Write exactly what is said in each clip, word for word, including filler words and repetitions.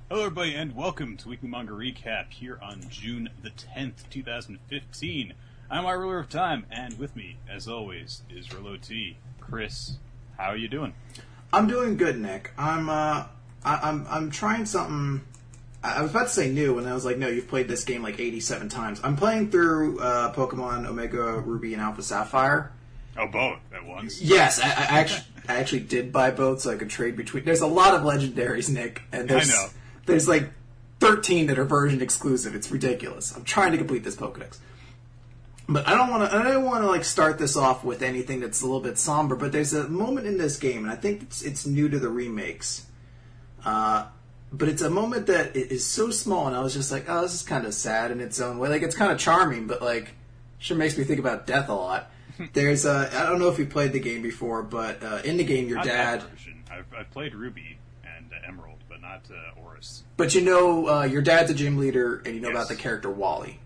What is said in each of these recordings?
Hello, everybody, and welcome to Weekly Manga Recap here on June the tenth, twenty fifteen. I'm our ruler of time, and with me, as always, is Rolo T. Chris, how are you doing? I'm doing good, Nick. I'm uh, I, I'm I'm trying something. I was about to say new, and I was like, no, you've played this game like eighty-seven times. I'm playing through uh, Pokemon Omega Ruby and Alpha Sapphire. Oh, both at once? Yes, I, I actually I actually did buy both, so I could trade between. There's a lot of legendaries, Nick, and there's I know. there's like thirteen that are version exclusive. It's ridiculous. I'm trying to complete this Pokedex. But I don't want to. I don't want to like start this off with anything that's a little bit somber. But there's a moment in this game, and I think it's, it's new to the remakes. Uh, but it's a moment that is so small, and I was just like, oh, this is kind of sad in its own way. Like it's kind of charming, but like, sure makes me think about death a lot. There's a. I don't know if you played the game before, but uh, in the game, your Not dad. that version. I've, I've played Ruby and uh, Emerald, but not uh, Oris. But you know, uh, your dad's a gym leader, and you know Yes. about the character Wally.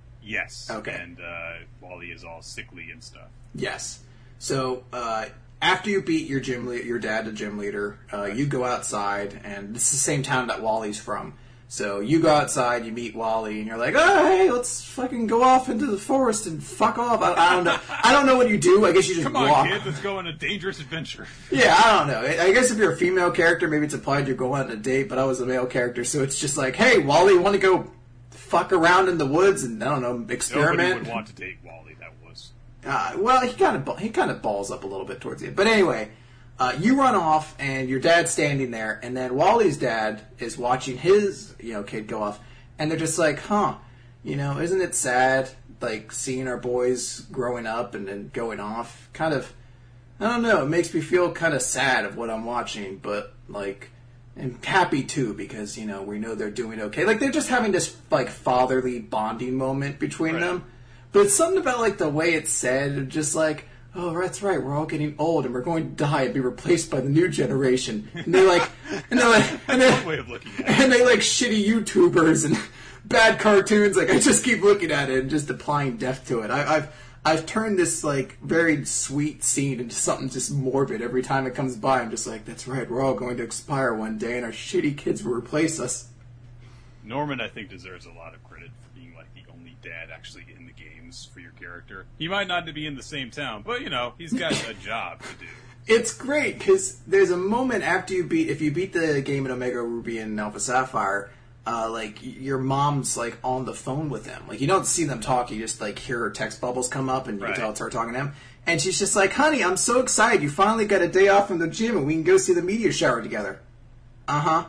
Yes. Okay. And uh, Wally is all sickly and stuff. Yes. So uh, after you beat your gym, le- your dad, the gym leader, uh, you go outside, and this is the same town that Wally's from. So you go outside, you meet Wally, and you're like, "Oh, hey, let's fucking go off into the forest and fuck off." I, I don't know. I don't know what you do. I guess you just Come on, walk. kid, let's go on a dangerous adventure. Yeah, I don't know. I guess if you're a female character, maybe it's implied you're going on a date. But I was a male character, so it's just like, "Hey, Wally, want to go fuck around in the woods and I don't know, experiment?" Nobody would want to date Wally. That was. Uh, well, he kind of he kind of balls up a little bit towards the end. But anyway, uh, you run off, and your dad's standing there, and then Wally's dad is watching his you know kid go off, and they're just like, "Huh, you know, isn't it sad like seeing our boys growing up and then going off? Kind of, I don't know. It makes me feel kind of sad of what I'm watching, but like." And happy too, because you know we know they're doing okay. Like they're just having this like fatherly bonding moment between Right. them. But it's something about like the way it's said, just like, oh, that's right, we're all getting old and we're going to die and be replaced by the new generation. And they like, and they like, and One they, way of looking at it. and they like shitty YouTubers and bad cartoons. Like I just keep looking at it and just applying death to it. I, I've I've turned this like very sweet scene into something just morbid every time it comes by. I'm just like, that's right, we're all going to expire one day, and our shitty kids will replace us. Norman, I think, deserves a lot of credit for being like the only dad actually in the games for your character. He might not be in the same town, but you know, he's got a job to do. It's great because there's a moment after you beat, if you beat the game in Omega Ruby and Alpha Sapphire, uh, like y- your mom's like on the phone with him. Like you don't see them talk, you just like hear her text bubbles come up, and you Right. can tell it's her talking to him. And she's just like, "Honey, I'm so excited! You finally got a day off from the gym, and we can go see the meteor shower together." Uh huh.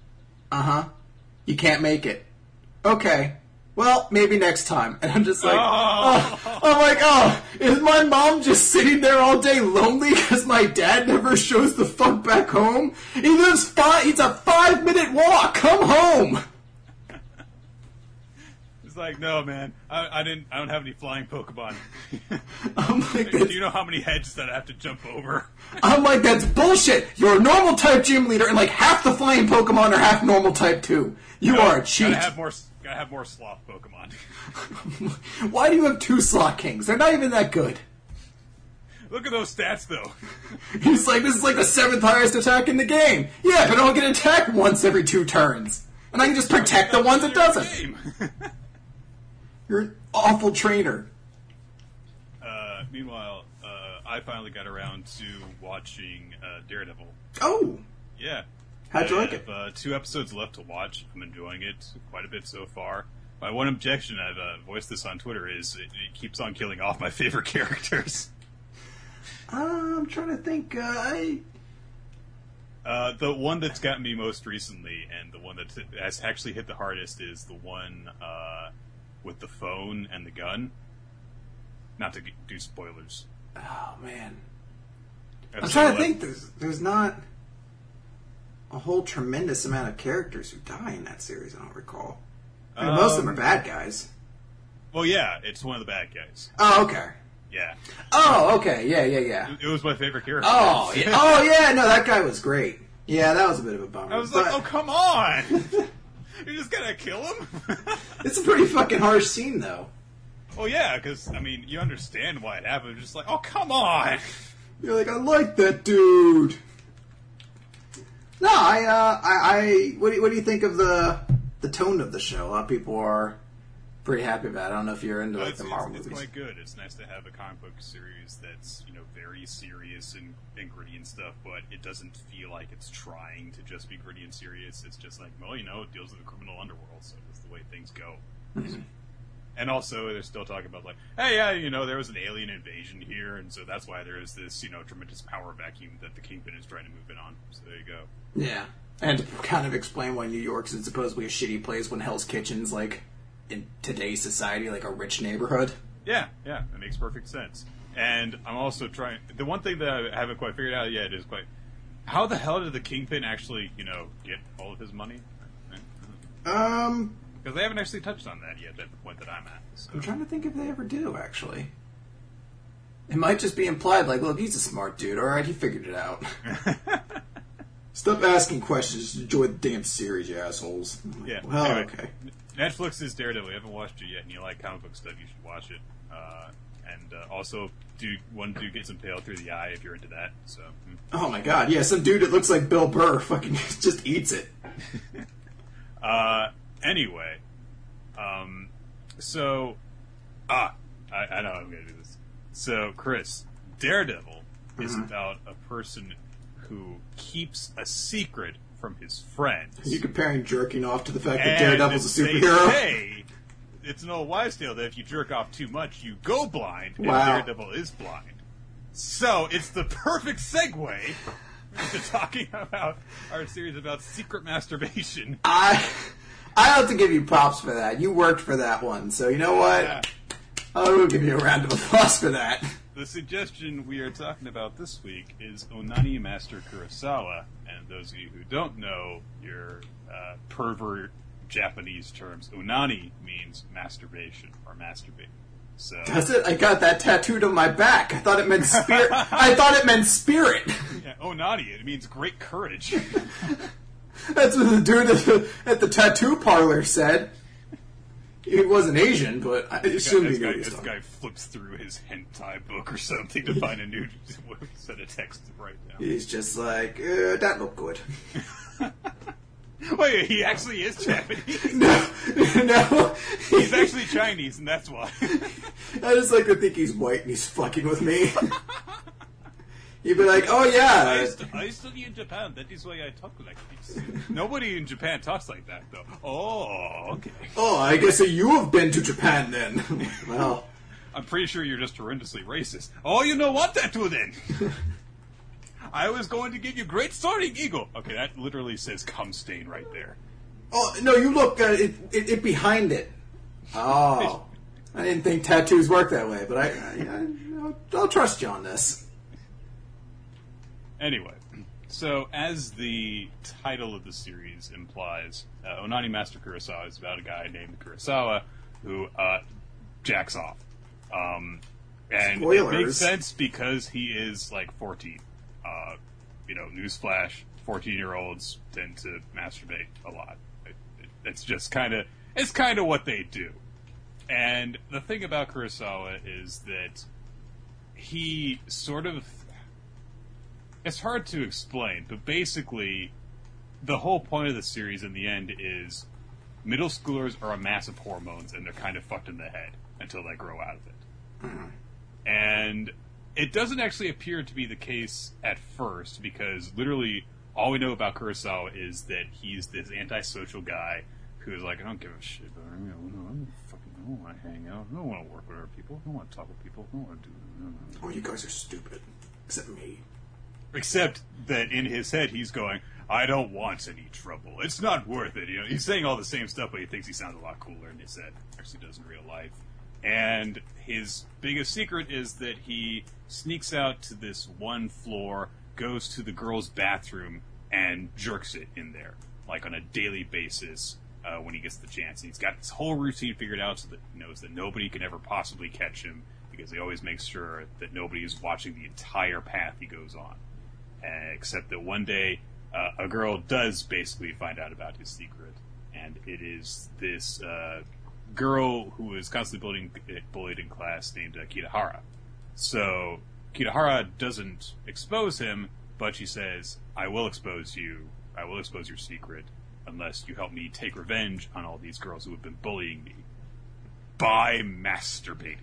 Uh huh. You can't make it. Okay. Well, maybe next time. And I'm just like, Oh. oh. I'm like, oh, is my mom just sitting there all day lonely because my dad never shows the fuck back home? He lives five, it's a five minute walk. Come home. It's like, no, man, I, I didn't. I don't have any flying Pokemon. I'm like, Do that's, you know how many hedges that I have to jump over? I'm like, that's bullshit. You're a normal type gym leader, and like half the flying Pokemon are half normal type too. You are a cheat. Gotta have more. Gotta have more sloth Pokemon. Why do you have two Slot Kings? They're not even that good. Look at those stats, though. He's like, this is like the seventh highest attack in the game. Yeah, but I'll get attacked once every two turns. And I can just protect the ones it doesn't. Game. You're an awful trainer. uh, meanwhile, uh, I finally got around to watching uh, Daredevil. Oh, Yeah. how'd you I like have, it? Uh, two episodes left to watch. I'm enjoying it quite a bit so far. My one objection, I've uh, voiced this on Twitter, is it, it keeps on killing off my favorite characters. Uh, I'm trying to think. Uh, I Uh, the one that's gotten me most recently, and the one that t- has actually hit the hardest, is the one uh, with the phone and the gun. Not to g- do spoilers. oh man, I'm Episode trying to eleven. think. There's there's not a whole tremendous amount of characters who die in that series. I don't recall. I mean, most of them are Um, bad guys. Well, yeah, it's one of the bad guys. Oh, okay. Yeah. Oh, okay. Yeah, yeah, yeah. It, it was my favorite character. Oh, yeah. Oh, yeah. No, that guy was great. Yeah, that was a bit of a bummer. I was but like, oh, come on! You're just gonna kill him? it's a pretty fucking harsh scene, though. Well, yeah, because, I mean, you understand why it happened. Just like, oh, come on! You're like, I like that dude. No, I, uh, I, I what, do you, what do you think of the the tone of the show? A lot of people are pretty happy about it. I don't know if you're into well, like it's, the Marvel it's, movies. It's quite good. It's nice to have a comic book series that's, you know, very serious and, and gritty and stuff, but it doesn't feel like it's trying to just be gritty and serious. It's just like, well, you know, it deals with the criminal underworld, so that's the way things go. Mm-hmm. And also, they're still talking about, like, hey, yeah, you know, there was an alien invasion here, and so that's why there is this, you know, tremendous power vacuum that the Kingpin is trying to move in on. So there you go. Yeah. And to kind of explain why New York's supposedly a shitty place when Hell's Kitchen's, like, in today's society, like a rich neighborhood. Yeah, yeah, that makes perfect sense. And I'm also trying... The one thing that I haven't quite figured out yet is quite... How the hell did the Kingpin actually, you know, get all of his money? Um... Because they haven't actually touched on that yet at the point that I'm at. So. I'm trying to think if they ever do, actually. It might just be implied, like, look, he's a smart dude, alright, he figured it out. Stop asking questions, just enjoy the damn series, you assholes. Yeah. Well, anyway, okay. Netflix is Daredevil. You haven't watched it yet, and you like comic book stuff, you should watch it. Uh, and uh, also, do one dude gets impaled through the eye if you're into that. So. Hmm. Oh my god, yeah, some dude that looks like Bill Burr fucking just eats it. uh... Anyway, um, so, ah, I, I know I'm going to do this. So, Chris, Daredevil mm-hmm. is about a person who keeps a secret from his friends. Are you comparing jerking off to the fact and that Daredevil's a superhero? They say, it's an old wives' tale that if you jerk off too much, you go blind, and wow. Daredevil is blind. So, it's the perfect segue to talking about our series about secret masturbation. I... I have to give you props for that. You worked for that one, so you know what? Yeah. I will give you a round of applause for that. The suggestion we are talking about this week is Onani Master Kurosawa, and those of you who don't know your uh, pervert Japanese terms, Onani means masturbation or masturbate. So does it? I got that tattooed on my back. I thought it meant spirit. I thought it meant spirit. Yeah, Onani, it means great courage. That's what the dude at the, at the tattoo parlor said. He wasn't Asian, but I assume he knew. This guy flips through his hentai book or something to find a new set of text to write down. He's just like, uh, that looked good. Wait, he actually is Japanese? No, no. He's actually Chinese, and that's why. I just like to think he's white and he's fucking with me. You'd be like, oh yeah. I, st- I study in Japan, that is why I talk like this. Nobody in Japan talks like that, though. Oh, okay. Oh, I guess you have been to Japan then. Well. I'm pretty sure you're just horrendously racist. Oh, you know what, Tattoo, then? I was going to give you great story, Eagle. Okay, that literally says cum stain right there. Oh, no, you look, uh, it, it, it behind it. Oh. I didn't think tattoos work that way, but I, I, I'll, I'll trust you on this. Anyway, so as the title of the series implies, uh, Onani Master Kurosawa is about a guy named Kurosawa who uh, jacks off. Um, and Spoilers. It makes sense because he is like fourteen. Uh, you know, newsflash, fourteen-year-olds tend to masturbate a lot. It, it, it's just kind of, it's kind of what they do. And the thing about Kurosawa is that he sort of... It's hard to explain, but basically, the whole point of the series in the end is middle schoolers are a mass of hormones and they're kind of fucked in the head until they grow out of it. Mm-hmm. And it doesn't actually appear to be the case at first, because literally all we know about Kurosawa is that he's this antisocial guy who's like, I don't give a shit about him. You know, I don't fucking I don't want to hang out. I don't want to work with other people. I don't want to talk with people. I don't want to do it. Oh, you guys are stupid. Except me. Except that in his head, he's going, I don't want any trouble. It's not worth it. You know, he's saying all the same stuff, but he thinks he sounds a lot cooler in his head. Actually does in real life. And his biggest secret is that he sneaks out to this one floor, goes to the girl's bathroom, and jerks it in there, like on a daily basis uh, when he gets the chance. And he's got this whole routine figured out so that he knows that nobody can ever possibly catch him, because he always makes sure that nobody is watching the entire path he goes on. Uh, except that one day, uh, a girl does basically find out about his secret, and it is this uh, girl who is constantly bullied, bullied in class named uh, Kitahara. So Kitahara doesn't expose him, but she says, I will expose you I will expose your secret unless you help me take revenge on all these girls who have been bullying me by masturbating.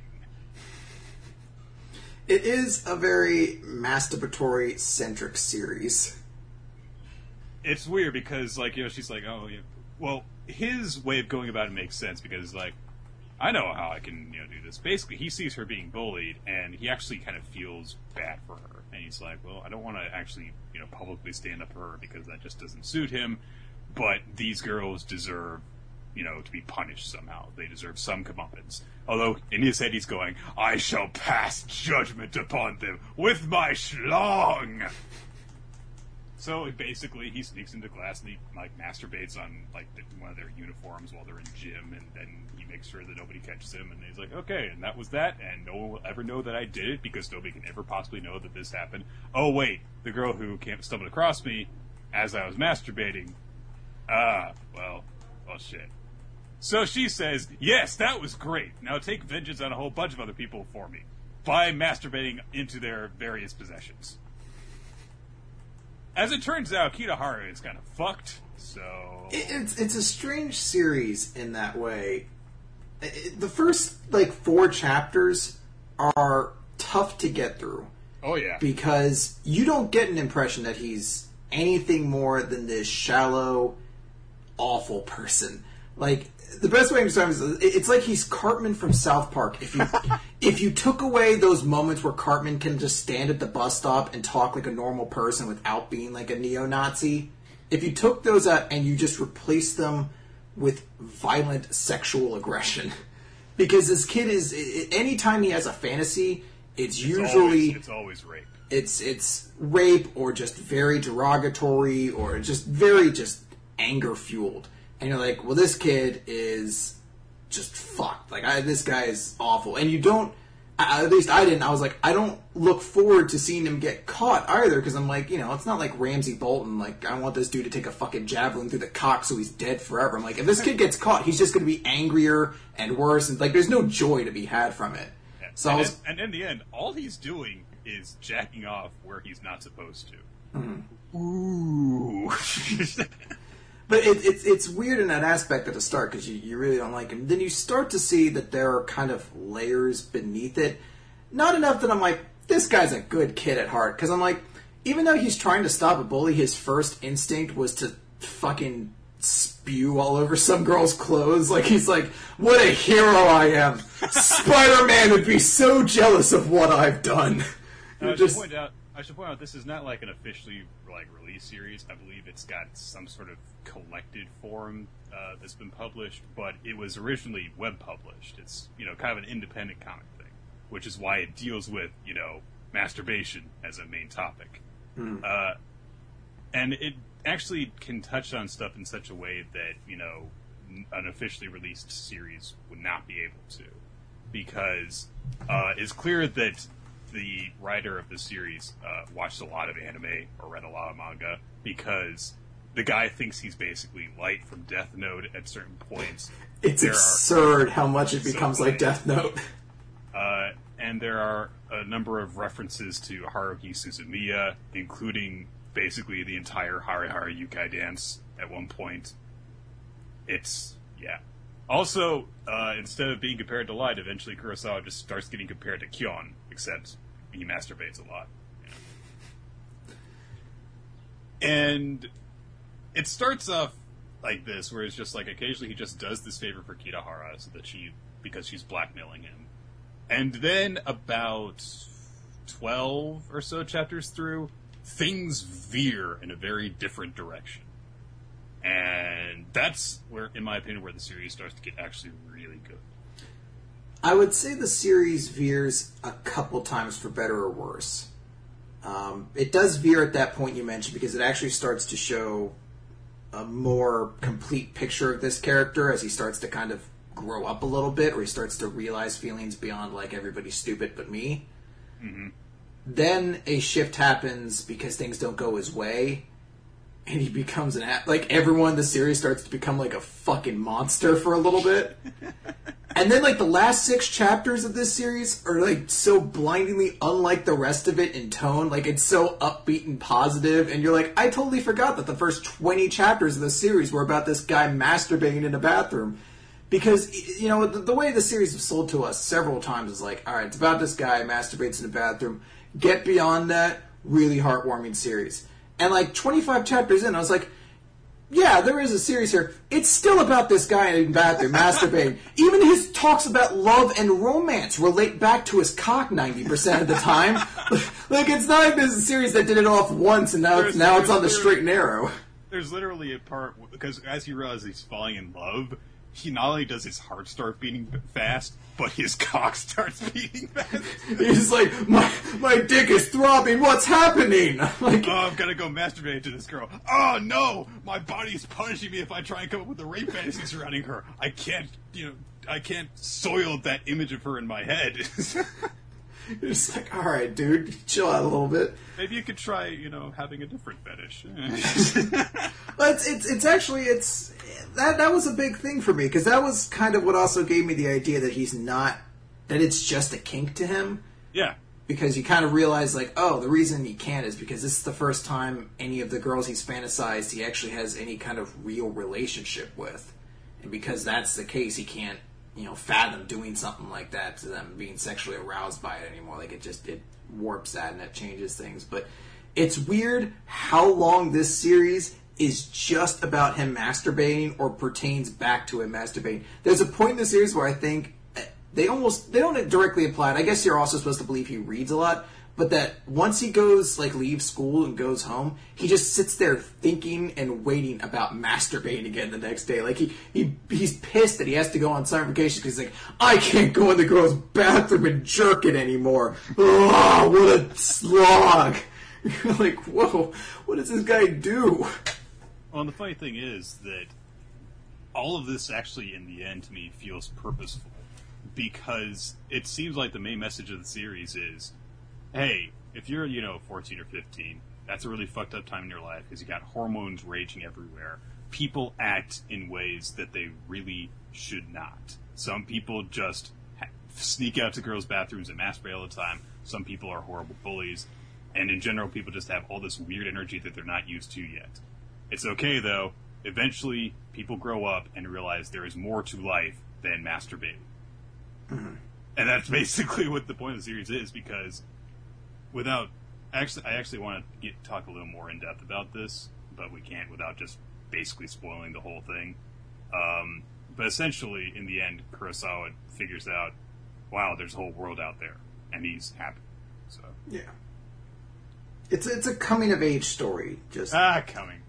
It is a very masturbatory-centric series. It's weird because, like, you know, she's like, oh, yeah. Well, his way of going about it makes sense because, like, I know how I can, you know, do this. Basically, he sees her being bullied, and he actually kind of feels bad for her. And he's like, well, I don't want to actually, you know, publicly stand up for her because that just doesn't suit him. But these girls deserve, you know, to be punished somehow. They deserve some comeuppance. Although, in his head, he's going, I shall pass judgment upon them with my schlong! So, basically, he sneaks into class and he, like, masturbates on, like, the, one of their uniforms while they're in gym, and then he makes sure that nobody catches him, and he's like, okay, and that was that, and no one will ever know that I did it, because nobody can ever possibly know that this happened. Oh, wait, the girl who came stumbled across me as I was masturbating, ah, well, well, shit. So she says, yes, that was great. Now take vengeance on a whole bunch of other people for me by masturbating into their various possessions. As it turns out, Kitahara is kind of fucked, so... It's it's a strange series in that way. It, the first, like, four chapters are tough to get through. Oh, yeah. Because you don't get an impression that he's anything more than this shallow, awful person. Like, the best way to describe it is, it's like he's Cartman from South Park. If you if you took away those moments where Cartman can just stand at the bus stop and talk like a normal person without being like a neo-Nazi, if you took those out and you just replaced them with violent sexual aggression, because this kid is, anytime he has a fantasy, it's, it's usually always, it's always rape. It's it's rape or just very derogatory or just very just anger fueled. And you're like, well, this kid is just fucked. Like, I, this guy is awful. And you don't, I, at least I didn't, I was like, I don't look forward to seeing him get caught either, because I'm like, you know, it's not like Ramsey Bolton. Like, I want this dude to take a fucking javelin through the cock so he's dead forever. I'm like, if this kid gets caught, he's just going to be angrier and worse. And, like, there's no joy to be had from it. Yeah. So and, I was, in, and in the end, all he's doing is jacking off where he's not supposed to. Mm-hmm. Ooh. But it, it's it's weird in that aspect at the start because you, you really don't like him. Then you start to see that there are kind of layers beneath it. Not enough that I'm like, this guy's a good kid at heart. Because I'm like, even though he's trying to stop a bully, his first instinct was to fucking spew all over some girl's clothes. Like, he's like, what a hero I am. Spider-Man would be so jealous of what I've done. Now, I, just... should point out, I should point out this is not like an officially like released series. I believe it's got some sort of collected form uh, that's been published, but it was originally web published. It's, you know, kind of an independent comic thing, which is why it deals with, you know, masturbation as a main topic. Hmm. Uh, and it actually can touch on stuff in such a way that, you know, an officially released series would not be able to. Because uh, it's clear that the writer of the series uh, watched a lot of anime or read a lot of manga, because the guy thinks he's basically Light from Death Note at certain points. It's there absurd are, how much it becomes so like Death Note. Uh, and there are a number of references to Haruhi Suzumiya, including basically the entire Hari Hari Yukai dance at one point. It's, yeah. Also, uh, instead of being compared to Light, eventually Kurosawa just starts getting compared to Kyon, except he masturbates a lot. Yeah. And it starts off like this, where it's just like occasionally he just does this favor for Kitahara so that she, because she's blackmailing him. And then about twelve or so chapters through, things veer in a very different direction. And that's where, in my opinion, where the series starts to get actually really good. I would say the series veers a couple times for better or worse. Um, it does veer at that point you mentioned, because it actually starts to show a more complete picture of this character as he starts to kind of grow up a little bit, or he starts to realize feelings beyond, like, everybody's stupid but me. Mm-hmm. Then a shift happens because things don't go his way, and he becomes an... A- like, everyone in the series starts to become, like, a fucking monster for a little bit. And then, like, the last six chapters of this series are, like, so blindingly unlike the rest of it in tone. Like, it's so upbeat and positive, and you're like, I totally forgot that the first twenty chapters of the series were about this guy masturbating in a bathroom. Because, you know, the, the way the series was sold to us several times is like, alright, it's about this guy masturbates in a bathroom. Get beyond that, really heartwarming series. And, like, twenty-five chapters in, I was like, yeah, there is a series here. It's still about this guy in the bathroom masturbating. Even his talks about love and romance relate back to his cock ninety percent of the time. Like, it's not like there's a series that did it off once and now, it's, now it's on the straight and narrow. There's literally a part, because as he realizes he's falling in love, he not only does his heart start beating fast, but his cock starts beating fast. He's like, my my dick is throbbing. What's happening? Like, oh, I'm gonna go masturbate to this girl. Oh no, my body's punishing me if I try and come up with the rape fantasy surrounding her. I can't, you know, I can't soil that image of her in my head. You're just like, all right, dude, chill out a little bit. Maybe you could try, you know, having a different fetish. But it's, it's it's actually it's that that was a big thing for me because that was kind of what also gave me the idea that he's not that it's just a kink to him. Yeah. Because you kind of realize, like, oh, the reason he can't is because this is the first time any of the girls he's fantasized he actually has any kind of real relationship with, and because that's the case, he can't, you know, fathom doing something like that to them, being sexually aroused by it anymore. Like, it just, it warps that and it changes things. But it's weird how long this series is just about him masturbating or pertains back to him masturbating. There's a point in the series where I think they almost, they don't directly apply it. I guess you're also supposed to believe he reads a lot, but that once he goes, like, leaves school and goes home, he just sits there thinking and waiting about masturbating again the next day. Like, he, he he's pissed that he has to go on summer vacation because he's like, I can't go in the girl's bathroom and jerk it anymore. Oh, what a slog. You're like, whoa, what does this guy do? Well, and the funny thing is that all of this actually, in the end, to me, feels purposeful. Because it seems like the main message of the series is, hey, if you're, you know, fourteen or fifteen, that's a really fucked up time in your life because you got hormones raging everywhere. People act in ways that they really should not. Some people just ha- sneak out to girls' bathrooms and masturbate all the time. Some people are horrible bullies. And in general, people just have all this weird energy that they're not used to yet. It's okay, though. Eventually, people grow up and realize there is more to life than masturbating. Mm-hmm. And that's basically what the point of the series is, because without actually, I actually want to get talk a little more in depth about this, but we can't without just basically spoiling the whole thing. Um, but essentially, in the end, Kurosawa figures out, wow, there's a whole world out there, and he's happy. So yeah, it's it's a coming of age story, just ah coming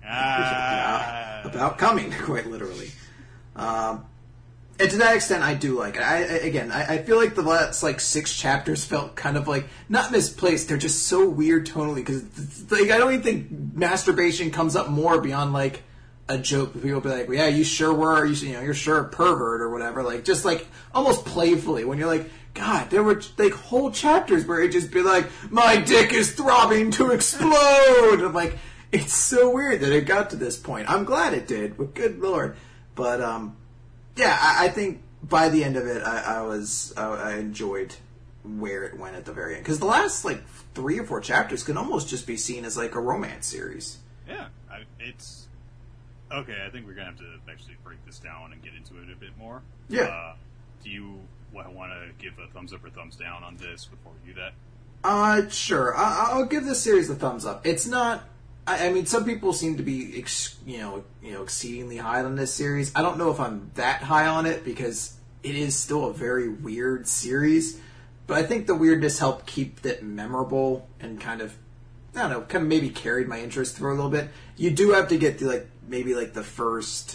ah about coming, quite literally. Um, And to that extent, I do like it. I, I again, I, I feel like the last like six chapters felt kind of like not misplaced. They're just so weird tonally because like I don't even think masturbation comes up more beyond like a joke. People be like, well, "Yeah, you sure were. You, you know, you're sure a pervert or whatever." Like just like almost playfully when you're like, God, there were like whole chapters where it just be like, "My dick is throbbing to explode." I'm like, it's so weird that it got to this point. I'm glad it did, but good lord, but um. Yeah, I, I think by the end of it, I, I was I, I enjoyed where it went at the very end because the last like three or four chapters can almost just be seen as like a romance series. Yeah, I, it's okay. I think we're gonna have to actually break this down and get into it a bit more. Yeah. Uh, do you want to give a thumbs up or thumbs down on this before we do that? Uh, sure. I, I'll give this series a thumbs up. It's not. I, I mean, some people seem to be, ex, you know, you know, exceedingly high on this series. I don't know if I'm that high on it because it is still a very weird series. But I think the weirdness helped keep it memorable and kind of, I don't know, kind of maybe carried my interest through a little bit. You do have to get to like maybe like the first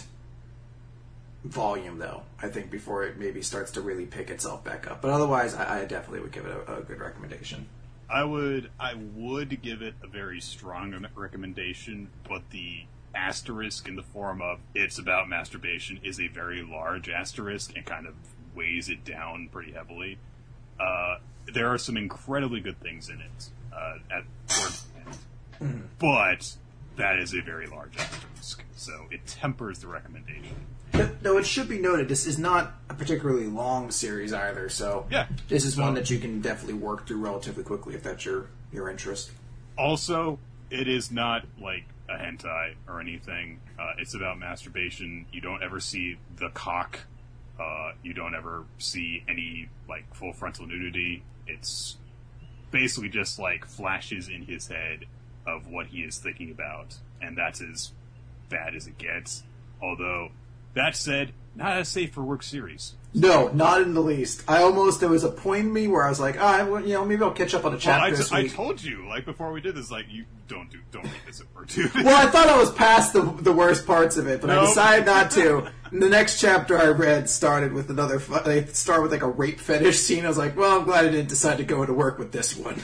volume though, I think, before it maybe starts to really pick itself back up. But otherwise, I, I definitely would give it a, a good recommendation. I would I would give it a very strong recommendation, but the asterisk in the form of it's about masturbation is a very large asterisk and kind of weighs it down pretty heavily. Uh, there are some incredibly good things in it uh, at towards the end, mm-hmm. but that is a very large asterisk, so it tempers the recommendation. No, it should be noted, this is not a a particularly long series either. So yeah, this is so, one that you can definitely work through relatively quickly if that's your your interest. Also, it is not like a hentai or anything. Uh, it's about masturbation. You don't ever see the cock. Uh, you don't ever see any like full frontal nudity. It's basically just like flashes in his head of what he is thinking about, and that's as bad as it gets. Although, that said, not a safe for work series. No, not in the least. I almost, there was a point in me where I was like, oh, you know, maybe I'll catch up on a chapter well, I, this t- week. I told you, like, before we did this, like, you don't do, don't read this at work, dude. Well, I thought I was past the the worst parts of it, but nope. I decided not to. And the next chapter I read started with another, they started with like a rape fetish scene. I was like, well, I'm glad I didn't decide to go into work with this one.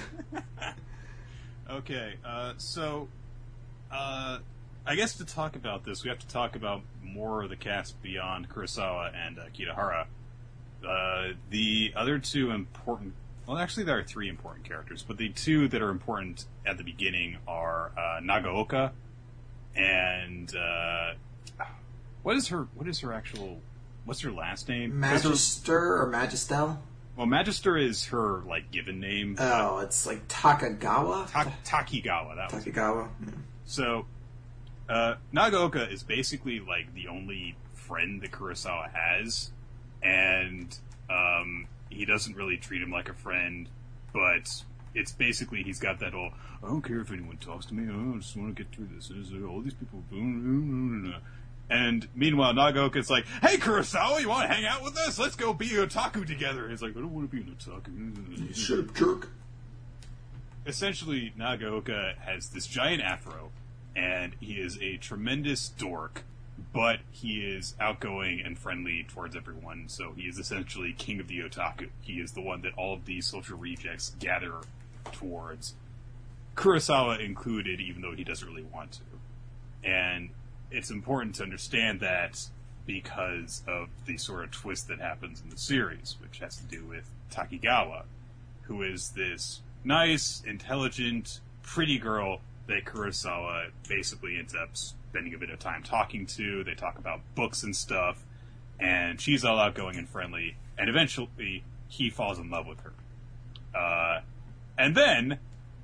Okay, uh, so, uh, I guess to talk about this, we have to talk about more of the cast beyond Kurosawa and uh, Kitahara. Uh, the other two important... Well, actually, there are three important characters, but the two that are important at the beginning are uh, Nagaoka and... Uh, what is her What is her actual... What's her last name? Magister or Magistel? Well, Magister is her, like, given name. Oh, it's like Takagawa? Ta- Takigawa, that was Takigawa, yeah. So, uh, Nagaoka is basically, like, the only friend that Kurosawa has, and um, he doesn't really treat him like a friend, but it's basically, he's got that whole, I don't care if anyone talks to me, I just want to get through this, There's, uh, all these people, and meanwhile Nagaoka's like, hey Kurosawa, you want to hang out with us? Let's go be an otaku together. He's like, I don't want to be an otaku. Shut up, jerk. Essentially, Nagaoka has this giant afro, and he is a tremendous dork, but he is outgoing and friendly towards everyone, so he is essentially king of the otaku. He is the one that all of these social rejects gather towards, Kurosawa included, even though he doesn't really want to. And it's important to understand that because of the sort of twist that happens in the series, which has to do with Takigawa, who is this nice, intelligent, pretty girl that Kurosawa basically ends up spending a bit of time talking to. They talk about books and stuff, and she's all outgoing and friendly, and eventually he falls in love with her. Uh, and then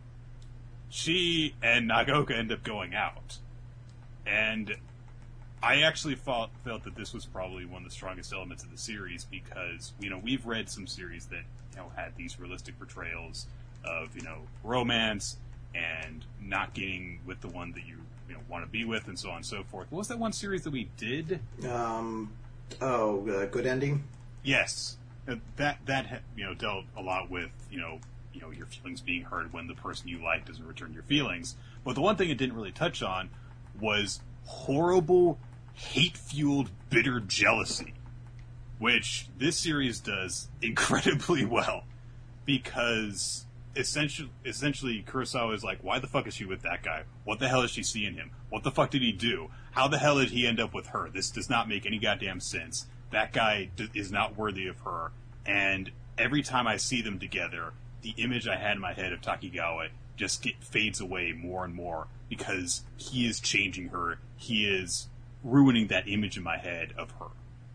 she and Nagaoka end up going out. And I actually felt, felt that this was probably one of the strongest elements of the series because, you know, we've read some series that, you know, had these realistic portrayals of, you know, romance and not getting with the one that you, you know, want to be with and so on and so forth. What was that one series that we did? Um, oh, uh, Good Ending? Yes. Uh, that, that, you know, dealt a lot with, you know, you know, your feelings being hurt when the person you like doesn't return your feelings. But the one thing it didn't really touch on was horrible, hate-fueled, bitter jealousy, which this series does incredibly well, because essentially, essentially Kurosawa is like, why the fuck is she with that guy? What the hell is she seeing him? What the fuck did he do? How the hell did he end up with her? This does not make any goddamn sense. That guy d- is not worthy of her, and every time I see them together, the image I had in my head of Takigawa just get, fades away more and more, because he is changing her. He is ruining that image in my head of her.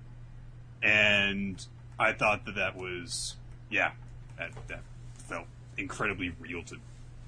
And I thought that that was, yeah, that, that felt incredibly real to me.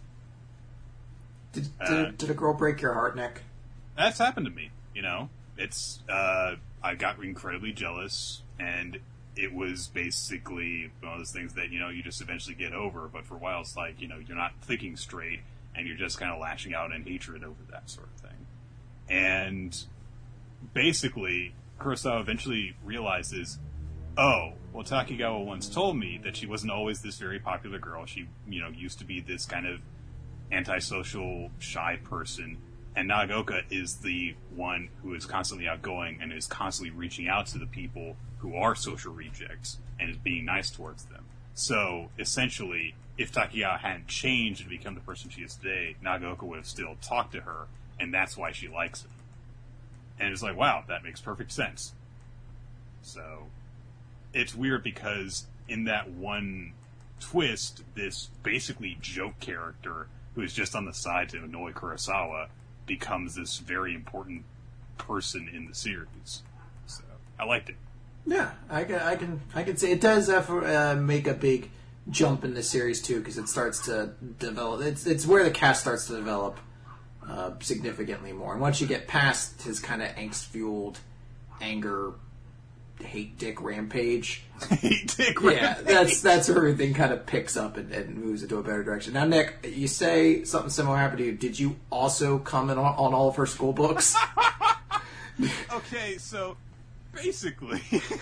Did, Uh, did, did a girl break your heart, Nick? That's happened to me, you know. It's, uh, I got incredibly jealous, and it was basically one of those things that, you know, you just eventually get over, but for a while it's like, you know, you're not thinking straight, and you're just kind of lashing out in hatred over that sort of thing. And basically, Kurosawa eventually realizes, oh, well, Takigawa once told me that she wasn't always this very popular girl. She, you know, used to be this kind of antisocial, shy person, and Nagaoka is the one who is constantly outgoing and is constantly reaching out to the people who are social rejects and is being nice towards them. So, essentially, if Takigawa hadn't changed and become the person she is today, Nagaoka would have still talked to her, and that's why she likes him. And it's like, wow, that makes perfect sense. So, it's weird because in that one twist, this basically joke character who is just on the side to annoy Kurosawa becomes this very important person in the series. So, I liked it. Yeah, I can, I can, I can say it does uh, make a big jump in the series too, because it starts to develop. It's it's where the cast starts to develop uh, significantly more, and once you get past his kind of angst fueled anger, hate dick rampage, hate dick yeah, rampage. that's that's where everything kind of picks up and, and moves into a better direction. Now, Nick, you say something similar happened to you. Did you also comment on, on all of her school books? Okay, so basically,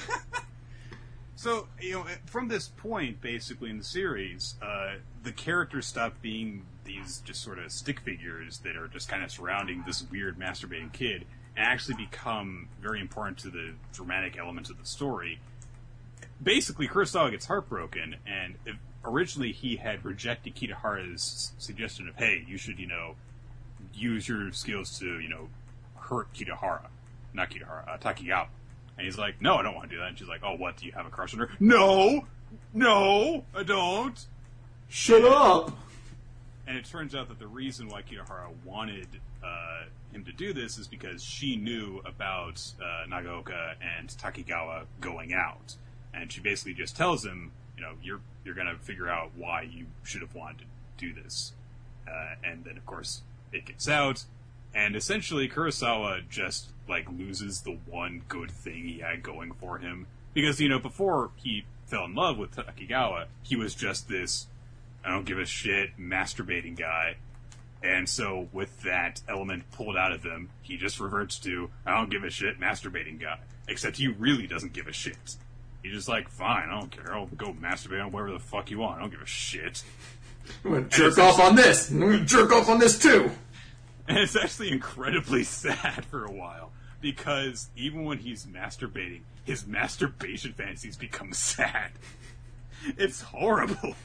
so you know, from this point, basically in the series, uh, the characters stop being these just sort of stick figures that are just kind of surrounding this weird masturbating kid, and actually become very important to the dramatic elements of the story. Basically, Kurosawa gets heartbroken, and if originally he had rejected Kitahara's suggestion of, hey, you should, you know, use your skills to, you know, hurt Kitahara. Not Kitahara, uh, Takigawa. And he's like, no, I don't want to do that. And she's like, oh, what, do you have a crush on her? No! No, I don't! Shut up! And it turns out that the reason why Kitahara wanted uh, him to do this is because she knew about uh, Nagaoka and Takigawa going out. And she basically just tells him, you know, you're you're going to figure out why you should have wanted to do this. Uh, and then, of course, it gets out. And essentially, Kurosawa just, like, loses the one good thing he had going for him. Because, you know, before he fell in love with Takigawa, he was just this, I don't give a shit, masturbating guy. And so, with that element pulled out of him, he just reverts to, I don't give a shit, masturbating guy. Except he really doesn't give a shit. He's just like, fine, I don't care, I'll go masturbate on whatever the fuck you want, I don't give a shit. I'm gonna jerk off on this, I'm gonna jerk off on this too! And it's actually incredibly sad for a while, because even when he's masturbating, his masturbation fantasies become sad. It's horrible.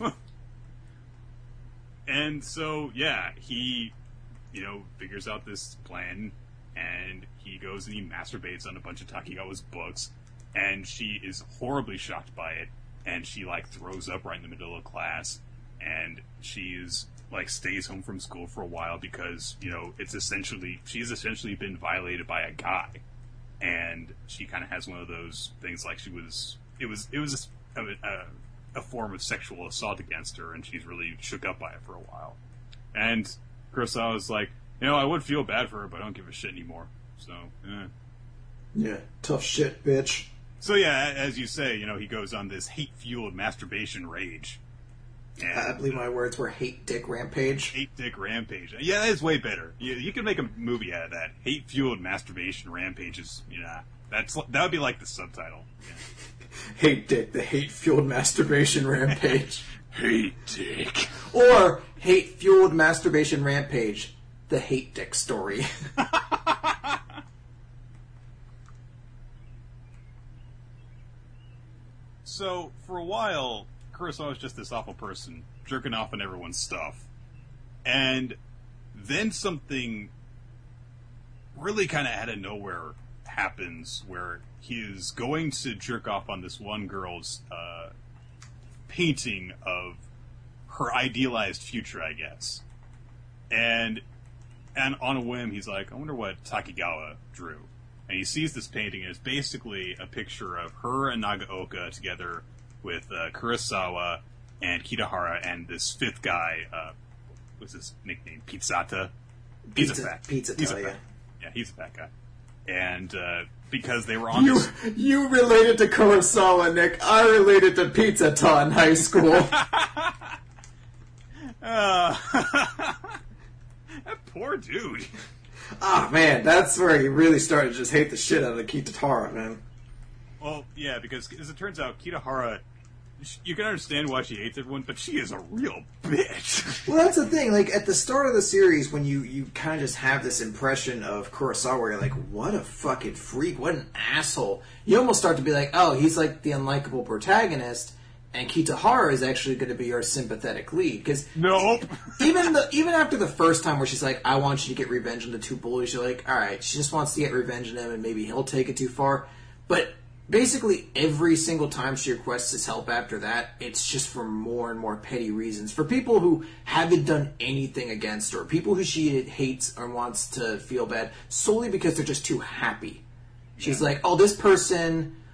And so, yeah, he, you know, figures out this plan, and he goes and he masturbates on a bunch of Takigawa's books, and she is horribly shocked by it, and she, like, throws up right in the middle of class, and she's like stays home from school for a while because, you know, it's essentially, she's essentially been violated by a guy. And she kind of has one of those things like she was, it was, it was a, a, a form of sexual assault against her, and she's really shook up by it for a while. And Kurosawa was like, you know, I would feel bad for her, but I don't give a shit anymore. So, eh. Yeah, tough shit, bitch. So yeah, as you say, you know, he goes on this hate-fueled masturbation rage. And, I believe my words were hate dick rampage. Hate dick rampage. Yeah, that is way better. You, you can make a movie out of that. Hate fueled masturbation rampages. You know, that's that would be like the subtitle. Yeah. Hate dick, the hate fueled masturbation rampage. Hate dick. Or hate fueled masturbation rampage, the hate dick story. So for a while, Kurosawa was just this awful person, jerking off on everyone's stuff. And then something really kind of out of nowhere happens where he is going to jerk off on this one girl's uh, painting of her idealized future, I guess. And and on a whim, he's like, I wonder what Takigawa drew. And he sees this painting, and it's basically a picture of her and Nagaoka together with uh, Kurosawa and Kitahara and this fifth guy, uh, what's his nickname? Pizzata? He's Pizza, a fat. Pizza he's tell a ya. fat. Yeah, he's a fat guy. And uh, because they were on You, this... you related to Kurosawa, Nick. I related to Pizza Ta in high school. uh, that poor dude. Ah, man, that's where he really started to just hate the shit out of Kitahara, man. Well, yeah, because as it turns out, Kitahara, you can understand why she hates everyone, but she is a real bitch. Well, that's the thing. Like, at the start of the series, when you, you kind of just have this impression of Kurosawa where you're like, what a fucking freak, what an asshole. You almost start to be like, oh, he's like the unlikable protagonist, and Kitahara is actually going to be our sympathetic lead. Because nope. even the even after the first time where she's like, I want you to get revenge on the two bullies, you're like, alright, she just wants to get revenge on him, and maybe he'll take it too far. But basically, every single time she requests his help after that, it's just for more and more petty reasons. For people who haven't done anything against her, people who she hates or wants to feel bad, solely because they're just too happy. She's yeah. like, oh, this person,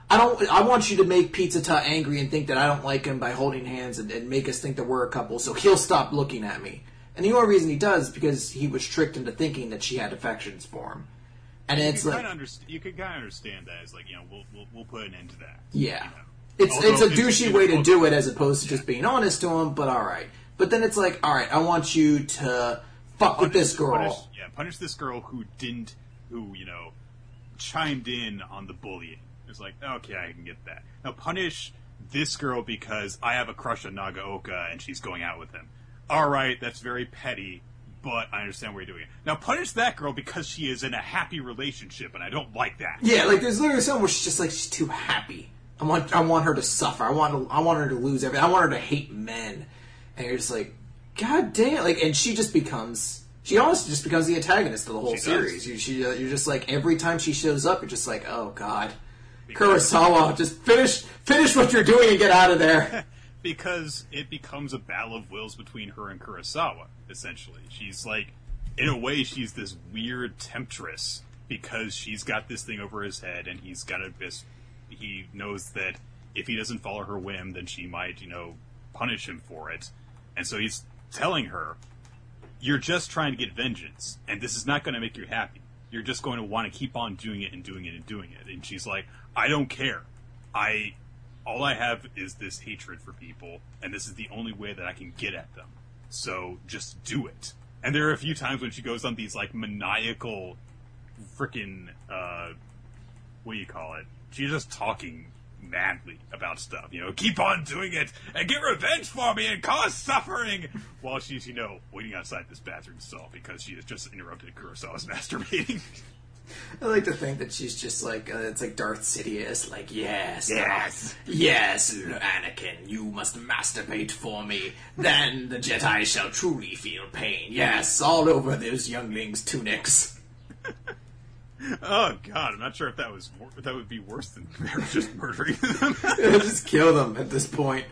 I don't. I want you to make Pizza Tut angry and think that I don't like him by holding hands and, and make us think that we're a couple, so he'll stop looking at me. And the only reason he does is because he was tricked into thinking that she had affections for him. And you it's can like kinda underst- you could kind of understand that as like you know we'll we'll, we'll put an end to that. Yeah, you know? it's Although it's a it's- douchey it's- way to although- do it as opposed to just being honest to him. But all right. But then it's like, all right, I want you to fuck with this girl. Punish, yeah, punish this girl who didn't, who you know, chimed in on the bullying. It's like, okay, I can get that. Now punish this girl because I have a crush on Nagaoka and she's going out with him. All right, that's very petty, but I understand what you're doing. Now punish that girl because she is in a happy relationship and I don't like that. Yeah, like there's literally something where she's just like she's too happy. I want I want her to suffer. I want to, I want her to lose everything. I want her to hate men. And you're just like, God damn! Like, and she just becomes. She honestly just becomes the antagonist of the whole She series. does. You, she, uh, you're just like every time she shows up, you're just like, oh God, Kurosawa, just finish finish what you're doing and get out of there. Because it becomes a battle of wills between her and Kurosawa, essentially. She's like, in a way, she's this weird temptress because she's got this thing over his head and he's got a this. He knows that if he doesn't follow her whim, then she might, you know, punish him for it. And so he's telling her, you're just trying to get vengeance, and this is not going to make you happy. You're just going to want to keep on doing it and doing it and doing it. And she's like, I don't care. I, all I have is this hatred for people, and this is the only way that I can get at them. So just do it. And there are a few times when she goes on these, like, maniacal freaking, uh, what do you call it? She's just talking madly about stuff, you know, keep on doing it and get revenge for me and cause suffering while she's, you know, waiting outside this bathroom stall because she has just interrupted Kurosawa's masturbating. I like to think that she's just like uh, it's like Darth Sidious, like yes, Yes. uh, yes, Anakin, you must masturbate for me. Then the Jedi shall truly feel pain. Yes, all over those younglings' tunics. Oh God, I'm not sure if that was wor- if that would be worse than just murdering them. Just kill them at this point.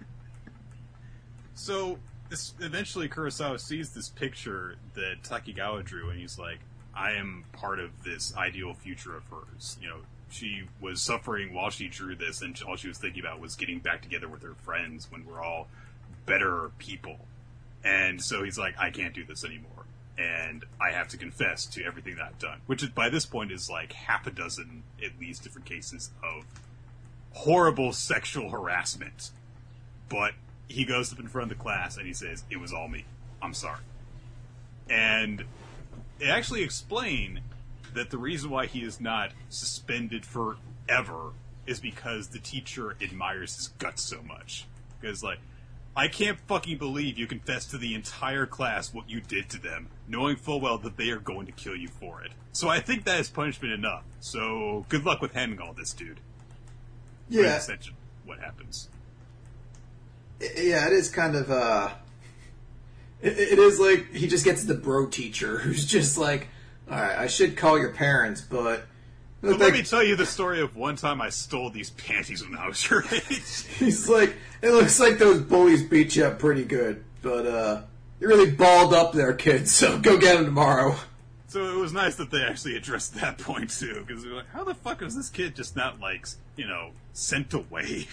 So this, eventually Kurosawa sees this picture that Takigawa drew, and he's like, I am part of this ideal future of hers. You know, she was suffering while she drew this, and all she was thinking about was getting back together with her friends when we're all better people. And so he's like, I can't do this anymore. And I have to confess to everything that I've done. Which is, by this point is like half a dozen, at least, different cases of horrible sexual harassment. But he goes up in front of the class and he says, it was all me. I'm sorry. And they actually explain that the reason why he is not suspended forever is because the teacher admires his guts so much. Because, like, I can't fucking believe you confessed to the entire class what you did to them, knowing full well that they are going to kill you for it. So I think that is punishment enough. So good luck with handling all this, dude. Yeah, That's essentially what happens. yeah, it is kind of uh, it, it is like he just gets the bro teacher who's just like, all right, I should call your parents, but. So Like, let me tell you the story of one time I stole these panties when I was your age. he's like, it looks like those bullies beat you up pretty good, but uh, you're really balled up there, kid. So go get them tomorrow. So it was nice that they actually addressed that point too, because they're like, how the fuck was this kid just not like, you know, sent away?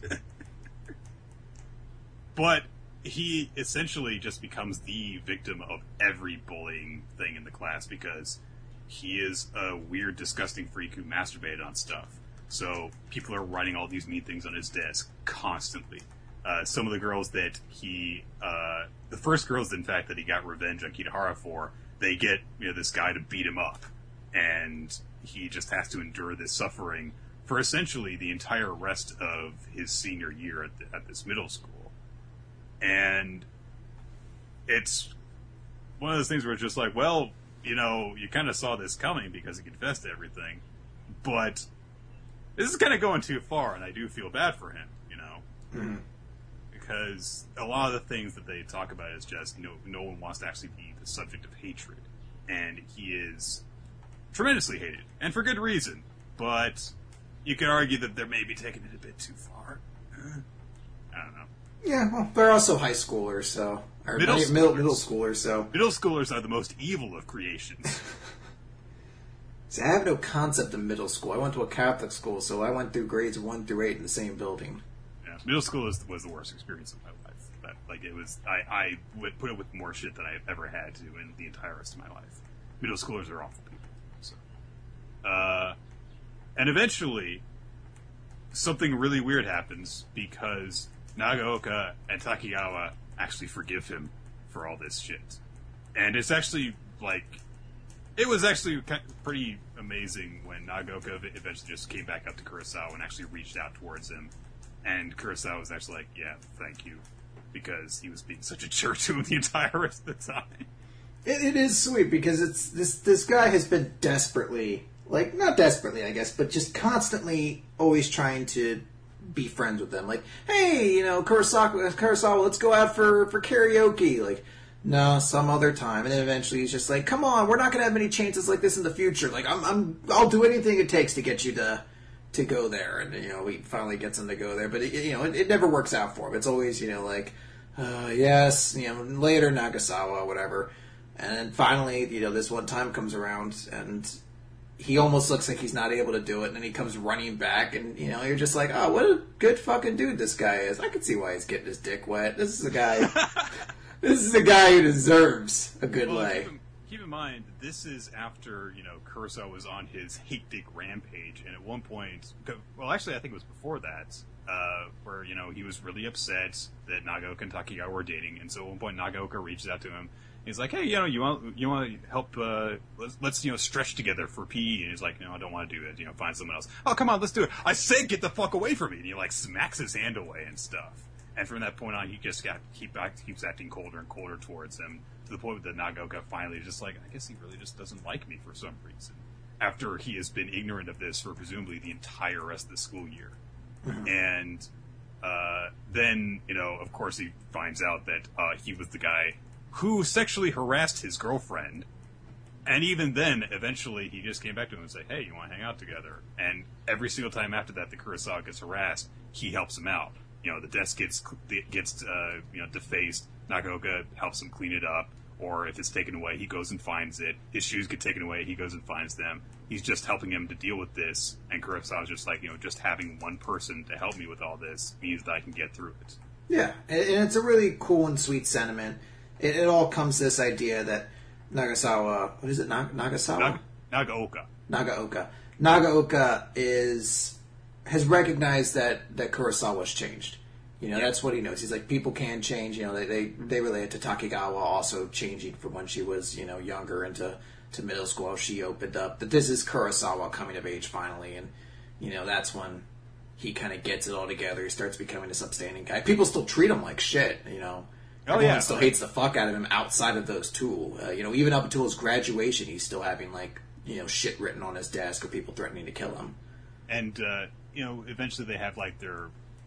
But he essentially just becomes the victim of every bullying thing in the class because he is a weird, disgusting freak who masturbated on stuff. So people are writing all these mean things on his desk constantly. Uh, some of the girls that he, uh, the first girls, in fact, that he got revenge on Kitahara for, they get, you know, this guy to beat him up. And he just has to endure this suffering for essentially the entire rest of his senior year at, the, at this middle school. And it's one of those things where it's just like, well, you know, you kind of saw this coming because he confessed to everything, but this is kind of going too far, and I do feel bad for him, you know, Mm-hmm. because a lot of the things that they talk about is just no, no one wants to actually be the subject of hatred, and he is tremendously hated, and for good reason, but you could argue that they're maybe taking it a bit too far. I don't know. Yeah, well, they're also high schoolers, so or Middle middle, middle, schoolers. middle schoolers, so Middle schoolers are the most evil of creations. See, I have no concept of middle school. I went to a Catholic school, so I went through grades one through eight in the same building. Yeah, middle school was, was the worst experience of my life. That, like, it was, I, I would put up with more shit than I've ever had to in the entire rest of my life. Middle schoolers are awful people. So, uh, and eventually, something really weird happens because Nagaoka and Takigawa actually forgive him for all this shit. And it's actually, like, it was actually pretty amazing when Nagaoka eventually just came back up to Kurosawa and actually reached out towards him. And Kurosawa was actually like, yeah, thank you. Because he was being such a jerk to him the entire rest of the time. It, it is sweet because it's this this guy has been desperately, like, not desperately, I guess, but just constantly always trying to be friends with them. Like, hey, you know, Kurosawa, Kurosawa, let's go out for, for karaoke. Like, no, some other time. And then eventually he's just like, come on, we're not going to have many chances like this in the future. Like, I'm, I'm, I'll do anything it takes to get you to to go there. And, you know, he finally gets him to go there. But, it, you know, it, it never works out for him. It's always, you know, like, uh, yes, you know, later Nagasawa, whatever. And then finally, you know, this one time comes around and he almost looks like he's not able to do it. And then he comes running back and, you know, you're just like, oh, what a good fucking dude this guy is. I can see why he's getting his dick wet. This is a guy... This is a guy who deserves a good well, lay. Keep in, keep in mind, this is after, you know, Kurosawa was on his hate dick rampage, and at one point, well, actually, I think it was before that, uh, where, you know, he was really upset that Nagaoka and Takigawa were dating, and so at one point, Nagaoka reaches out to him. He's like, hey, you know, you want you want to help, uh, let's, let's, you know, stretch together for P E, and he's like, no, I don't want to do it, you know, find someone else. Oh, come on, let's do it. I said get the fuck away from me, and he, like, smacks his hand away and stuff. And from that point on, he just got keep keeps acting colder and colder towards him, to the point that Nagaoka finally is just like, I guess he really just doesn't like me for some reason. After he has been ignorant of this for presumably the entire rest of the school year. Mm-hmm. And uh, then, you know, of course he finds out that uh, he was the guy who sexually harassed his girlfriend. And even then, eventually, he just came back to him and said, hey, you want to hang out together? And every single time after that, the Kurosawa gets harassed, he helps him out. You know, the desk gets gets uh, you know defaced. Nagaoka helps him clean it up, or if it's taken away, he goes and finds it. His shoes get taken away, he goes and finds them. He's just helping him to deal with this, and Kurosawa's just like, you know, just having one person to help me with all this means that I can get through it. Yeah, and it's a really cool and sweet sentiment. It, it all comes to this idea that Nagasawa, what is it, Nag- Nagasawa? Nag- Nagaoka. Nagaoka. Nagaoka is... has recognized that, that Kurosawa's changed. You know, yeah. That's what he knows. He's like, people can change. You know, they, they, they relate it to Takigawa also changing from when she was, you know, younger into to middle school. She opened up. That this is Kurosawa coming of age finally. And, you know, that's when he kind of gets it all together. He starts becoming this upstanding guy. People still treat him like shit, you know. Oh, Everyone yeah. still hates the fuck out of him outside of those two. Uh, you know, even up until his graduation, he's still having, like, you know, shit written on his desk or people threatening to kill him. And, uh... you know, eventually they have like their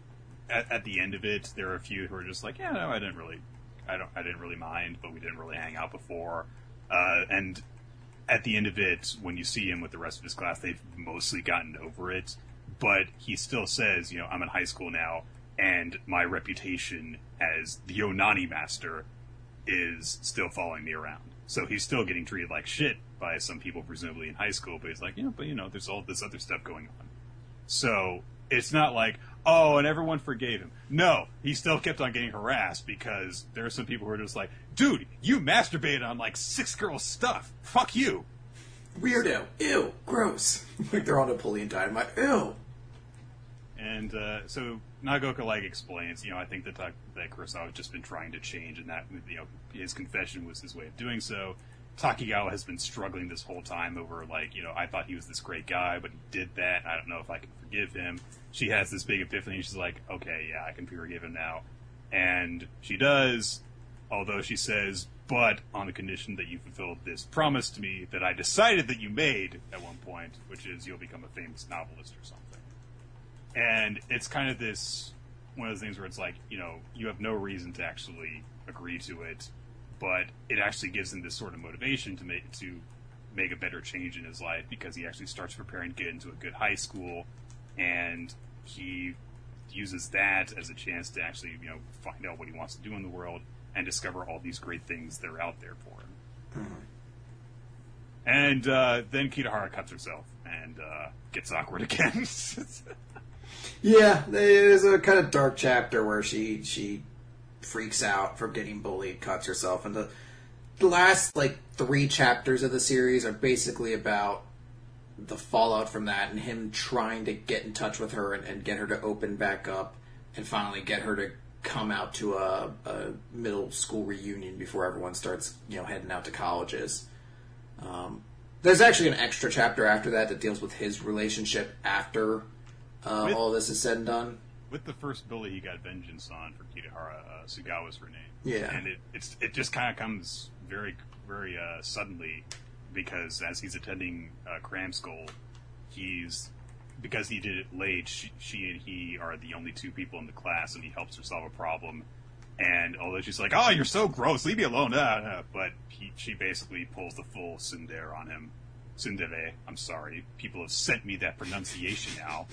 at, at the end of it, there are a few who are just like, yeah, no, I didn't really, I don't, I didn't really mind, but we didn't really hang out before. Uh, and at the end of it, when you see him with the rest of his class, they've mostly gotten over it. But he still says, you know, I'm in high school now, and my reputation as the Onani master is still following me around. So he's still getting treated like shit by some people, presumably in high school. But he's like, yeah, but you know, there's all this other stuff going on. So it's not like, oh, and everyone forgave him. No, he still kept on getting harassed because there are some people who are just like, dude, you masturbated on like six girls' stuff. Fuck you. Weirdo. Ew. Gross. Like they're on Napoleon Dynamite. Ew. And uh, so Nagaoka like explains, you know, I think that Ta- that Kurosawa has just been trying to change, and that, you know, his confession was his way of doing so. Takigawa has been struggling this whole time over, like, you know, I thought he was this great guy, but he did that. I don't know if I can forgive him. She has this big epiphany. She's like, okay, yeah, I can forgive him now. And she does, although she says, but on the condition that you fulfilled this promise to me that I decided that you made at one point, which is you'll become a famous novelist or something. And it's kind of this, one of those things where it's like, you know, you have no reason to actually agree to it, but it actually gives him this sort of motivation to make to make a better change in his life, because he actually starts preparing to get into a good high school, and he uses that as a chance to actually, you know, find out what he wants to do in the world and discover all these great things that are out there for him. And uh, then Kitahara cuts herself and uh, gets awkward again. Yeah, there's a kind of dark chapter where she she freaks out from getting bullied, cuts herself, and the, the last like three chapters of the series are basically about the fallout from that and him trying to get in touch with her and, and get her to open back up and finally get her to come out to a, a middle school reunion before everyone starts, you know, heading out to colleges. Um, there's actually an extra chapter after that that deals with his relationship after uh, with, all this is said and done. With the first bully he got vengeance on for Kitahara, uh, Sugawa's her name. Yeah. And it it's it just kind of comes very, very uh, suddenly because as he's attending uh, cram school, he's, because he did it late, she, she and he are the only two people in the class and he helps her solve a problem. And although she's like, oh, you're so gross, leave me alone, ah, ah, but he, she basically pulls the full tsundere on him. Tsundere, I'm sorry. People have sent me that pronunciation now.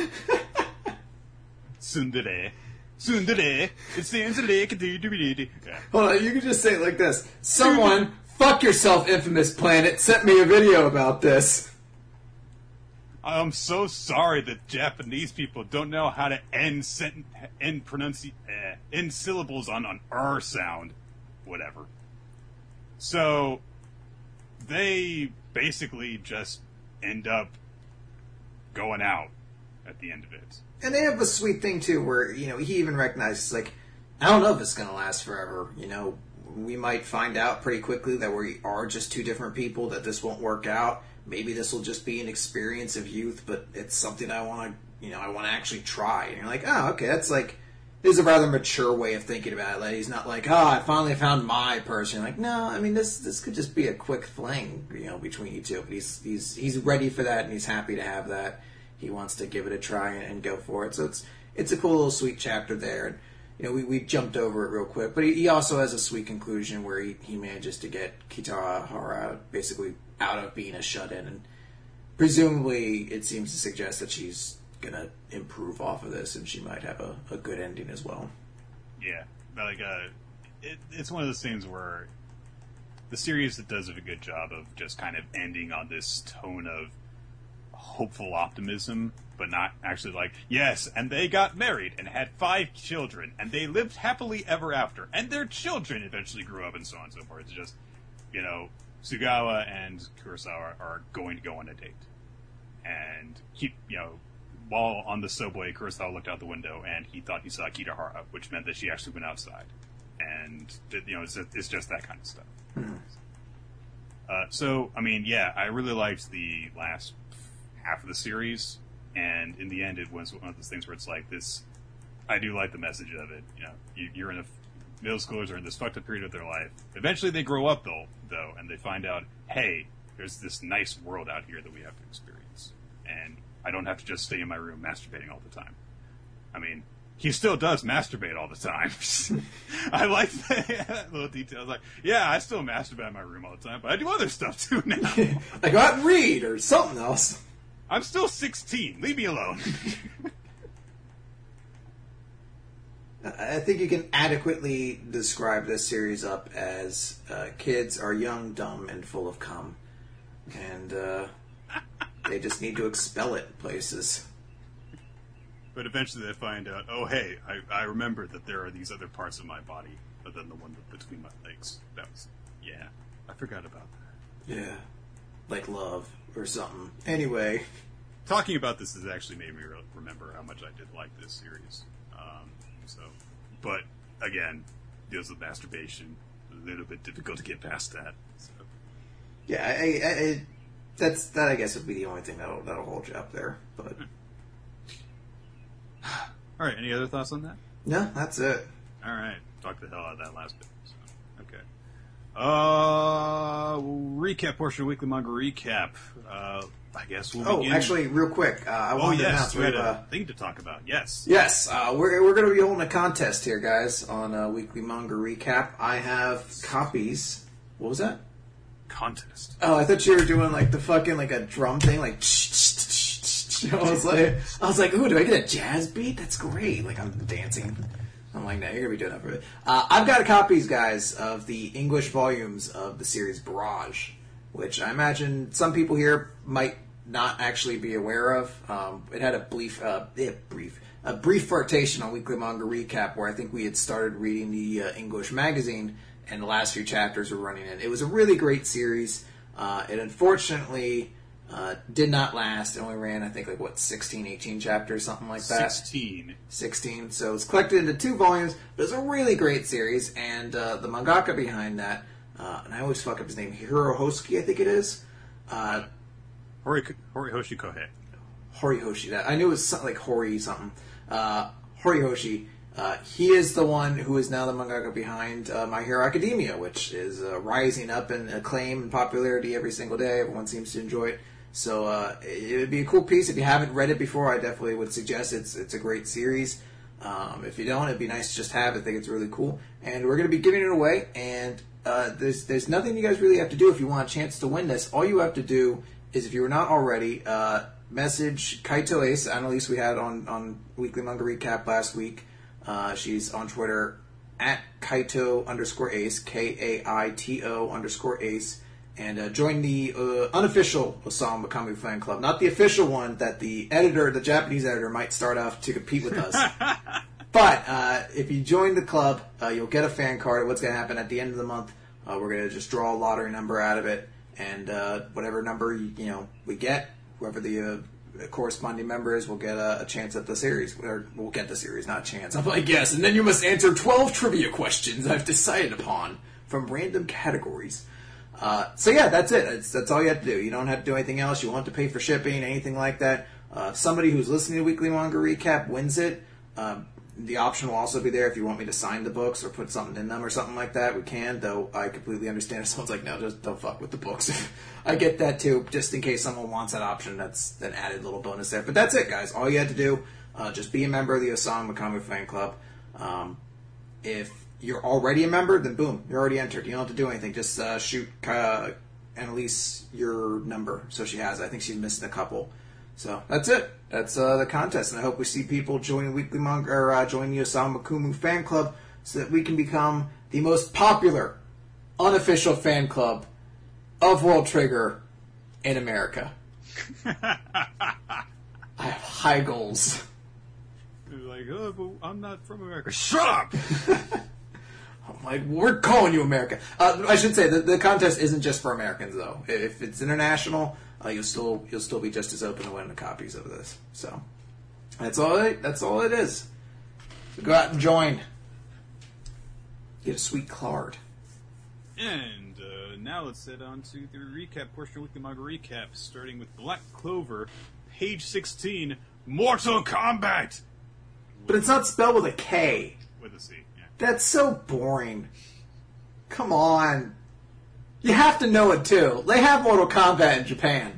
Tsundere. Tsundere. It's the tsundere. Yeah. Hold on, you can just say it like this. Someone, fuck yourself, Infamous Planet, sent me a video about this. I'm so sorry that Japanese people don't know how to end sent- end pronunci- eh, end syllables on an er sound, whatever. So they basically just end up going out at the end of it. And they have a sweet thing too, where you know he even recognizes like, I don't know if it's going to last forever. You know, we might find out pretty quickly that we are just two different people, that this won't work out. Maybe this will just be an experience of youth, but it's something I want to, you know, I want to actually try. And you're like, oh, okay, that's like, this is a rather mature way of thinking about it. Like, he's not like, oh, I finally found my person. You're like, no, I mean, this this could just be a quick fling, you know, between you two. But he's he's he's ready for that, and he's happy to have that. He wants to give it a try and, and go for it. So it's it's a cool little sweet chapter there. And you know, we, we jumped over it real quick, but he, he also has a sweet conclusion where he, he manages to get Kitahara basically out of being a shut-in, and presumably it seems to suggest that she's going to improve off of this, and she might have a, a good ending as well. Yeah, like uh, it, it's one of those things where the series does a good job of just kind of ending on this tone of hopeful optimism, but not actually like, yes, and they got married and had five children, and they lived happily ever after, and their children eventually grew up, and so on and so forth. It's just, you know, Sugawa and Kurosawa are going to go on a date. And, he, you know, while on the subway, Kurosawa looked out the window, and he thought he saw Kitahara, which meant that she actually went outside. And, you know, it's, it's just that kind of stuff. Mm-hmm. Uh, so, I mean, yeah, I really liked the last half of the series, and in the end, it was one of those things where it's like this. I do like the message of it. You know, you, you're in a middle schoolers are in this fucked up period of their life. Eventually, they grow up though, though, and they find out, hey, there's this nice world out here that we have to experience, and I don't have to just stay in my room masturbating all the time. I mean, he still does masturbate all the time. I like that little details. Like, yeah, I still masturbate in my room all the time, but I do other stuff too now. I go out and read or something else. I'm still sixteen. Leave me alone. I think you can adequately describe this series up as uh, kids are young, dumb, and full of cum. And uh, they just need to expel it places. But eventually they find out, oh, hey, I, I remember that there are these other parts of my body other than the one between my legs. That was, yeah, I forgot about that. Yeah, like love or something. Anyway. Talking about this has actually made me re- remember how much I did like this series. Um, so, but, again, deals with masturbation. A little bit difficult to get past that. So. Yeah, I, I, I, that's, that I guess would be the only thing that'll, that'll hold you up there, but... All right, any other thoughts on that? No, that's it. All right, talk the hell out of that last bit. So, okay. Uh, recap portion of Weekly Manga Recap. Uh, I guess we'll Oh, begin. actually, real quick, uh, I oh, wanted yes, to announce we had have, a uh, thing to talk about. Yes. Yes, uh, we're we're going to be holding a contest here, guys, on uh, Weekly Manga Recap. I have copies. What was that? Contest. Oh, I thought you were doing like the fucking like a drum thing, like. I was like, I was like, ooh, do I get a jazz beat? That's great. Like I'm dancing. I'm like, no, you're gonna be doing that for it. Uh, I've got copies, guys, of the English volumes of the series Barrage, which I imagine some people here might not actually be aware of. Um, it had a brief, uh, eh, brief, a brief flirtation on Weekly Manga Recap where I think we had started reading the uh, English magazine, and the last few chapters were running in. It was a really great series. Uh, it unfortunately uh, did not last. It only ran, I think, like, what, sixteen, eighteen chapters, something like that? sixteen. sixteen. So it's collected into two volumes, but it's a really great series, and uh, the mangaka behind that, uh, and I always fuck up his name, Hirohoski, I think it is. Uh, Hori, Horihoshi Kohei. Horihoshi. That I knew it was something like Hori something. Uh, Horihoshi. Uh, he is the one who is now the mangaka behind uh, My Hero Academia, which is uh, rising up in acclaim and popularity every single day. Everyone seems to enjoy it. So uh, it would be a cool piece. If you haven't read it before, I definitely would suggest it's it's a great series. Um, if you don't, it'd be nice to just have it. I think it's really cool. And we're going to be giving it away. And uh, there's there's nothing you guys really have to do if you want a chance to win this. All you have to do is, if you're not already, uh, message Kaito Ace, Annalise we had on, on Weekly Manga Recap last week. Uh, she's on Twitter at Kaito underscore Ace, K A I T O underscore Ace, and uh, join the uh, unofficial Osamu Makamu fan club. Not the official one that the editor, the Japanese editor, might start off to compete with us. But uh, if you join the club, uh, you'll get a fan card. What's going to happen at the end of the month, uh, we're going to just draw a lottery number out of it, and uh, whatever number you, you know we get, whoever the uh, corresponding member is, will get a, a chance at the series. Or we'll get the series, not a chance. I'm like, yes, and then you must answer twelve trivia questions I've decided upon from random categories. Uh, so yeah, that's it. It's, that's all you have to do. You don't have to do anything else. You won't have to pay for shipping, anything like that. Uh, if somebody who's listening to Weekly Manga Recap wins it, um, the option will also be there if you want me to sign the books or put something in them or something like that. We can, though I completely understand if someone's like, no, just don't fuck with the books. I get that too, just in case someone wants that option. That's an added little bonus there. But that's it, guys. All you have to do, uh, just be a member of the Osamu Makamu fan club. Um, if you're already a member, then boom, you're already entered. You don't have to do anything. Just uh, shoot uh, Annalise your number, so she has it. I think she's missing a couple. So that's it. That's uh, the contest, and I hope we see people join Weekly Manga or uh, join the Osamu Makamu fan club so that we can become the most popular unofficial fan club of World Trigger in America. I have high goals. They're like, oh, but I'm not from America. Shut up! I'm like, we're calling you America. Uh, I should say that the contest isn't just for Americans, though. If it's international, uh, you'll still you'll still be just as open to winning copies of this. So that's all. It, that's all it is. So go out and join. Get a sweet card. And uh, now let's head on to the recap portion of Weekly Manga Recap, starting with Black Clover, page sixteen, Mortal Kombat! But it's not spelled with a K. With a C, yeah. That's so boring. Come on. You have to know it, too. They have Mortal Kombat in Japan.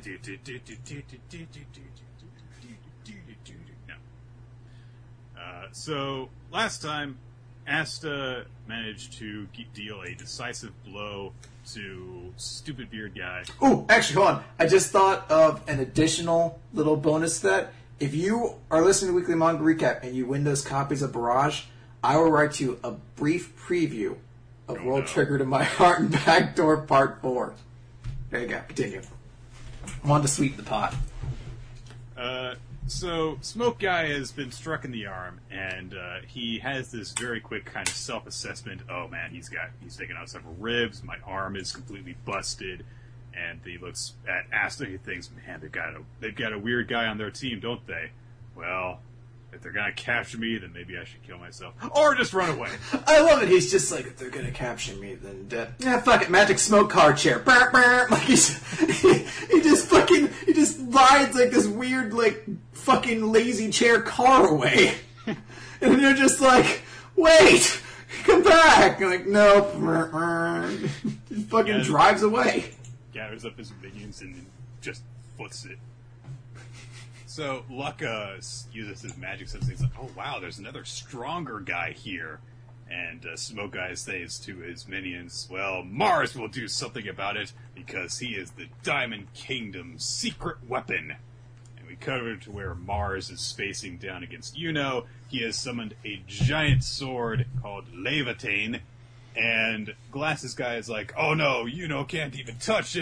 No. Uh, so, last time, Asta managed to deal a decisive blow to Stupid Beard Guy. Ooh, actually, hold on. I just thought of an additional little bonus that if you are listening to Weekly Manga Recap and you win those copies of Barrage, I will write you a brief preview of oh, World no. Trigger to My Heart and Backdoor Part four. There you go. Continue. I wanted to sweeten the pot. Uh, so, Smoke Guy has been struck in the arm, and uh, he has this very quick kind of self-assessment. Oh man, he's got he's taken out several ribs. My arm is completely busted, and he looks at Asta. He thinks, man, they've got a they've got a weird guy on their team, don't they? Well, if they're gonna capture me, then maybe I should kill myself or just run away. I love it. He's just like, if they're gonna capture me, then uh, yeah, fuck it. Magic smoke car chair. Burr, burr. Like he's he, he just fucking he just rides like this weird like fucking lazy chair car away, and they're just like, wait, come back. I'm like, nope. Burr, burr. He fucking Yeah. drives away. Gathers up his minions and just foots it. So Luck uh, uses his magic sense. He's like, "Oh wow, there's another stronger guy here." And uh, Smoke Guy says to his minions, "Well, Mars will do something about it because he is the Diamond Kingdom's secret weapon." And we cover to where Mars is facing down against Yuno. He has summoned a giant sword called Levitain. And Glasses Guy is like, "Oh no, Yuno can't even touch him.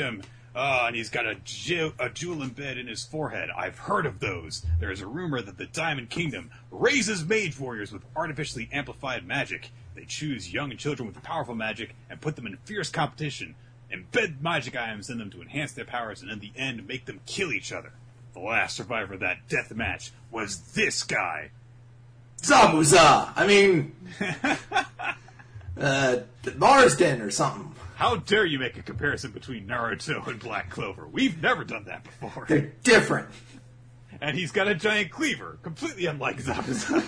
Oh, and he's got a, ju- a jewel embedded in his forehead. I've heard of those. There is a rumor that the Diamond Kingdom raises mage warriors with artificially amplified magic. They choose young children with powerful magic and put them in fierce competition, embed magic items in them to enhance their powers, and in the end make them kill each other. The last survivor of that death match was this guy. Zabuza! I mean, uh, Marsden or something. How dare you make a comparison between Naruto and Black Clover? We've never done that before. They're different. And he's got a giant cleaver, completely unlike Zabuza.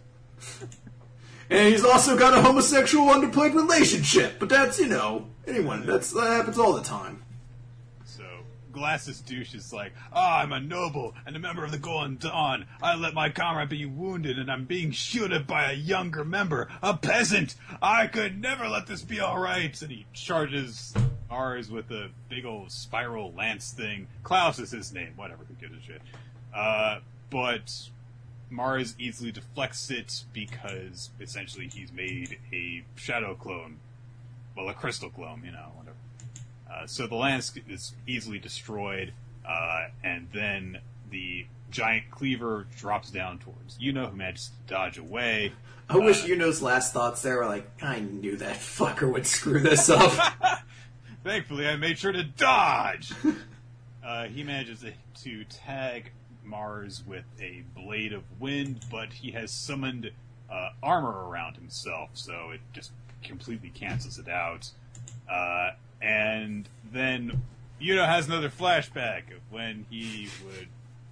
And he's also got a homosexual underplayed relationship. But that's, you know, anyone, that's, that happens all the time. So, Glasses Douche is like, ah, oh, I'm a noble and a member of the Golden Dawn. I let my comrade be wounded and I'm being shielded by a younger member, a peasant. I could never let this be alright. And he charges Mars with a big old spiral lance thing. Klaus is his name, whatever, who gives a shit. Uh, but Mars easily deflects it because essentially he's made a shadow clone. Well, a crystal clone, you know, whatever. Uh, so the lance is easily destroyed, uh, and then the giant cleaver drops down towards Yuno, who manages to dodge away. I uh, wish uh, Yuno's last thoughts there were like, I knew that fucker would screw this up. Thankfully, I made sure to dodge! uh, he manages to tag Mars with a blade of wind, but he has summoned uh, armor around himself, so it just completely cancels it out. Uh, and then Yuno has another flashback of when he would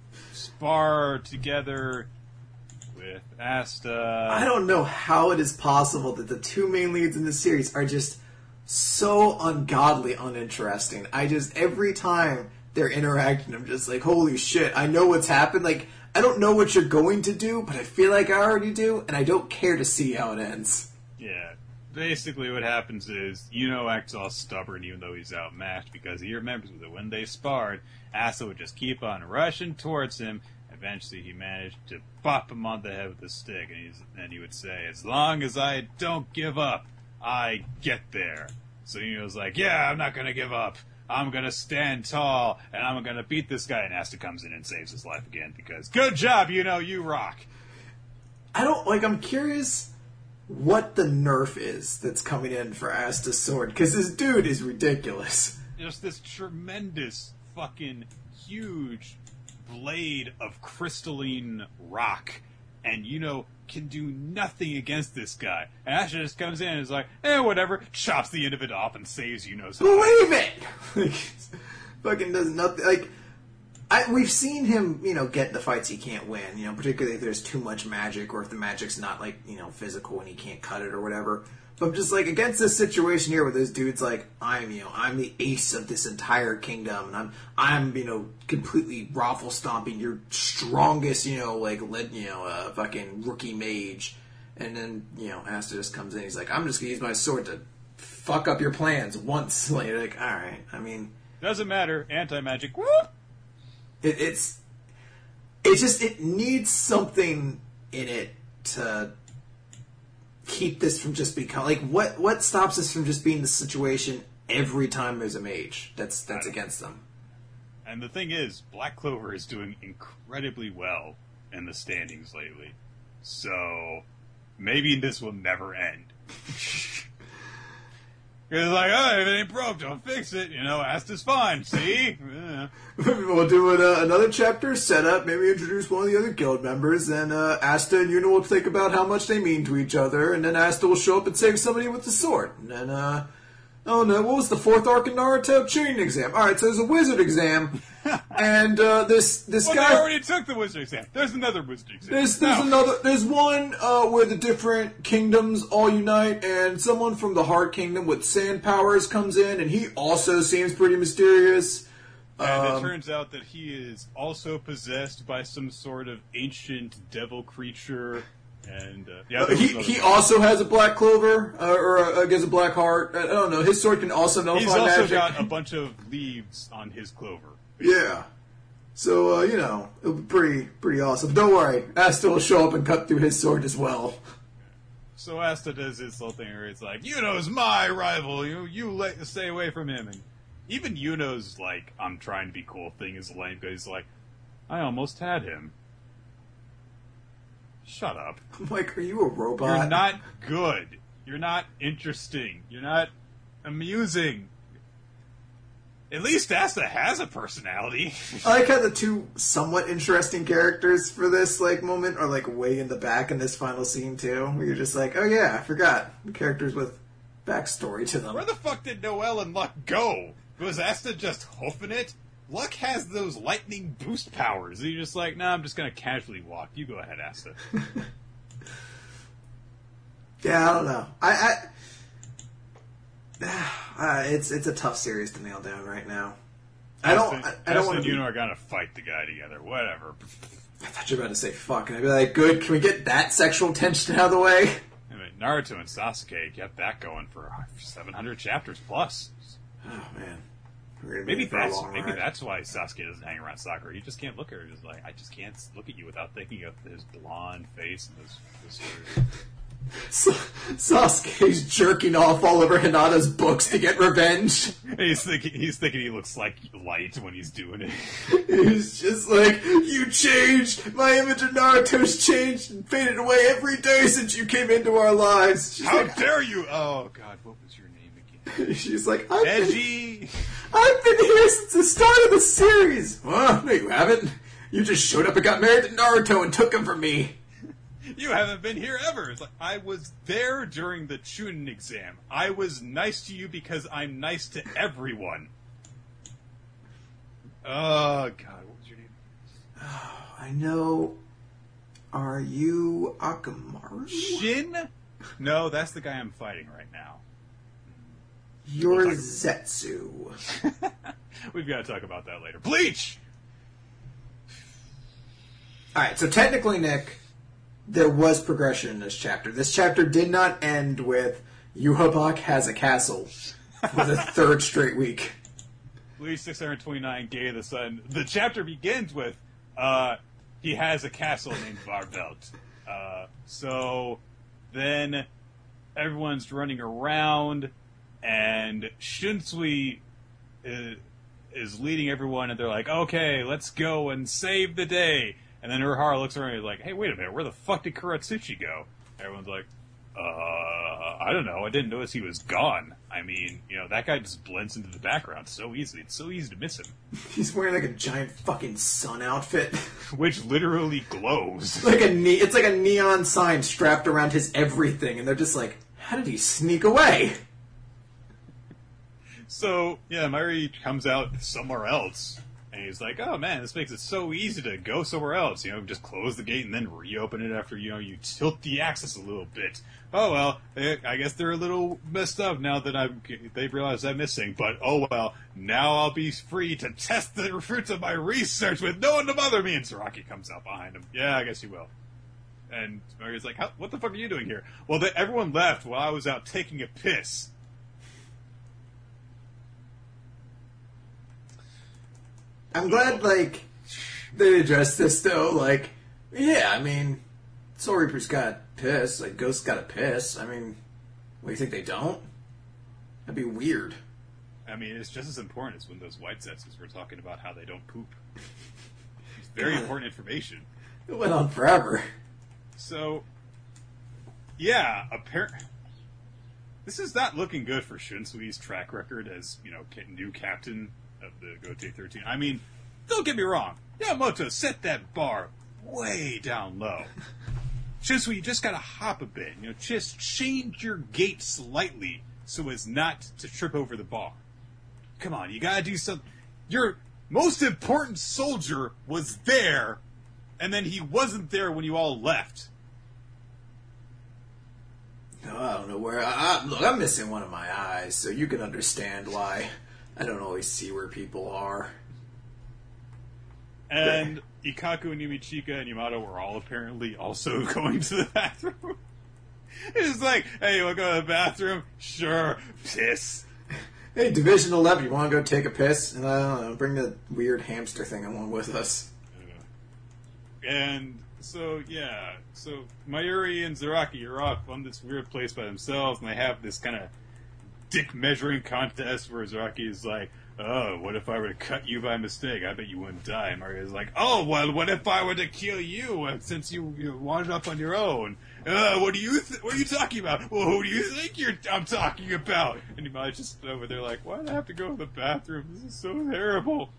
spar together with Asta. I don't know how it is possible that the two main leads in this series are just so ungodly uninteresting. I just, every time they're interacting, I'm just like, holy shit, I know what's happened. Like, I don't know what you're going to do, but I feel like I already do, and I don't care to see how it ends. Yeah. Basically what happens is, Yuno acts all stubborn even though he's outmatched because he remembers that when they sparred, Asta would just keep on rushing towards him. Eventually he managed to bop him on the head with a stick, and, he's, and he would say, as long as I don't give up, I get there. So Yuno's like, yeah, I'm not going to give up. I'm going to stand tall, and I'm going to beat this guy. And Asta comes in and saves his life again because, good job, Yuno, you rock. I don't, like, I'm curious what the nerf is that's coming in for Asta's sword, because this dude is ridiculous. Just this tremendous, fucking, huge blade of crystalline rock, and Yuno can do nothing against this guy. And Asta just comes in and is like, eh, whatever, chops the end of it off and saves Yuno's Believe it! Like, fucking does nothing, like, I, we've seen him, you know, get the fights he can't win, you know, particularly if there's too much magic or if the magic's not, like, you know, physical and he can't cut it or whatever. But just, like, against this situation here where this dude's like, I'm, you know, I'm the ace of this entire kingdom, and I'm, I'm, you know, completely raffle stomping your strongest, you know, like, led, you know, uh, fucking rookie mage. And then, you know, Asta just comes in, he's like, I'm just gonna use my sword to fuck up your plans once. Like, you're like, alright, I mean... Doesn't matter, anti-magic, whoop! It, it's, it just, it needs something in it to keep this from just becoming, like, what, what stops this from just being the situation every time there's a mage that's, that's against them? And the thing is, Black Clover is doing incredibly well in the standings lately. So, maybe this will never end. It's like, oh, if it ain't broke, don't fix it. You know, Asta's fine. See? Yeah. We'll do it, uh, another chapter setup, maybe introduce one of the other guild members, and uh, Asta and Yuno will think about how much they mean to each other, and then Asta will show up and save somebody with the sword. And then, uh, oh no, what was the fourth arc in Naruto? Chunin exam. Alright, so there's a wizard exam, and uh, this this well, guy... they already took the wizard exam. There's another wizard exam. There's, there's no. another, there's one uh, where the different kingdoms all unite, and someone from the Heart Kingdom with sand powers comes in, and he also seems pretty mysterious. And um, it turns out that he is also possessed by some sort of ancient devil creature. And uh, yeah, uh, he he also has a black clover, uh, or uh, I guess a black heart. I don't know. His sword can also nullify magic. He's also magic. got a bunch of leaves on his clover. Yeah. So uh, you know, it'll be pretty pretty awesome. Don't worry, Asta will show up and cut through his sword as well. So Asta does this little thing where it's like, Yuno's my rival. You you let stay away from him. And even Yuno's, like, I'm trying to be cool thing is lame, because he's like, I almost had him. Shut up. I'm like, are you a robot? You're not good. You're not interesting. You're not amusing. At least Asta has a personality. I like how the two somewhat interesting characters for this like moment are like way in the back in this final scene too, where you're just like, oh yeah, I forgot the characters with backstory to them. Where the fuck did Noel and Luck go? Was Asta just hoofing it? Luck has those lightning boost powers. And you're just like, nah, I'm just gonna casually walk. You go ahead, Asta. Yeah, I don't know. I, I uh, it's it's a tough series to nail down right now. I don't. Asta, I, I don't want and to. Yuno are gonna fight the guy together. Whatever. I thought you were about to say fuck, and I'd be like, good. Can we get that sexual tension out of the way? I mean, Naruto and Sasuke kept that going for seven hundred chapters plus. Oh man. Be Maybe that's maybe ride. that's why Sasuke doesn't hang around Sakura. He just can't look at her. He's like, I just can't look at you without thinking of his blonde face and his. his So, Sasuke's jerking off all over Hinata's books to get revenge. he's thinking he's thinking he looks like Light when he's doing it. He's just like, you changed. My image of Naruto's changed and faded away every day since you came into our lives. She's How like, dare you? Oh God, what was your name again? She's like, I've been, Edgy. I've been here since the start of the series. Well, no, you haven't. You just showed up and got married to Naruto and took him from me. You haven't been here ever. It's like, I was there during the Chunin exam. I was nice to you because I'm nice to everyone. Oh, God, what was your name? Oh, I know. Are you Akamaru? Shin? No, that's the guy I'm fighting right now. You're We'll talk- Zetsu. We've got to talk about that later. Bleach! Alright, so technically, Nick, there was progression in this chapter. This chapter did not end with Yhwach has a castle for the third straight week. Bleach six hundred twenty-nine, Gay of the Sun. The chapter begins with, uh, he has a castle named Varvelt. Uh, so then everyone's running around, and Shunsui is, is leading everyone, and they're like, okay, let's go and save the day. And then Urahara looks around and he's like, hey, wait a minute, where the fuck did Kuratsuchi go? Everyone's like, uh, I don't know, I didn't notice he was gone. I mean, you know, that guy just blends into the background so easily. It's so easy to miss him. He's wearing like a giant fucking sun outfit. Which literally glows. like a ne- It's like a neon sign strapped around his everything, and they're just like, how did he sneak away? So, yeah, Mairi comes out somewhere else. And he's like, oh man, this makes it so easy to go somewhere else. You know, just close the gate and then reopen it after, you know, you tilt the axis a little bit. Oh well, they, I guess they're a little messed up now that I'm, they've realized I'm missing. But oh well, now I'll be free to test the fruits of my research with no one to bother me. And Saraki comes out behind him. Yeah, I guess you will. And Mairi's like, How, what the fuck are you doing here? Well, they, everyone left while I was out taking a piss. I'm glad, like, they addressed this, though. Like, yeah, I mean, Soul Reaper's got piss. Like, Ghost's got a piss. I mean, what, do you think they don't? That'd be weird. I mean, it's just as important as when those white Zetsus were talking about how they don't poop. It's very God. important information. It went on forever. So, yeah, apparently, this is not looking good for Shinsui's track record as, you know, ca- new captain of the Gotei thirteen. I mean, don't get me wrong. Yamamoto set that bar way down low. Shinsui, you just gotta hop a bit. You know, just change your gait slightly so as not to trip over the bar. Come on, you gotta do something. Your most important soldier was there, and then he wasn't there when you all left. No, I don't know where. I, I, look, I'm missing one of my eyes, so you can understand why I don't always see where people are. And Ikaku and Yumichika and Yamato were all apparently also going to the bathroom. It's like, hey, you want to go to the bathroom? Sure. Piss. Hey, Division eleven, you want to go take a piss? And I don't know, bring the weird hamster thing along with us. And so, yeah. So, Mayuri and Zaraki are off on this weird place by themselves, and they have this kind of dick measuring contest where Zaraki's like, oh, what if I were to cut you by mistake? I bet you wouldn't die. And Mario's like, oh, well, what if I were to kill you uh, since you, you wandered up on your own? Uh, what do you th- what are you talking about? Well, who do you think you're I'm talking about? And Yamada's just over there like, why do I have to go to the bathroom? This is so terrible.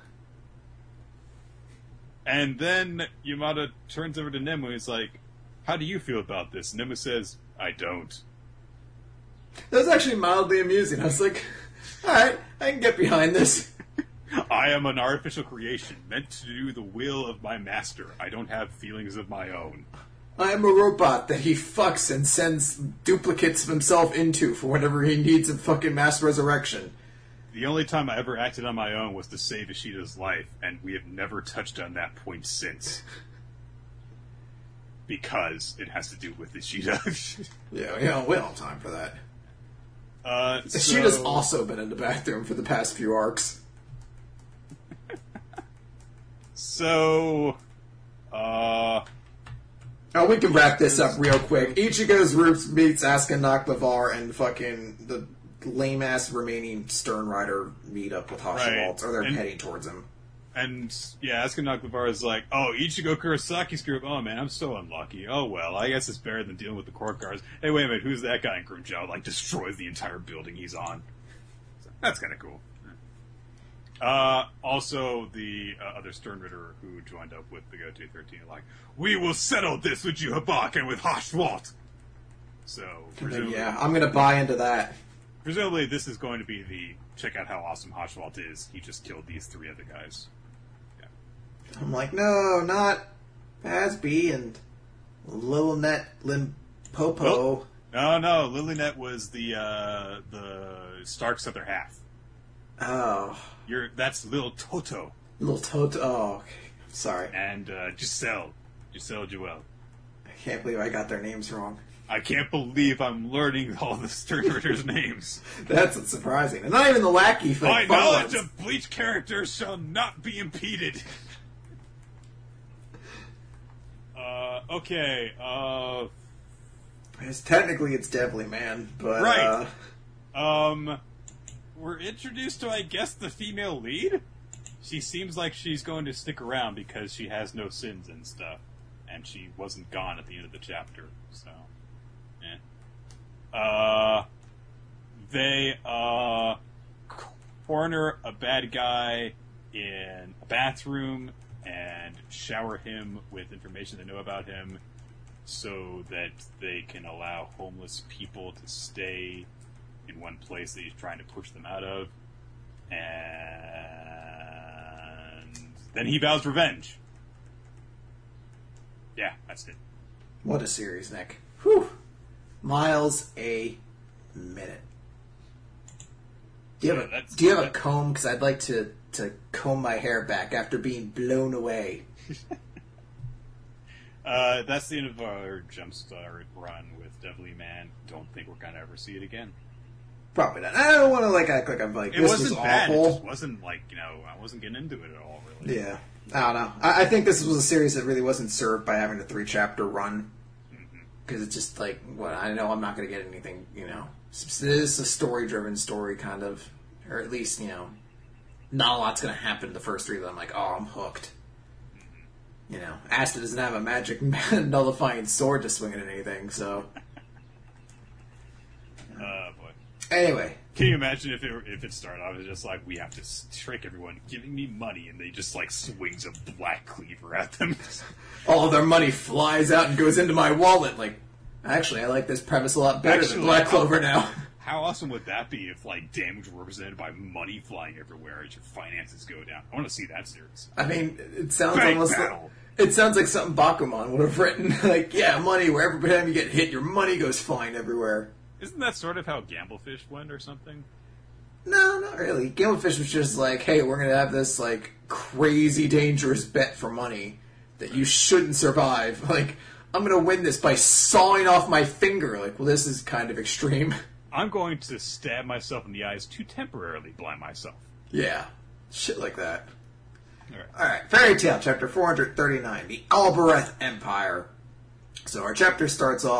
And then Yamada turns over to Nemu and he's like, how do you feel about this? And Nemu says, I don't. That was actually mildly amusing. I was like, alright, I can get behind this. I am an artificial creation, meant to do the will of my master. I don't have feelings of my own. I am a robot that he fucks and sends duplicates of himself into for whenever he needs a fucking mass resurrection. The only time I ever acted on my own was to save Ishida's life, and we have never touched on that point since. Because it has to do with Ishida. yeah, you know, we don't have time for that. Uh, Ishida's so... also been in the bathroom for the past few arcs. so, uh... Oh, we can wrap this up real quick. Ichigo's Roots meets Asuka Naklavar and fucking the lame-ass remaining Stern Rider meet up with Hashawalt, right. or they're and, heading towards him. And, yeah, Asuka Naklavar is like, oh, Ichigo Kurasaki's group, oh man, I'm so unlucky. Oh well, I guess it's better than dealing with the court guards. Hey, wait a minute, who's that guy in Grimmjow? Like, destroys the entire building he's on. So, that's kind of cool. Uh, also, the uh, other Stern Ritter who joined up with the Go two thirteen are like, we will settle this with you, Habak, and with Hashwalt. So, presumably, yeah, I'm going to buy into that. Presumably, this is going to be the check out how awesome Hashwalt is. He just killed these three other guys. Yeah. I'm like, no, not Asby and Lilnet Limpopo. Well, no, no, Lilinet was the uh, the Stark's other half. Oh. You're, that's Lil Toto. Lil Toto, oh, okay. I'm sorry. And uh, Giselle. Giselle Joel. I can't believe I got their names wrong. I can't believe I'm learning all the Stern Ritters' names. That's what's surprising. And not even the wacky thing. My knowledge of Bleach characters shall not be impeded. uh, okay, uh... It's, technically it's Deadly Man, but... Right. Uh... Um... We're introduced to, I guess, the female lead? She seems like she's going to stick around because she has no sins and stuff. And she wasn't gone at the end of the chapter, so... Eh. Uh... They, uh... corner a bad guy in a bathroom and shower him with information they know about him so that they can allow homeless people to stay in one place that he's trying to push them out of. And then he vows revenge. Yeah, that's it. What a series, Nick. Whew. Miles a minute. Do you have yeah, a, do you have a comb? Because I'd like to, to comb my hair back after being blown away. uh, that's the end of our Jumpstart run with Deadly Man. Don't think we're going to ever see it again. Probably not. I don't want to like act like I'm like, it this wasn't was bad. It just wasn't like, you know, I wasn't getting into it at all, really. Yeah. I don't know. I, I think this was a series that really wasn't served by having a three chapter run. Because mm-hmm. it's just like, what, I know I'm not going to get anything, you know. This is a story driven story, kind of. Or at least, you know, not a lot's going to happen the first three that I'm like, oh, I'm hooked. Mm-hmm. You know, Asta doesn't have a magic nullifying sword to swing at anything, so. Uh, boy. Anyway. Can you imagine if it if it started off as just like, we have to trick everyone, giving me money, and they just like swings a black cleaver at them? All their money flies out and goes into my wallet. Like, actually, I like this premise a lot better actually, than Black Clover now. How awesome would that be if like damage were represented by money flying everywhere as your finances go down? I want to see that series. I mean, it sounds Bank almost battle. like, it sounds like something Bakuman would have written. Like, yeah, money, where every time you get hit, your money goes flying everywhere. Isn't that sort of how Gamblefish went or something? No, not really. Gamblefish was just like, hey, we're going to have this, like, crazy dangerous bet for money that you shouldn't survive. Like, I'm going to win this by sawing off my finger. Like, well, this is kind of extreme. I'm going to stab myself in the eyes to temporarily blind myself. Yeah. Shit like that. All right. All right. Fairy Tail, chapter four thirty-nine, the Albereth Empire. So our chapter starts off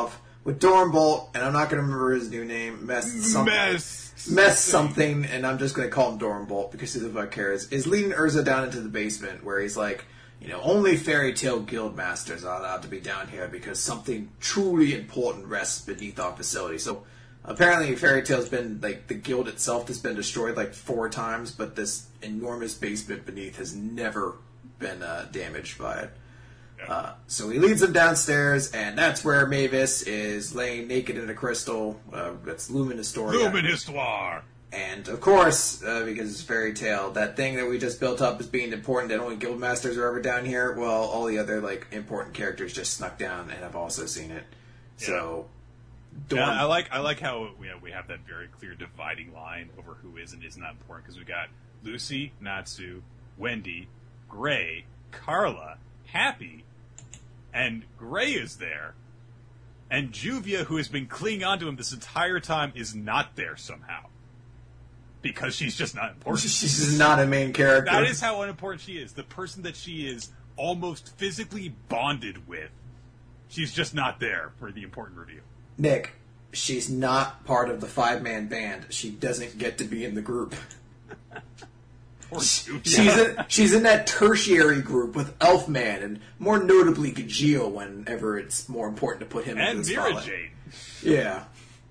with Dornbolt, and I'm not going to remember his new name, Mess something. Mess. Mess something, and I'm just going to call him Dornbolt because he's the fuck cares, is leading Urza down into the basement where he's like, you know, only Fairy Tale Guildmasters are allowed to be down here because something truly important rests beneath our facility. So apparently Fairy Tale's been, like, the guild itself has been destroyed like four times, but this enormous basement beneath has never been uh, damaged by it. Uh, so he leads them downstairs, and that's where Mavis is laying naked in a crystal. Uh, that's Luministor. Luministoire! And, of course, uh, because it's Fairy Tale, that thing that we just built up as being important that only Guildmasters are ever down here, well, all the other, like, important characters just snuck down and have also seen it. Yeah. So... Dorn- yeah, I like I like how you know, we have that very clear dividing line over who is and is not important, because we got Lucy, Natsu, Wendy, Gray, Carla, Happy, and Gray is there, and Juvia, who has been clinging onto him this entire time, is not there somehow. Because she's just not important. She's not a main character. That is how unimportant she is. The person that she is almost physically bonded with, she's just not there for the important reveal. Nick, she's not part of the five-man band. She doesn't get to be in the group. She's in, she's in that tertiary group with Elfman and more notably Gajeel whenever it's more important to put him and in the Mira spotlight. Jade. Yeah.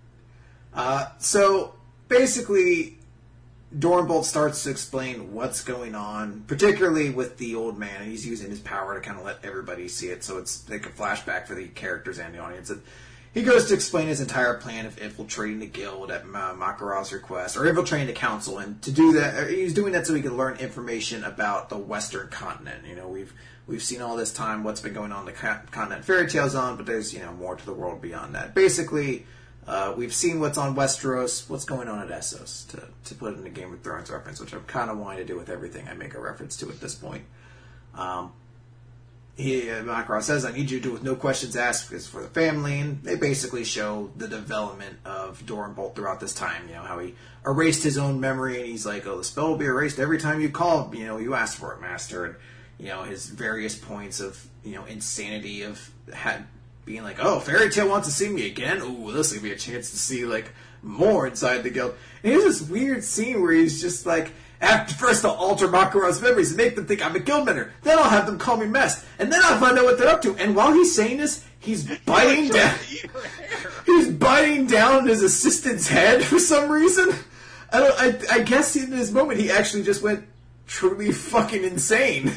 Uh, so basically, Dornbolt starts to explain what's going on, particularly with the old man, and he's using his power to kind of let everybody see it, so it's like a flashback for the characters and the audience. And he goes to explain his entire plan of infiltrating the guild at uh, Makarov's request, or infiltrating the council, and to do that, he's doing that so he can learn information about the Western continent. You know, we've we've seen all this time what's been going on in the co- continent Fairy Tale's on, but there's, you know, more to the world beyond that. Basically, uh, we've seen what's on Westeros, what's going on at Essos, to, to put in a Game of Thrones reference, which I'm kind of wanting to do with everything I make a reference to at this point. Um... He, uh, Makarov says, I need you to do with no questions asked because for the family, and they basically show the development of Dornbolt throughout this time, you know, how he erased his own memory, and he's like, oh, the spell will be erased every time you call, you know, you ask for it, Master, and, you know, his various points of, you know, insanity of had being like, oh, Fairy Tale wants to see me again? Ooh, this will be a chance to see, like, more inside the guild. And here's this weird scene where he's just like, After first I'll alter Makarov's memories and make them think I'm a guildmember. Then I'll have them call me Mess. And then I'll find out what they're up to. And while he's saying this, he's biting down. He's biting down his assistant's head for some reason. I don't. I, I guess in this moment he actually just went truly fucking insane.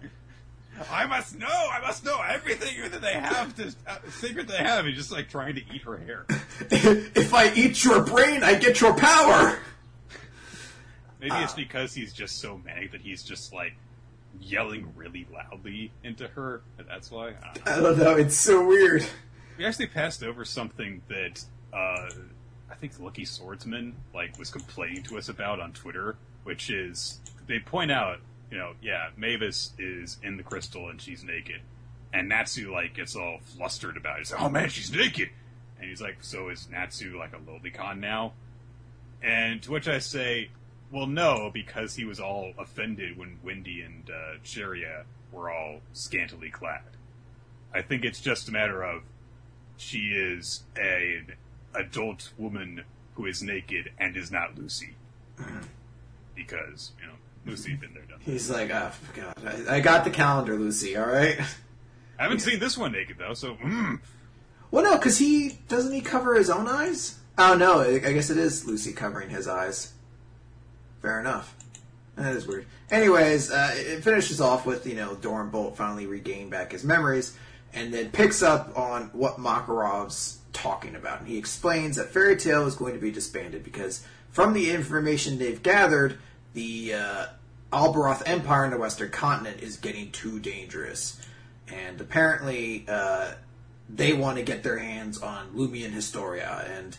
I must know. I must know everything that they have. To uh, secret they have. He's just like trying to eat her hair. If I eat your brain, I get your power. Maybe uh, it's because he's just so manic that he's just, like, yelling really loudly into her. That's why. I don't know. I don't know. It's so weird. We actually passed over something that uh, I think Lucky Swordsman, like, was complaining to us about on Twitter, which is they point out, you know, yeah, Mavis is in the crystal and she's naked. And Natsu, like, gets all flustered about it. He's like, oh, man, she's naked. And he's like, so is Natsu, like, a lolicon now? And to which I say, well, no, because he was all offended when Wendy and uh, Cheria were all scantily clad. I think it's just a matter of she is an adult woman who is naked and is not Lucy. Because, you know, Lucy been there, done that. He's like, oh, God, I, I got the calendar, Lucy, all right? I haven't seen this one naked, though, so... Mm. Well, no, because he... Doesn't he cover his own eyes? Oh, no, I guess it is Lucy covering his eyes. Fair enough. That is weird. Anyways, uh, it finishes off with, you know, Dornbolt finally regaining back his memories, and then picks up on what Makarov's talking about. And he explains that Fairy Tale is going to be disbanded because from the information they've gathered, the uh, Alberoth Empire in the Western Continent is getting too dangerous. And apparently, uh, they want to get their hands on Lumion Historia. And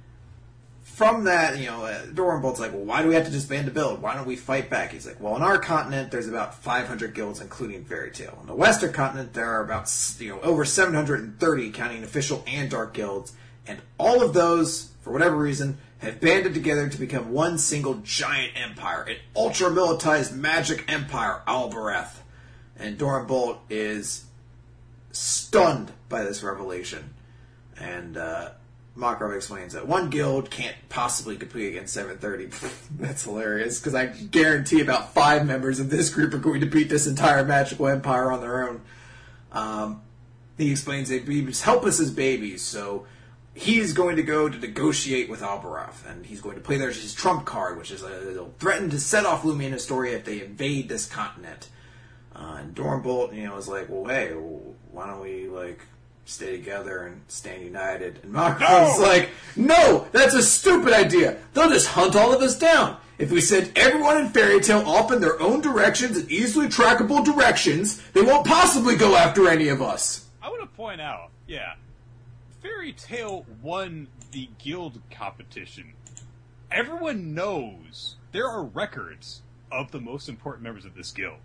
from that, you know, uh, Dornbolt's like, well, why do we have to disband the build? Why don't we fight back? He's like, well, on our continent, there's about five hundred guilds, including Fairy Tale. On the Western Continent, there are about, you know, over seven hundred thirty, counting official and dark guilds. And all of those, for whatever reason, have banded together to become one single giant empire, an ultra-militarized magic empire, Albereth. And Dornbolt is stunned by this revelation. And uh, Makarov explains that one guild can't possibly compete against seven thirty. That's hilarious, because I guarantee about five members of this group are going to beat this entire magical empire on their own. Um, he explains they be helpless as babies, so he's going to go to negotiate with Albaroth, and he's going to play their his trump card, which is uh, they'll threaten to set off Lumia and Astoria if they invade this continent. Uh, and Dornbolt, you know, is like, well, hey, why don't we, like, stay together and stand united? And Makarov's no! like, no, that's a stupid idea. They'll just hunt all of us down. If we send everyone in Fairy Tail off in their own directions and easily trackable directions, they won't possibly go after any of us. I want to point out, yeah, Fairy Tail won the guild competition. Everyone knows there are records of the most important members of this guild.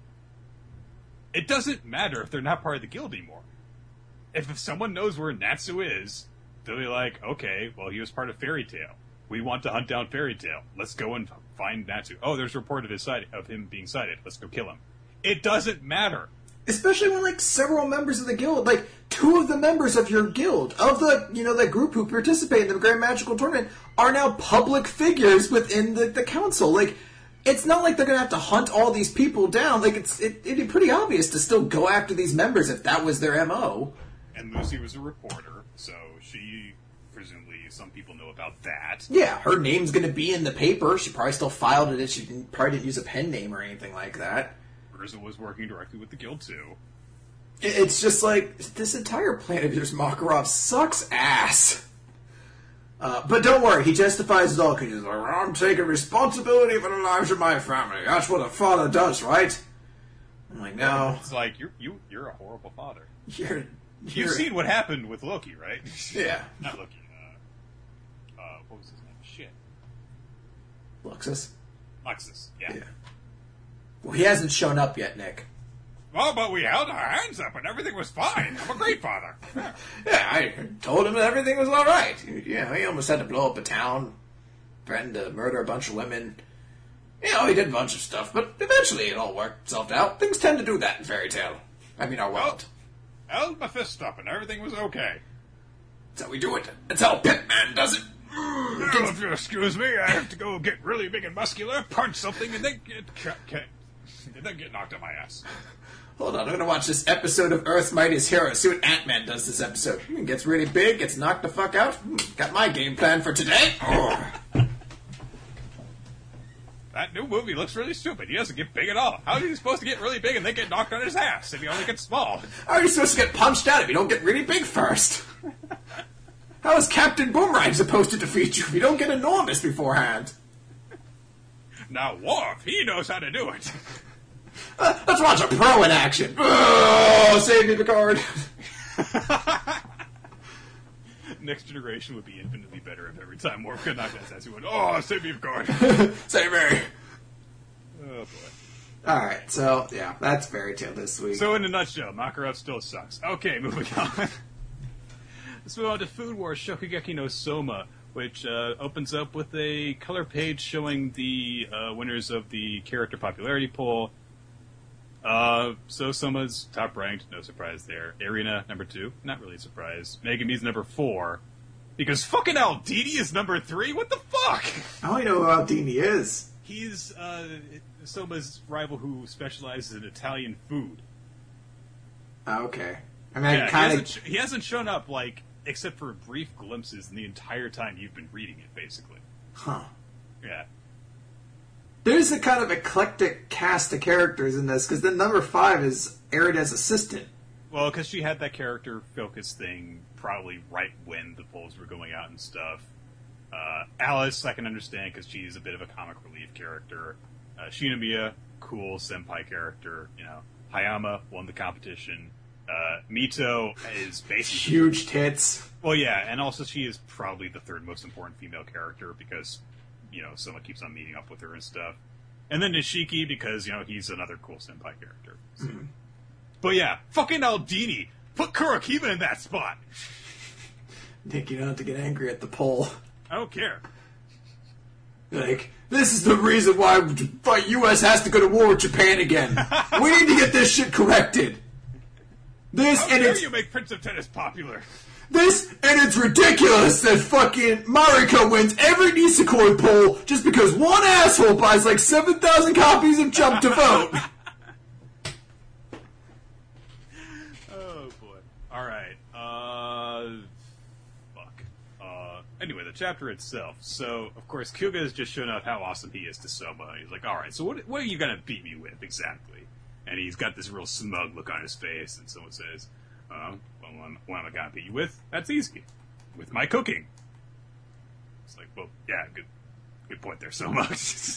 It doesn't matter if they're not part of the guild anymore. If someone knows where Natsu is, they'll be like, okay, well, he was part of Fairy Tail. We want to hunt down Fairy Tail. Let's go and find Natsu. Oh, there's a report of his sight- of him being sighted. Let's go kill him. It doesn't matter. Especially when, like, several members of the guild, like, two of the members of your guild, of the, you know, that group who participate in the Grand Magical Tournament, are now public figures within the, the council. Like, it's not like they're going to have to hunt all these people down. Like, it's it, it'd be pretty obvious to still go after these members if that was their M O. And Lucy was a reporter, so she, presumably, some people know about that. Yeah, her name's going to be in the paper. She probably still filed it. She didn't, probably didn't use a pen name or anything like that. Urza was working directly with the guild, too. It's just like, this entire plan of yours, Makarov, sucks ass. Uh, but don't worry, he justifies it all, because he's like, I'm taking responsibility for the lives of my family. That's what a father does, right? I'm like, no. It's like, you're, you, you're a horrible father. You're... you're You've seen what happened with Loki, right? Yeah. Not Loki, uh, uh, what was his name? Shit. Luxus? Luxus, yeah. Yeah. Well, he hasn't shown up yet, Nick. Well, but we held our hands up and everything was fine. I'm a great father. Yeah, I told him that everything was all right. Yeah, he almost had to blow up a town, threatened to murder a bunch of women. You know, he did a bunch of stuff, but eventually it all worked itself out. Things tend to do that in Fairy Tail. I mean, our world. Held my fist up and everything was okay. That's how we do it. That's how Pitman does it. Now, if you'll excuse me, I have to go get really big and muscular, punch something, and then get, get, and then get knocked on my ass. Hold on, I'm gonna watch this episode of Earth's Mightiest Heroes. See what Ant-Man does this episode. He gets really big, gets knocked the fuck out. Got my game plan for today. Oh. That new movie looks really stupid. He doesn't get big at all. How is he supposed to get really big and then get knocked on his ass if he only gets small? How are you supposed to get punched out if you don't get really big first? How is Captain Boomerang supposed to defeat you if you don't get enormous beforehand? Now, Worf, he knows how to do it. Uh, let's watch a pro in action. Oh, save me, Picard. Next generation would be infinitely better if every time Worf got knocked on his ass, he went, oh, save me, Picard. Save me. Oh, boy. Alright, so, yeah, that's Fairy Tail this week. So, in a nutshell, Makarov still sucks. Okay, moving on. Let's move on to Food Wars Shokugeki no Soma, which uh, opens up with a color page showing the uh, winners of the character popularity poll. Uh, so Soma's top ranked, no surprise there. Arena, number two, not really a surprise. Megami's number four, because fucking Aldini is number three? What the fuck? I don't even know who Aldini is. He's uh, Soma's rival who specializes in Italian food. Oh, okay. I mean, Yeah, kind he, of. hasn't, he hasn't shown up, like, except for brief glimpses in the entire time you've been reading it, basically. Huh. Yeah. There's a kind of eclectic cast of characters in this, because then number five is Erida's assistant. Well, because she had that character focus thing probably right when the polls were going out and stuff. Uh, Alice, I can understand, because she's a bit of a comic relief character. Uh, Shinomiya, cool senpai character. You know, Hayama won the competition. Uh, Mito is basically... Huge tits. Well, yeah, and also she is probably the third most important female character, because... you know, someone keeps on meeting up with her and stuff. And then Nishiki, because, you know, he's another cool senpai character. So. Mm-hmm. But yeah, fucking Aldini! Put Kurokiba in that spot! Nick, you don't have to get angry at the poll. I don't care. Like, this is the reason why the U S has to go to war with Japan again. We need to get this shit corrected. This How and dare it's you make Prince of Tennis popular? this and it's ridiculous that fucking Mariko wins every Nisekoi poll just because one asshole buys like seven thousand copies of Jump to Vote. Oh boy! All right. Uh, fuck. Uh, anyway, the chapter itself. So, of course, Kyuga has just shown off how awesome he is to Soma. He's like, "All right, so what? What are you gonna beat me with exactly?" And he's got this real smug look on his face, and someone says, uh, well, what am I gonna beat you with? That's easy. With my cooking. It's like, well, yeah, good good point there, Soma.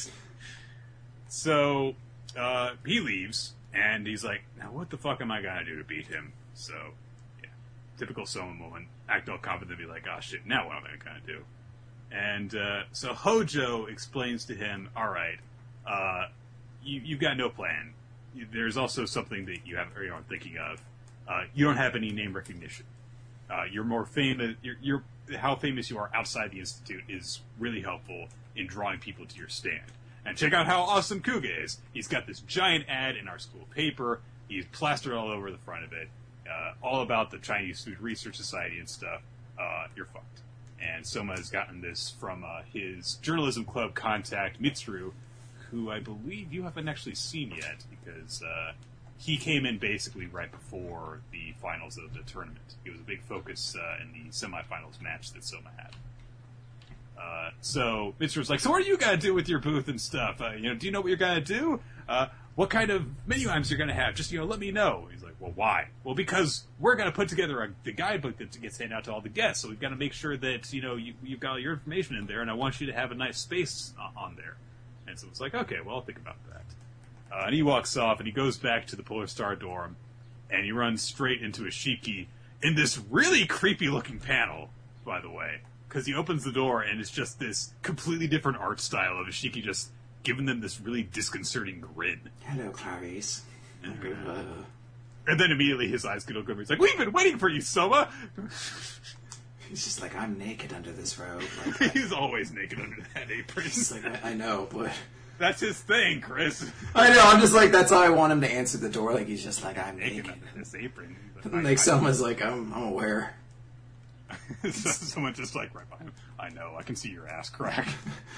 So, uh, he leaves, and he's like, now what the fuck am I gonna do to beat him? So, yeah, typical Soma moment. Act all confident, be like, oh shit, now what am I gonna do? And, uh, so Hojo explains to him, alright, uh, you, you've got no plan. There's also something that you have, or you aren't thinking of. Uh, you don't have any name recognition. Uh, you're more famous. You're, you're how famous you are outside the institute is really helpful in drawing people to your stand. And check out how awesome Kuga is. He's got this giant ad in our school paper. He's plastered all over the front of it, uh, all about the Chinese Food Research Society and stuff. Uh, you're fucked. And Soma has gotten this from uh, his journalism club contact Mitsuru, who I believe you haven't actually seen yet, because uh, he came in basically right before the finals of the tournament. He was a big focus uh, in the semifinals match that Soma had. Uh, so Mitsuru's like, so what are you gonna do with your booth and stuff? Uh, you know, do you know what you're gonna do? Uh, what kind of menu items you're gonna have? Just, you know, let me know. He's like, well, why? Well, because we're gonna put together a, the guidebook that gets handed out to all the guests, so we've got to make sure that, you know, you, you've got all your information in there, and I want you to have a nice space uh, on there. And so it's like, okay, well, I'll think about that. Uh, and he walks off, and he goes back to the Polar Star dorm, and he runs straight into Ashiki in this really creepy-looking panel, by the way, because he opens the door, and it's just this completely different art style of Ashiki just giving them this really disconcerting grin. Hello, Clarice. Uh, and then immediately his eyes get all good. He's like, we've been waiting for you, Soma! He's just like, I'm naked under this robe. Like, He's always naked under that apron. He's like, I, I know, but... That's his thing, Chris. I know, I'm just like, that's how I want him to answer the door. Like, he's just like, I'm naked. naked. Under this apron. Like, like Soma's like, I'm, I'm aware. So someone just like, right behind him, I know, I can see your ass crack.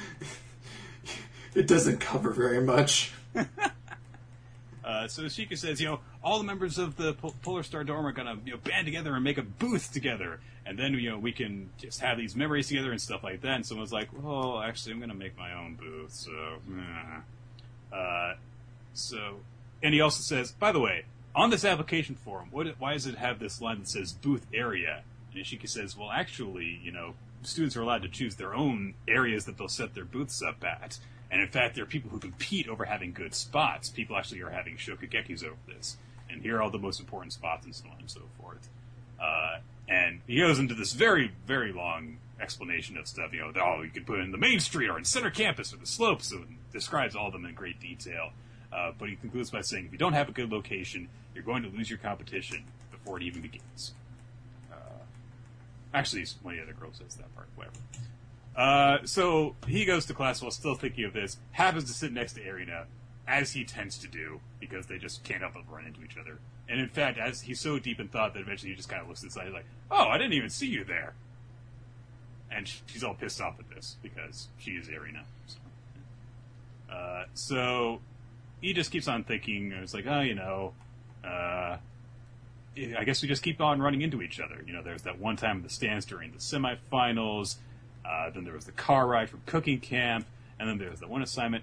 It doesn't cover very much. Uh, so Ashika says, you know, all the members of the Pol- Polar Star Dorm are gonna, you know, band together and make a booth together, and then, you know, we can just have these memories together and stuff like that. And someone's like, well, actually, I'm gonna make my own booth, so, eh. uh, so, and he also says, by the way, on this application form, what, why does it have this line that says booth area? And Ashika says, well, actually, you know, students are allowed to choose their own areas that they'll set their booths up at. And in fact, there are people who compete over having good spots. People actually are having shokugekis over this. And here are all the most important spots and so on and so forth. Uh, and he goes into this very, very long explanation of stuff. You know, oh, you could put it in the main street or in center campus or the slopes. So it describes all of them in great detail. Uh, but he concludes by saying, if you don't have a good location, you're going to lose your competition before it even begins. Uh, actually, one of the other girls says that part, whatever. Uh, so he goes to class while still thinking of this, happens to sit next to Erina, as he tends to do, because they just can't help but run into each other. And in fact, as he's so deep in thought that eventually he just kind of looks inside, he's like, oh, I didn't even see you there. And she's all pissed off at this, because she is Erina. So, uh, so he just keeps on thinking, it's like, oh, you know, uh, I guess we just keep on running into each other. You know, there's that one time in the stands during the semifinals. Uh, then there was the car ride from cooking camp, and then there was the one assignment.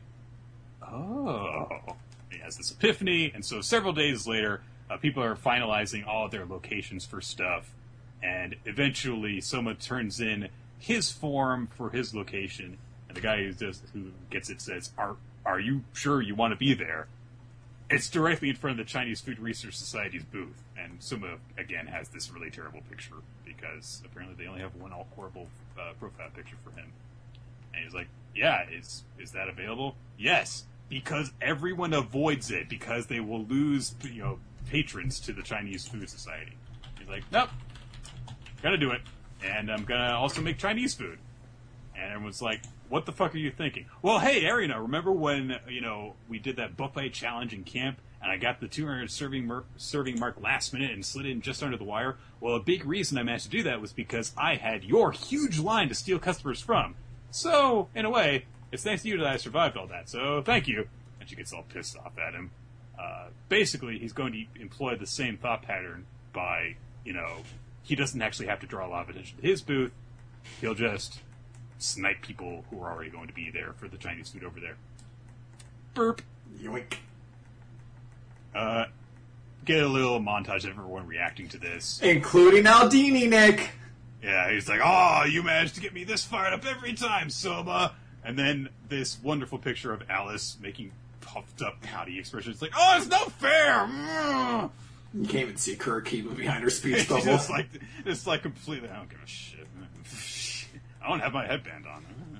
Oh, he has this epiphany, and so several days later, uh, people are finalizing all of their locations for stuff, and eventually Soma turns in his form for his location, and the guy who does who gets it says, "Are are you sure you want to be there?" It's directly in front of the Chinese Food Research Society's booth, and Soma again has this really terrible picture because apparently they only have one horrible uh, profile picture for him. And he's like, "Yeah, is is that available?" Yes, because everyone avoids it because they will lose, you know, patrons to the Chinese Food Society. He's like, "Nope, gotta do it, and I'm gonna also make Chinese food." And everyone's like, what the fuck are you thinking? Well, hey, Erina, remember when, you know, we did that buffet challenge in camp and I got the two hundred serving, mer- serving mark last minute and slid in just under the wire. Well, a big reason I managed to do that was because I had your huge line to steal customers from. So, in a way, it's thanks to you that I survived all that, so thank you. And she gets all pissed off at him. Uh, basically, he's going to employ the same thought pattern by, you know, he doesn't actually have to draw a lot of attention to his booth. He'll just snipe people who are already going to be there for the Chinese food over there. Burp. Yoink. Uh, get a little montage of everyone reacting to this. Including Aldini, Nick! Yeah, he's like, oh, you managed to get me this fired up every time, Soma! And then this wonderful picture of Alice making puffed up pouty expressions. It's like, oh, it's no fair! Mm. You can't even see Kuraki behind her speech It's bubble. just like, it's like completely, I don't give a shit. I don't have my headband on.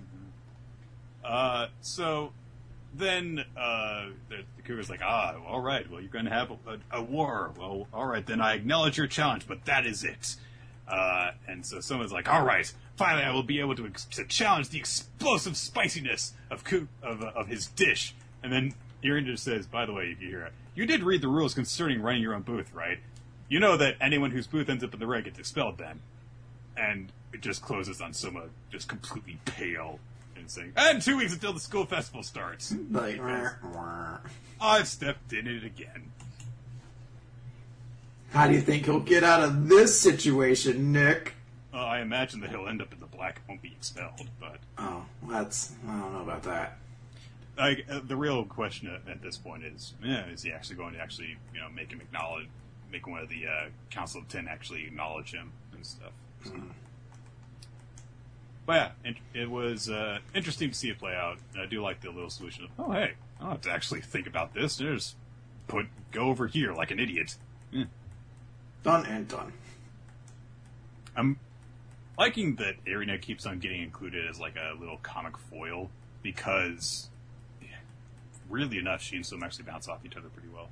Uh, so then uh, the, the Cougar's like, ah, all right, well, you're going to have a, a, a war. Well, all right, then I acknowledge your challenge, but that is it. Uh, and so someone's like, all right, finally I will be able to, to challenge the explosive spiciness of Ku- of, uh, of his dish. And then Irin just says, by the way, if you hear it, you did read the rules concerning running your own booth, right? You know that anyone whose booth ends up in the red gets expelled then. And it just closes on Soma, just completely pale, and saying, and two weeks until the school festival starts. Like, I've stepped in it again. how do you think he'll get out of this situation, Nick? Uh, I imagine that he'll end up in the black and won't be expelled, but... Oh, that's... I don't know about that. Like, uh, the real question at, at this point is, yeah, is he actually going to actually, you know, make him acknowledge, make one of the uh, Council of Ten actually acknowledge him and stuff. So. Mm. But yeah, it, it was uh, interesting to see it play out. And I do like the little solution of, oh, hey, I don't have to actually think about this. Just put, go over here like an idiot. Yeah. Done and done. I'm liking that Erina keeps on getting included as like a little comic foil because, yeah, really enough, she and Sim actually bounce off each other pretty well.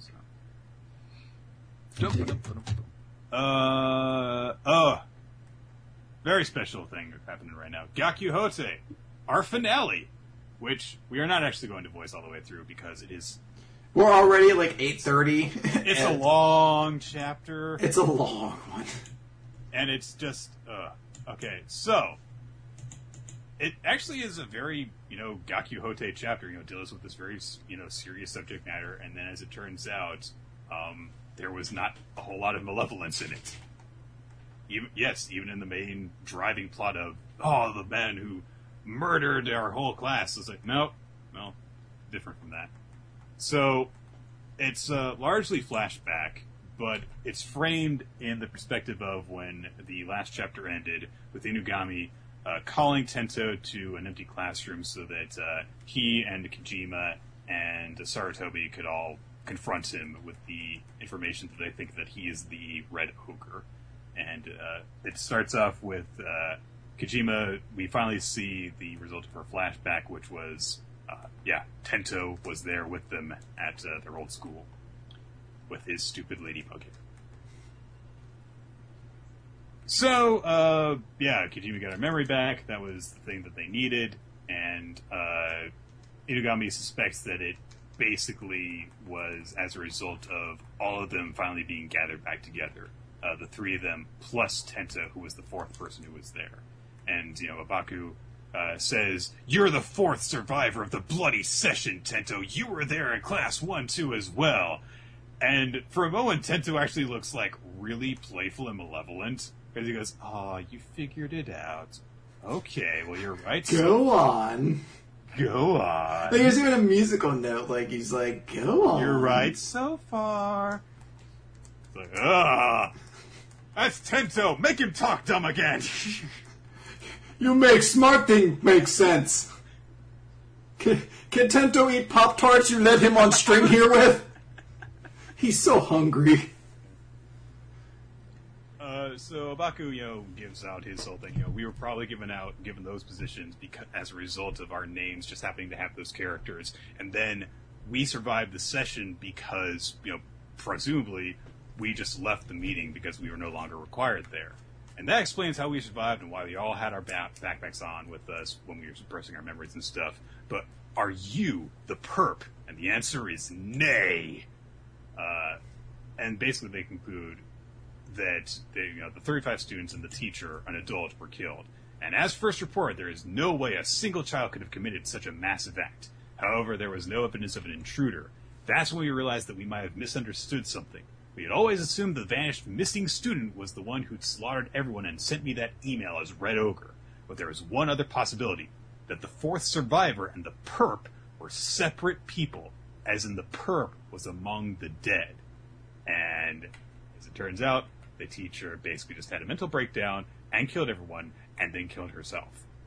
So. Uh, oh. Very special thing happening right now. Gyakuhote, our finale, which we are not actually going to voice all the way through because it is... We're already at like eight thirty. It's a long chapter. It's a long one. And it's just... Uh, okay, so... It actually is a very, you know, Gyakuhote chapter, you know, deals with this very, you know, serious subject matter, and then as it turns out, um, there was not a whole lot of malevolence in it. Even, yes, even in the main driving plot of, oh, the man who murdered our whole class. It's like, no, no, different from that. So, it's uh, largely flashback, but it's framed in the perspective of when the last chapter ended, with Inugami uh, calling Tento to an empty classroom so that uh, he and Kojima and Sarutobi could all confront him with the information that they think that he is the Red Ogre. And uh, it starts off with uh, Kojima. We finally see the result of her flashback, which was, uh, yeah, Tento was there with them at uh, their old school with his stupid ladybug hair. So, uh, yeah, Kojima got her memory back. That was the thing that they needed. And uh, Inugami suspects that it basically was as a result of all of them finally being gathered back together. Uh, the three of them, plus Tenta, who was the fourth person who was there. And, you know, Abaku uh, says, you're the fourth survivor of the bloody session, Tento. You were there in class one, two, as well. And for a moment, Tento actually looks, like, really playful and malevolent. Because he goes, oh, you figured it out. Okay, well, you're right. Go so- on. Go on. Like, there's even a musical note, like, he's like, go on. You're right so far. It's like, ah. That's Tento! Make him talk dumb again! You make smart thing make sense. Can, can Tento eat Pop-Tarts you led him on string here with? He's so hungry. Uh, so Abaku, you know, gives out his whole thing. You know, we were probably given out, given those positions because, as a result of our names just happening to have those characters. And then we survived the session because, you know, presumably... we just left the meeting because we were no longer required there. And that explains how we survived and why we all had our back- backpacks on with us when we were suppressing our memories and stuff. But are you the perp? And the answer is nay. Uh, and basically they conclude that they, you know, the thirty-five students and the teacher, an adult, were killed. And as first reported, there is no way a single child could have committed such a massive act. However, there was no evidence of an intruder. That's when we realized that we might have misunderstood something. We had always assumed the vanished missing student was the one who'd slaughtered everyone and sent me that email as Red Ogre. But there was one other possibility, that the fourth survivor and the perp were separate people, as in the perp was among the dead. And as it turns out, the teacher basically just had a mental breakdown and killed everyone, and then killed herself.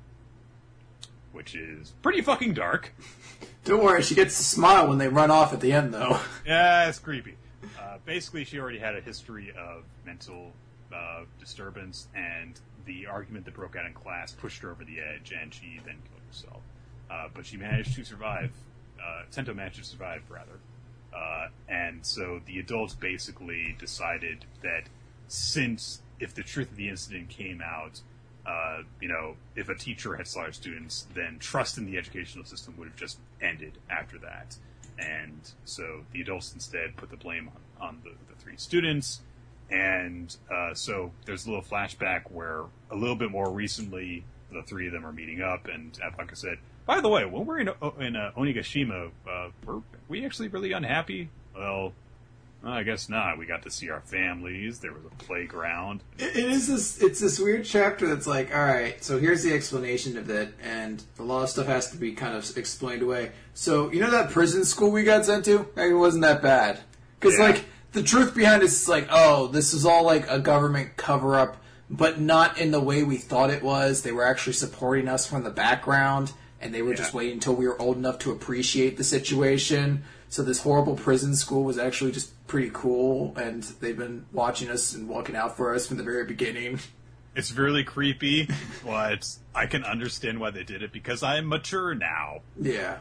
Which is pretty fucking dark. Don't worry, she gets to smile when they run off at the end, though. Yeah, it's creepy. Uh, basically, she already had a history of mental uh, disturbance, and the argument that broke out in class pushed her over the edge, and she then killed herself. Uh, but she managed to survive. Uh, Tento managed to survive, rather. Uh, and so the adults basically decided that since, if the truth of the incident came out, uh, you know, if a teacher had slaughtered students, then trust in the educational system would have just ended after that. And so the adults instead put the blame on, on the, the three students. And uh, so there's a little flashback where a little bit more recently, the three of them are meeting up, and Apaka said, by the way, when we're in, in uh, Onigashima, uh, were we actually really unhappy? Well, I guess not. We got to see our families. There was a playground. It is this. It's this weird chapter that's like, all right, so here's the explanation of it, and a lot of stuff has to be kind of explained away. So you know that prison school we got sent to? It wasn't that bad because, yeah. like, the truth behind it is like, oh, this is all like a government cover up, but not in the way we thought it was. They were actually supporting us from the background, and they were yeah. just waiting until we were old enough to appreciate the situation. So this horrible prison school was actually just pretty cool, and they've been watching us and looking out for us from the very beginning. It's really creepy, but I can understand why they did it, because I'm mature now. Yeah.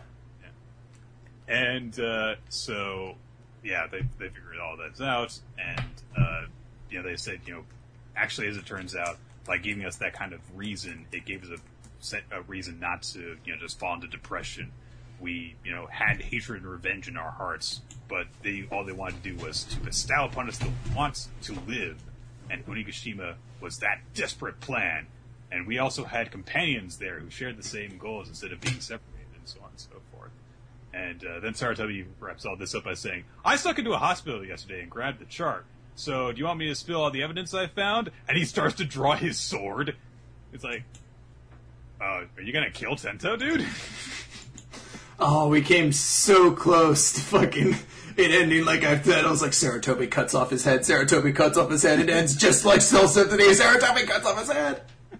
yeah. And uh, so, yeah, they they figured all that out, and uh, you know, they said, you know, actually, as it turns out, by giving us that kind of reason, it gave us a, a reason not to, you know, just fall into depression. We, you know, had hatred and revenge in our hearts, but they all they wanted to do was to bestow upon us the want to live, and Onigashima was that desperate plan. And we also had companions there who shared the same goals instead of being separated, and so on and so forth. And uh, then Sarutobi wraps all this up by saying, I snuck into a hospital yesterday and grabbed the chart. So, do you want me to spill all the evidence I found? And he starts to draw his sword. It's like, uh, are you gonna kill Tento, dude? Oh, we came so close to fucking it ending like I said. I was like, Sarutobi cuts off his head, Sarutobi cuts off his head, it ends just like Soul Symphony, Sarutobi cuts off his head!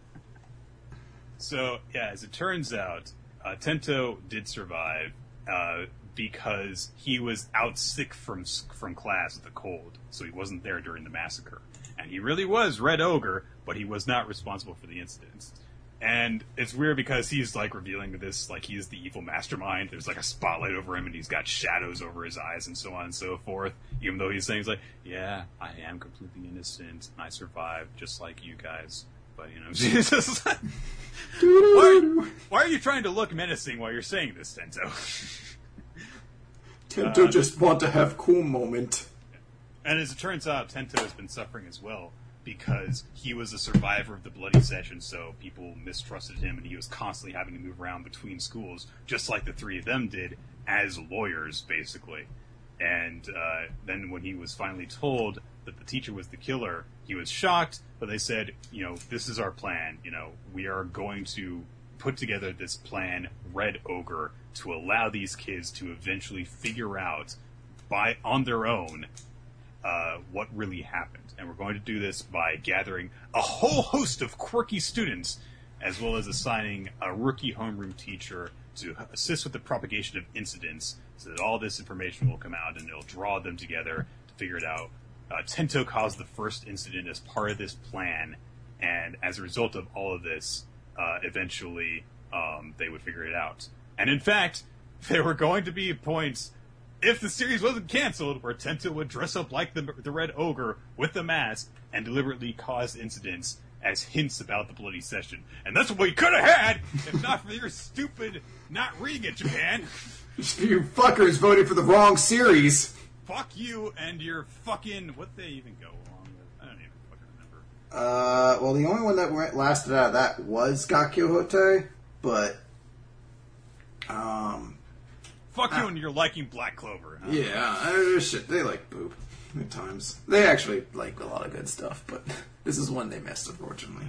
So, yeah, as it turns out, uh, Tento did survive, uh, because he was out sick from from class with a cold, so he wasn't there during the massacre. And he really was Red Ogre, but he was not responsible for the incidents. And it's weird because he's, like, revealing this, like, he's the evil mastermind. There's, like, a spotlight over him, and he's got shadows over his eyes and so on and so forth. Even though he's saying, he's like, yeah, I am completely innocent. I survived just like you guys. But, you know, Jesus. why, why are you trying to look menacing while you're saying this, Tento? Tento uh, just want to have cool moment. And as it turns out, Tento has been suffering as well, because he was a survivor of the bloody session, so people mistrusted him, and he was constantly having to move around between schools, just like the three of them did, as lawyers, basically. And uh, then when he was finally told that the teacher was the killer, he was shocked, but they said, you know, this is our plan. You know, we are going to put together this plan, Red Ogre, to allow these kids to eventually figure out, by on their own, uh, what really happened. And we're going to do this by gathering a whole host of quirky students, as well as assigning a rookie homeroom teacher to assist with the propagation of incidents, so that all this information will come out and it'll draw them together to figure it out. Uh, Tento caused the first incident as part of this plan, and as a result of all of this, uh, eventually um, they would figure it out. And in fact, there were going to be points, if the series wasn't canceled, where Tento would dress up like the, the Red Ogre with the mask and deliberately cause incidents as hints about the bloody session. And that's what we could have had if not for your stupid not reading it, Japan. You fuckers voted for the wrong series. fuck you and your fucking... What they even go along with? I don't even fucking remember. Uh, well, the only one that went, lasted out of that was Gakyohote, but... Um... Fuck you and you're liking Black Clover. Huh? Yeah, uh, shit, they like boob at times. They actually like a lot of good stuff, but this is one they missed, unfortunately.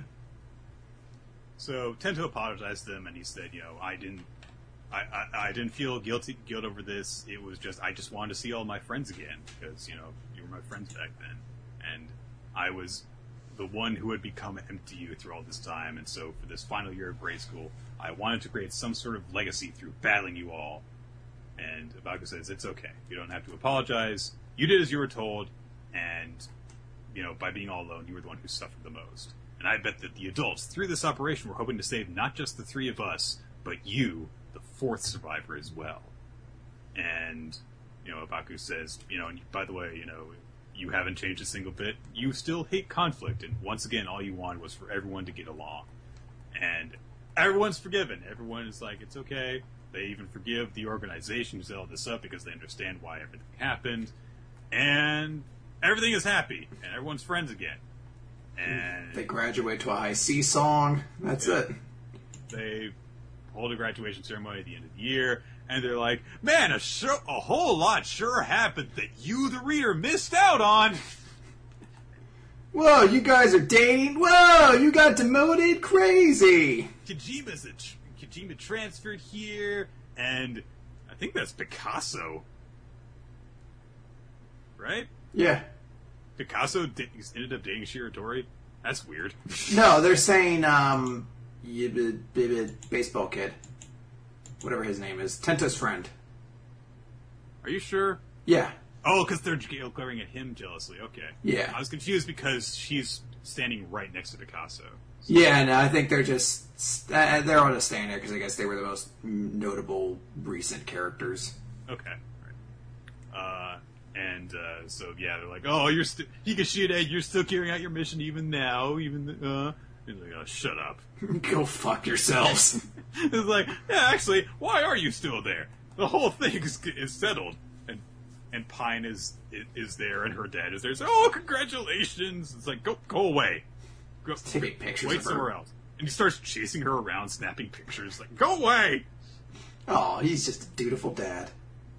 So Tento apologized to them, and he said, you know, I didn't... I, I, I didn't feel guilty guilt over this. It was just, I just wanted to see all my friends again, because, you know, you were my friends back then. And I was the one who had become empty through all this time, and so for this final year of grade school, I wanted to create some sort of legacy through battling you all. And Abaku says, it's okay. You don't have to apologize. You did as you were told, and, you know, by being all alone, you were the one who suffered the most. And I bet that the adults, through this operation, were hoping to save not just the three of us, but you, the fourth survivor, as well. And, you know, Abaku says, you know, and by the way, you know, you haven't changed a single bit. You still hate conflict, and once again, all you wanted was for everyone to get along. And everyone's forgiven. Everyone is like, it's okay. They even forgive the organization who set all this up because they understand why everything happened. And everything is happy, and everyone's friends again. And they graduate to a high C song. That's yeah, it. They hold a graduation ceremony at the end of the year, and they're like, man, a, sure, a whole lot sure happened that you, the reader, missed out on. Whoa, you guys are dating? Whoa, you got demoted? Crazy. Kojima's a tr- Kojima transferred here, and I think that's Picasso. Right? Yeah. Picasso did, ended up dating Shiratori? That's weird. No, they're saying, um, y- b- b- baseball kid. Whatever his name is. Tento's friend. Are you sure? Yeah. Oh, because they're glaring at him jealously. Okay. Yeah. I was confused because she's standing right next to Picasso. So. Yeah, no, I think they're just, uh, they're all just staying there because I guess they were the most notable recent characters. Okay. Right. Uh... And uh, so, yeah, they're like, oh, you're still, Higashida, you're still carrying out your mission even now, even, uh, he's like, oh, shut up. Go fuck yourselves. It's like, yeah, actually, why are you still there? The whole thing is, is settled. And and Pine is is there, and her dad is there. So, oh, congratulations. It's like, go go away. Go, take pictures wait of her. somewhere else. And he starts chasing her around, snapping pictures. Like, go away. Oh, he's just a dutiful dad.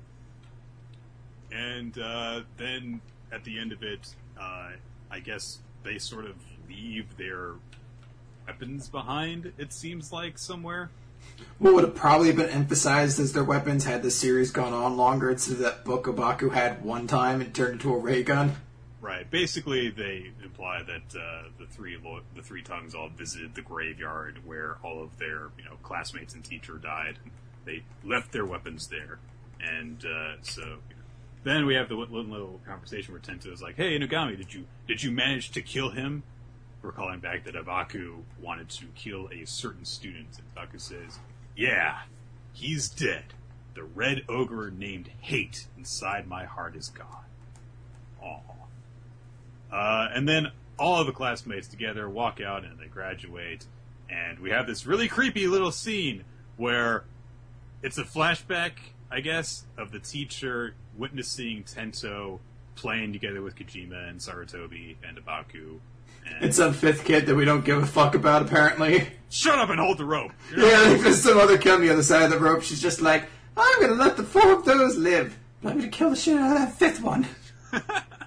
And uh, then, at the end of it, uh, I guess they sort of leave their weapons behind, it seems like, somewhere. What would have probably been emphasized as their weapons had the series gone on longer instead of that book Abaku had one time and turned into a ray gun? Right. Basically, they imply that uh, the three lo- the three tongues all visited the graveyard where all of their you know classmates and teacher died. They left their weapons there. And uh, so... Then we have the little, little conversation where Tento is like, hey, Inugami, did you did you manage to kill him? Recalling back that Abaku wanted to kill a certain student. And Abaku says, yeah, he's dead. The red ogre named Hate inside my heart is gone. Aww. Uh, and then all of the classmates together walk out and they graduate. And we have this really creepy little scene where it's a flashback, I guess, of the teacher witnessing Tento playing together with Kojima and Sarutobi and Abaku. And it's some fifth kid that we don't give a fuck about, apparently. Shut up and hold the rope! You know? Yeah, I think there's some other kid on the other side of the rope. She's just like, I'm gonna let the four of those live. But I'm gonna kill the shit out of that fifth one. And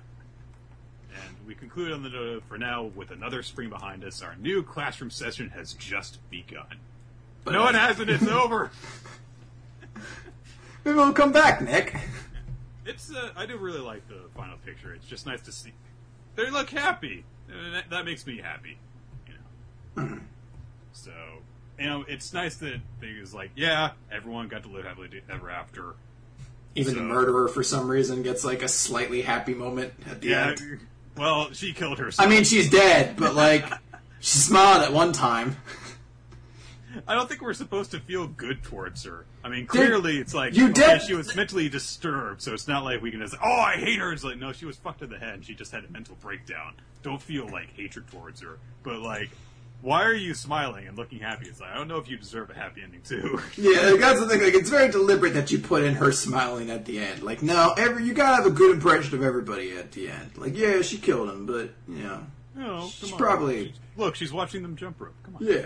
we conclude on the note of, for now, with another spring behind us, our new classroom session has just begun. But no, it hasn't, it's over! Maybe we'll come back, Nick. It's. Uh, I do really like the final picture. It's just nice to see. They look happy. Uh, that, that makes me happy. You know. Mm. So, you know, it's nice that they was like, yeah, everyone got to live happily ever after. Even so, the murderer, for some reason, gets like a slightly happy moment at the yeah, end. Well, she killed herself. I mean, she's dead, but like, she smiled at one time. I don't think we're supposed to feel good towards her. I mean, clearly Dude, it's like, you okay, did. she was mentally disturbed, so it's not like we can just, oh, I hate her. It's like, no, she was fucked in the head, and she just had a mental breakdown. Don't feel, like, hatred towards her. But, like, why are you smiling and looking happy? It's like, I don't know if you deserve a happy ending, too. Yeah, that's the thing. Like, it's very deliberate that you put in her smiling at the end. Like, no, every you gotta have a good impression of everybody at the end. Like, yeah, she killed him, but, you know, no, she's on. probably... She's, look, she's watching them jump rope. Come on. Yeah.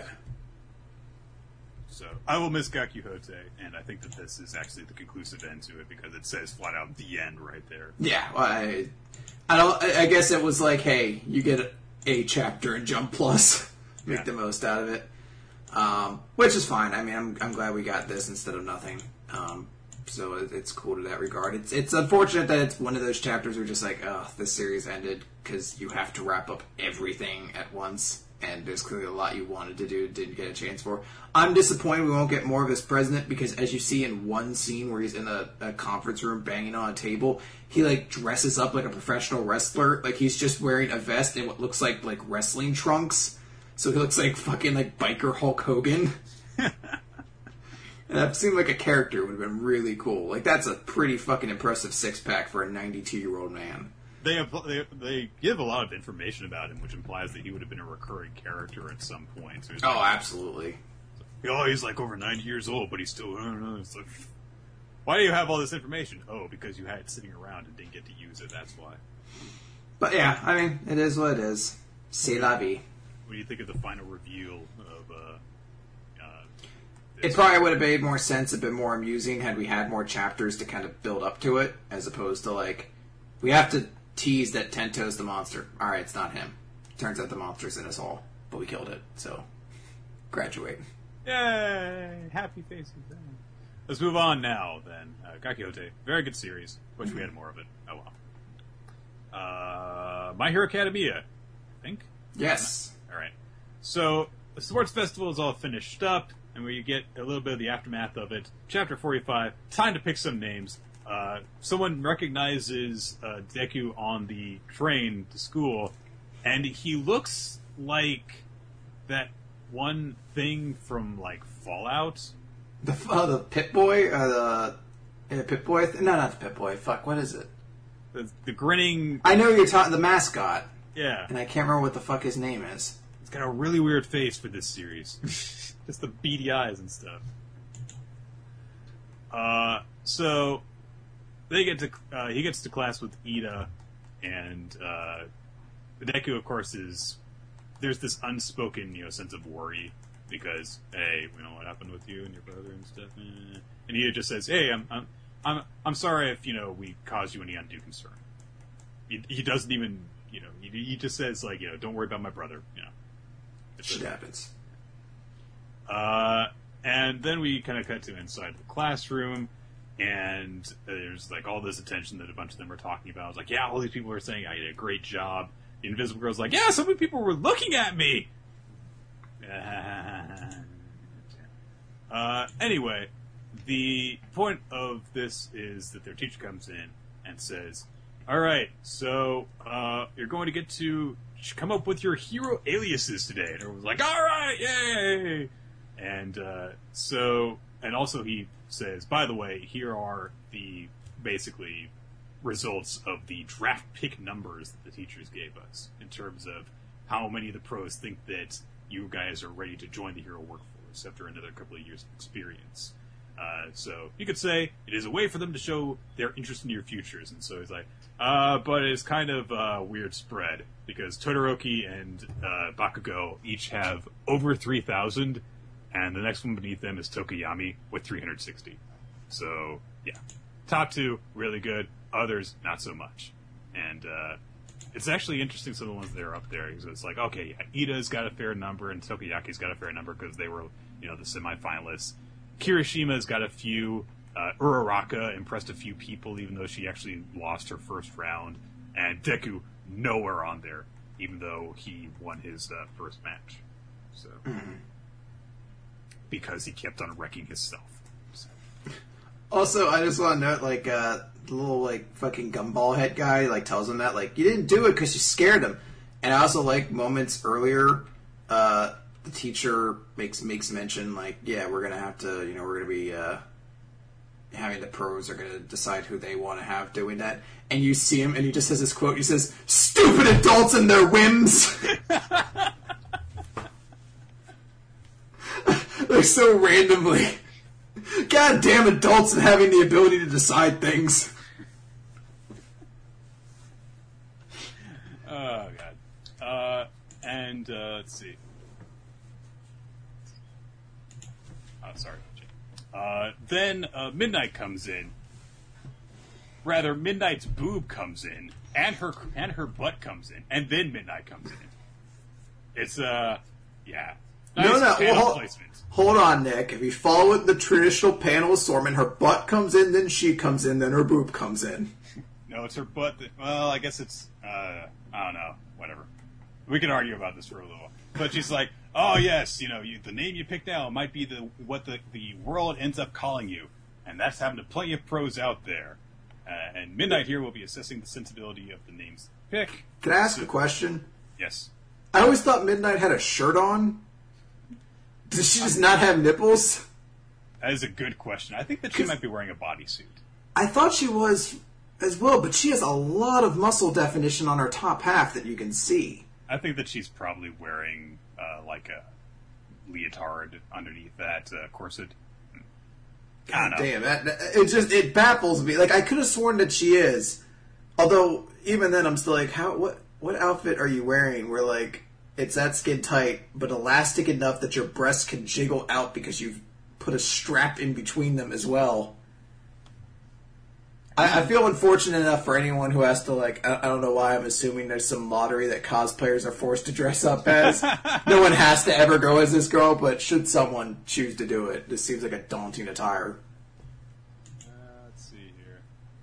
So, I will miss Ga Quixote, and I think that this is actually the conclusive end to it, because it says flat out the end right there. Yeah, well, I, I don't. I guess it was like, hey, you get a chapter in Jump Plus, make Yeah. the most out of it, um, which is fine. I mean, I'm I'm glad we got this instead of nothing. Um, so it, it's cool to that regard. It's it's unfortunate that it's one of those chapters where just like, oh, this series ended because you have to wrap up everything at once. And there's clearly a lot you wanted to do, didn't get a chance for. I'm disappointed we won't get more of his president, because as you see in one scene where he's in a, a conference room banging on a table, he, like, dresses up like a professional wrestler. Like, he's just wearing a vest and what looks like, like, wrestling trunks. So he looks like fucking, like, biker Hulk Hogan. And that seemed like a character would have been really cool. Like, that's a pretty fucking impressive six-pack for a ninety-two-year-old man. They, have, they they give a lot of information about him, which implies that he would have been a recurring character at some point. So Oh, like, absolutely. oh, he's like over ninety years old, but he's still, I don't know. It's like, why do you have all this information? Oh, because you had it sitting around and didn't get to use it, that's why. But yeah, I mean, it is what it is. C'est la vie. What do you think of the final reveal of, uh, uh It probably would have made more sense, a bit more amusing, had we had more chapters to kind of build up to it, as opposed to, like, we have to tease that Tento's the monster. Alright, it's not him. Turns out the monster's in us all, but we killed it, so graduate. Yay! Happy faces. Let's move on now, then. Uh, Ga Quixote. Very good series. Wish we had more of it. Oh well. Uh, My Hero Academia, I think? Yes. Alright. So, the sports festival is all finished up, and we get a little bit of the aftermath of it. Chapter forty-five. Time to pick some names. Uh, someone recognizes uh, Deku on the train to school, and he looks like that one thing from, like, Fallout. The uh, the Pit Boy? Uh, the yeah, Pit Boy? Th- no, not the Pit Boy. Fuck, what is it? The, the grinning... I know you're talking... The mascot. Yeah. And I can't remember what the fuck his name is. It's got a really weird face for this series. Just the beady eyes and stuff. Uh, so... They get to uh, he gets to class with Ida, and uh, Deku, of course, is there's this unspoken, you know, sense of worry because, hey, you know what happened with you and your brother and stuff, eh. And Ida just says, hey, I'm I'm I'm I'm sorry if, you know, we caused you any undue concern. He, he doesn't even, you know, he, he just says, like, you know, don't worry about my brother, you know. Shit happens. Uh, and then we kind of cut to inside the classroom. And there's, like, all this attention that a bunch of them are talking about. It's like, yeah, all these people are saying I did a great job. The Invisible Girl's like, yeah, so many people were looking at me! uh, anyway, the point of this is that their teacher comes in and says, alright, so, uh, you're going to get to come up with your hero aliases today. And everyone's like, alright, yay! And, uh, so, and also he says, by the way, here are the, basically, results of the draft pick numbers that the teachers gave us in terms of how many of the pros think that you guys are ready to join the hero workforce after another couple of years of experience. Uh, so you could say it is a way for them to show their interest in your futures. And so he's like, uh, but it's kind of a weird spread because Todoroki and uh, Bakugo each have over three thousand. And the next one beneath them is Tokoyami with three hundred sixty. So, yeah. Top two, really good. Others, not so much. And uh, it's actually interesting some of the ones that are up there. Because it's like, okay, yeah, Ida's got a fair number and Tokoyaki's got a fair number because they were, you know, the semifinalists. Kirishima's got a few. Uh, Uraraka impressed a few people even though she actually lost her first round. And Deku, nowhere on there, even though he won his uh, first match. So... Mm-hmm. Because he kept on wrecking himself. So. Also, I just want to note, like, uh, the little, like, fucking gumball head guy, like, tells him that, like, you didn't do it because you scared him. And I also like moments earlier, uh, the teacher makes makes mention, like, yeah, we're gonna have to, you know, we're gonna be, uh, having the pros are gonna decide who they want to have doing that. And you see him, and he just says this quote, he says, stupid adults and their whims! always so randomly. God damn adults and having the ability to decide things. Oh, God. Uh, and, uh, let's see. Oh, sorry. Uh, then, uh, Midnight comes in. Rather, Midnight's boob comes in, and her, and her butt comes in, and then Midnight comes in. It's, uh, yeah. Nice no, no, panel well, hold, placement. hold on, Nick. If you follow it the traditional panel assortment, her butt comes in, then she comes in, then her boob comes in. No, it's her butt that, well, I guess it's, uh, I don't know, whatever. We can argue about this for a little while. But she's like, oh yes, you know, you, the name you picked now might be the what the, the world ends up calling you. And that's happened to plenty of pros out there. Uh, and Midnight here will be assessing the sensibility of the names pick. Can I ask so, a question? Yes. I always thought Midnight had a shirt on. Does she just not have nipples? That is a good question. I think that she might be wearing a bodysuit. I thought she was as well, but she has a lot of muscle definition on her top half that you can see. I think that she's probably wearing uh, like a leotard underneath that uh, corset. God damn, that, it just it baffles me. Like I could have sworn that she is, although even then I'm still like, how what what outfit are you wearing? Where like it's that skin tight but elastic enough that your breasts can jiggle out because you've put a strap in between them as well. I, I feel unfortunate enough for anyone who has to, like, I, I don't know why I'm assuming there's some lottery that cosplayers are forced to dress up as. No one has to ever go as this girl, but should someone choose to do it, this seems like a daunting attire. Uh, let's see here.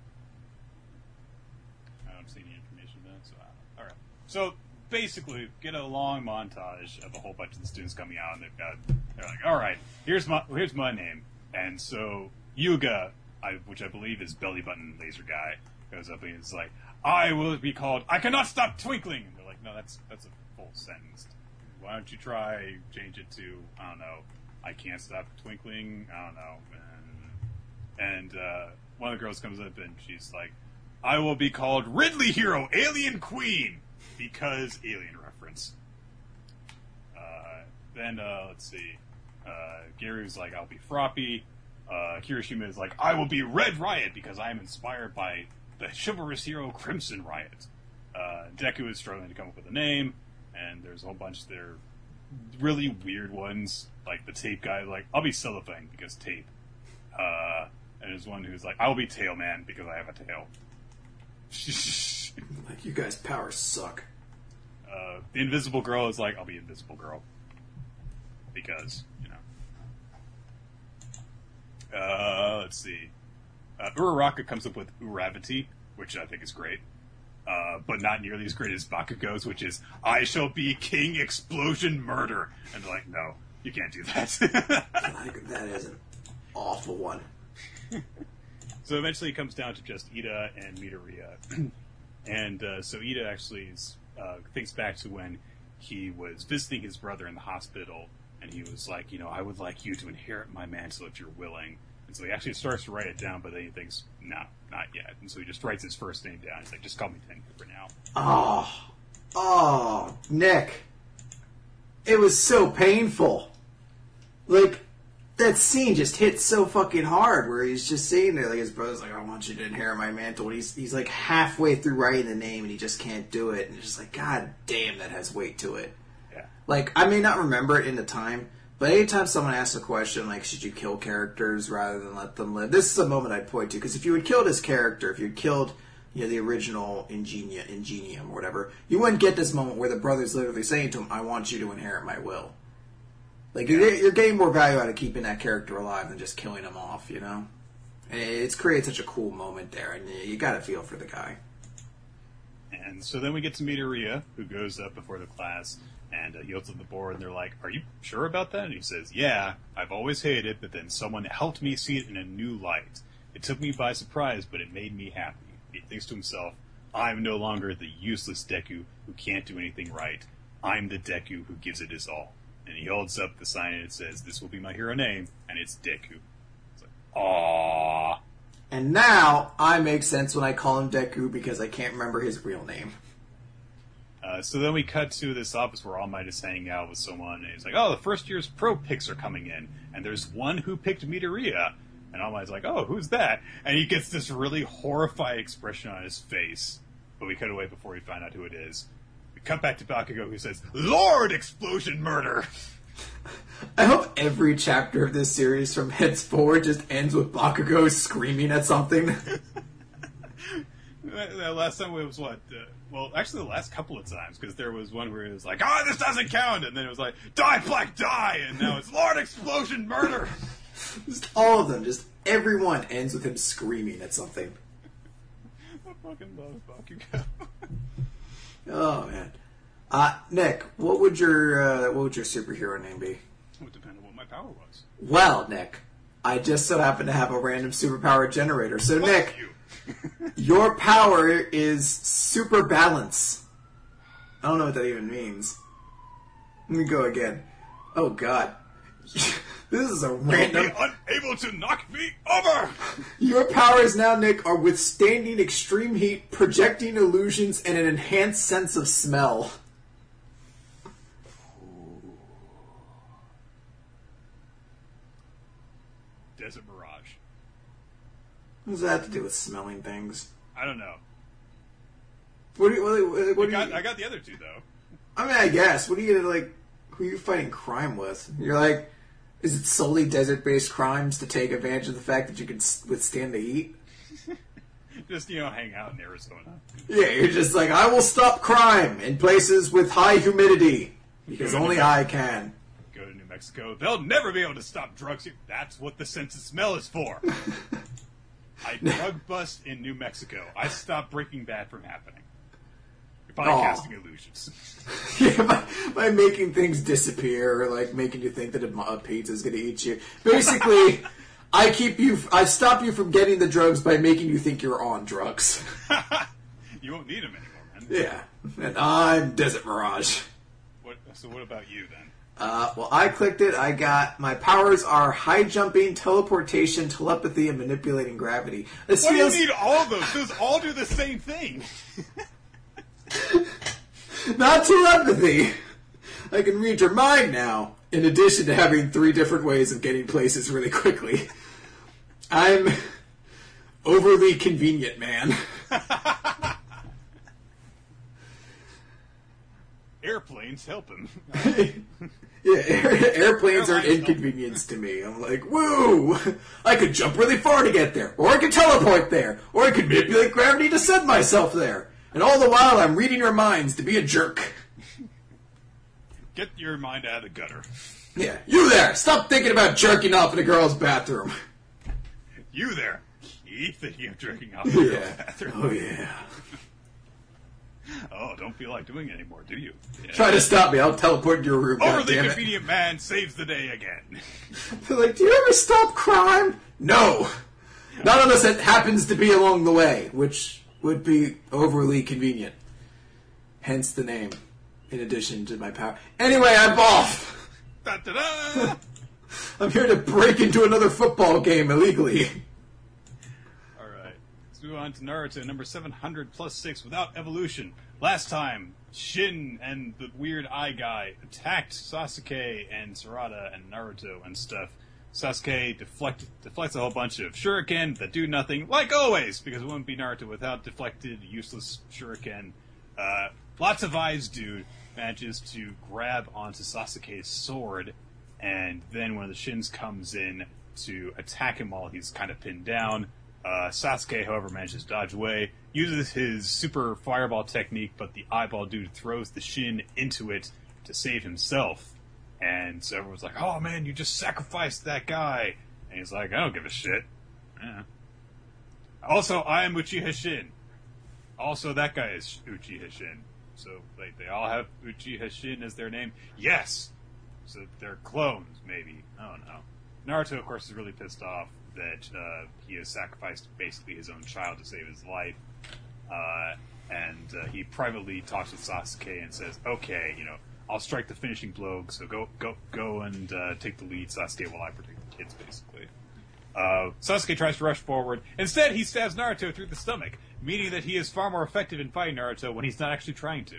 I don't see any information then, so I don't. Alright. So, basically, get a long montage of a whole bunch of the students coming out, and they've got, they're like, alright, here's my, here's my name. And so, Yuga, I, which I believe is Belly Button Laser Guy, goes up and is like, I will be called, I cannot stop twinkling! And they're like, no, that's that's a full sentence. Why don't you try, change it to, I don't know, I can't stop twinkling, I don't know. And, and uh, one of the girls comes up and she's like, I will be called Ridley Hero, Alien Queen! Because Alien reference. Uh, then, uh, let's see, uh, Gary's like, I'll be Froppy. Uh, Kirishima is like, I will be Red Riot because I am inspired by the chivalrous hero Crimson Riot. Uh, Deku is struggling to come up with a name, and there's a whole bunch that are really weird ones, like the tape guy, like, I'll be Cellophane because tape. Uh, and there's one who's like, I'll be Tailman because I have a tail. Like, you guys' powers suck. Uh, the Invisible Girl is like, I'll be Invisible Girl. Because, you know. Uh, let's see. Uh, Uraraka comes up with Uravity, which I think is great. Uh, but not nearly as great as Bakugo's, which is, I shall be King Explosion Murder. And they're like, no, you can't do that. Like, that is an awful one. So eventually it comes down to just Ida and Midoriya. and uh, so Ida actually is, uh, thinks back to when he was visiting his brother in the hospital, and he was like, you know, I would like you to inherit my mantle if you're willing. And so he actually starts to write it down, but then he thinks, no, not yet. And so he just writes his first name down. He's like, just call me Tenku for now. Oh, oh, Nick. It was so painful. Like, that scene just hit so fucking hard where he's just sitting there, like his brother's like, I want you to inherit my mantle. And he's, he's like halfway through writing the name and he just can't do it. And it's just like, God damn, that has weight to it. Yeah. Like, I may not remember it in the time, but anytime someone asks a question like, should you kill characters rather than let them live? This is a moment I'd point to, because if you had killed his character, if you had killed, you know, the original Ingenia, Ingenium or whatever, you wouldn't get this moment where the brother's literally saying to him, I want you to inherit my will. Like, you're, you're getting more value out of keeping that character alive than just killing him off, you know? And it's created such a cool moment there, and you gotta feel for the guy. And so then we get to meet Midoriya, who goes up before the class, and uh, he holds up the board, and they're like, are you sure about that? And he says, yeah, I've always hated it, but then someone helped me see it in a new light. It took me by surprise, but it made me happy. He thinks to himself, I'm no longer the useless Deku who can't do anything right. I'm the Deku who gives it his all. And he holds up the sign and it says, this will be my hero name, and it's Deku. It's like, aww. And now, I make sense when I call him Deku because I can't remember his real name. Uh, so then we cut to this office where All Might is hanging out with someone, and he's like, oh, the first year's pro picks are coming in, and there's one who picked Midoriya. And All Might's like, oh, who's that? And he gets this really horrified expression on his face, but we cut away before we find out who it is. We cut back to Bakugo, who says, Lord Explosion Murder! I hope every chapter of this series from henceforward just ends with Bakugo screaming at something. that, that last time it was what? Uh, well, actually the last couple of times, because there was one where it was like, oh, this doesn't count! And then it was like, die, Black, die! And now it's Lord Explosion Murder! Just all of them, just everyone ends with him screaming at something. I fucking love Bakugo. Oh, man. Uh, Nick, what would your uh, what would your superhero name be? It would depend on what my power was. Well, Nick, I just so happen to have a random superpower generator. So, Fuck Nick, you. your power is super balance. I don't know what that even means. Let me go again. Oh, God. This is a random... You'll be unable to knock me over! Your powers now, Nick, are withstanding extreme heat, projecting illusions, and an enhanced sense of smell. Desert Mirage. What does that have to do with smelling things? I don't know. What do you... What, what I, do got, you I got the other two, though. I mean, I guess. What are you gonna, like... Who are you fighting crime with? You're like... Is it solely desert-based crimes to take advantage of the fact that you can withstand the heat? Just, you know, hang out in Arizona. Yeah, you're just like, I will stop crime in places with high humidity. Because only I can. Go to New Mexico. They'll never be able to stop drugs here. That's what the sense of smell is for. I drug bust in New Mexico. I stopped Breaking Bad from happening. By Aw. casting illusions. Yeah, by, by making things disappear, or like making you think that a, a pizza's going to eat you. Basically, I keep you, I stop you from getting the drugs by making you think you're on drugs. You won't need them anymore, man. Yeah, and I'm Desert Mirage. What, so what about you then? Uh, well, I clicked it. I got my powers are high jumping, teleportation, telepathy, and manipulating gravity. This Why feels do you need all of those? Those all do the same thing. not telepathy. I can read your mind now. In addition to having three different ways of getting places really quickly, I'm overly convenient, man. Airplanes help him. Yeah, air, airplanes are an Airlines inconvenience to me. I'm like, woo! I could jump really far to get there, or I could teleport there, or I could manipulate gravity to send myself there. And all the while, I'm reading your minds to be a jerk. Get your mind out of the gutter. Yeah, you there! Stop thinking about jerking off in a girl's bathroom. You there. Keep thinking of jerking off in the Yeah. girl's bathroom. Oh, yeah. Oh, don't feel like doing it anymore, do you? Yeah. Try to stop me. I'll teleport into your room. Overly goddammit. convenient man saves the day again. They're like, do you ever stop crime? No. Not unless it happens to be along the way, which would be overly convenient. Hence the name, in addition to my power. Anyway, I'm off. Da, da, da. I'm here to break into another football game illegally. All right. Let's move on to Naruto, number seven hundred plus six, without evolution. Last time, Shin and the weird eye guy attacked Sasuke and Sarada and Naruto and stuff. Sasuke deflect, deflects a whole bunch of shuriken that do nothing, like always, because it wouldn't be Naruto without deflected, useless shuriken. Uh, lots of eyes dude manages to grab onto Sasuke's sword, and then one of the Shins comes in to attack him while he's kind of pinned down. Uh, Sasuke, however, manages to dodge away, uses his super fireball technique, but the eyeball dude throws the Shin into it to save himself. And so everyone's like, oh man, you just sacrificed that guy. And he's like, I don't give a shit. Yeah. Also, I am Uchiha Shin. Also, that guy is Uchiha Shin. So, like, they all have Uchiha Shin as their name. Yes! So they're clones, maybe. I don't know. Naruto, of course, is really pissed off that uh, he has sacrificed basically his own child to save his life. Uh, and uh, he privately talks with Sasuke and says, okay, you know, I'll strike the finishing blow, so go go, go and uh, take the lead, Sasuke, while I protect the kids, basically. Uh, Sasuke tries to rush forward. Instead, he stabs Naruto through the stomach, meaning that he is far more effective in fighting Naruto when he's not actually trying to.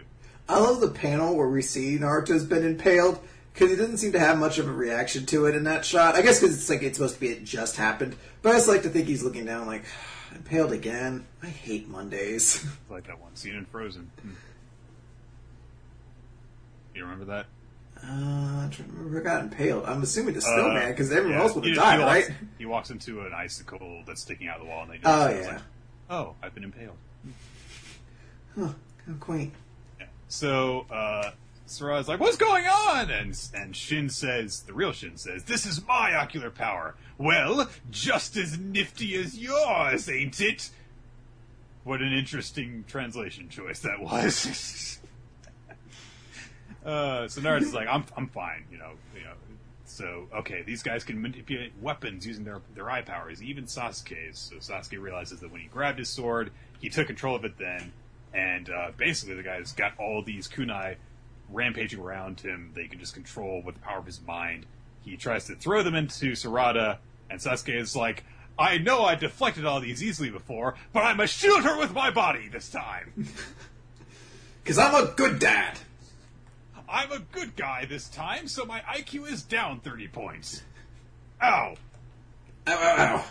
I love the panel where we see Naruto's been impaled, because he doesn't seem to have much of a reaction to it in that shot. I guess because it's like it's supposed to be it just happened. But I just like to think he's looking down like, impaled again? I hate Mondays. Like that one scene in Frozen. Hmm. You remember that? Uh, I'm trying to remember who got impaled. I'm assuming the snowman, because uh, everyone yeah. else would have he, died, he right? Walks, he walks into an icicle that's sticking out of the wall, and they just Oh, yeah. yeah. Like, oh, I've been impaled. Huh, how quaint. Yeah. So, uh, Sarah's like, what's going on? And, and Shin says, the real Shin says, this is my ocular power. Well, just as nifty as yours, ain't it? What an interesting translation choice that was. uh, so Naruto's like, I'm, I'm fine, you know, you know. So, okay, these guys can manipulate weapons using their, their eye powers, even Sasuke's. So Sasuke realizes that when he grabbed his sword, he took control of it then, and uh, basically the guy's got all these kunai rampaging around him that he can just control with the power of his mind. He tries to throw them into Sarada, and Sasuke is like, I know I deflected all these easily before, but I'm a shield her with my body this time. Because I'm a good dad. I'm a good guy this time, so my I Q is down thirty points. Ow. Ow, ow, ow.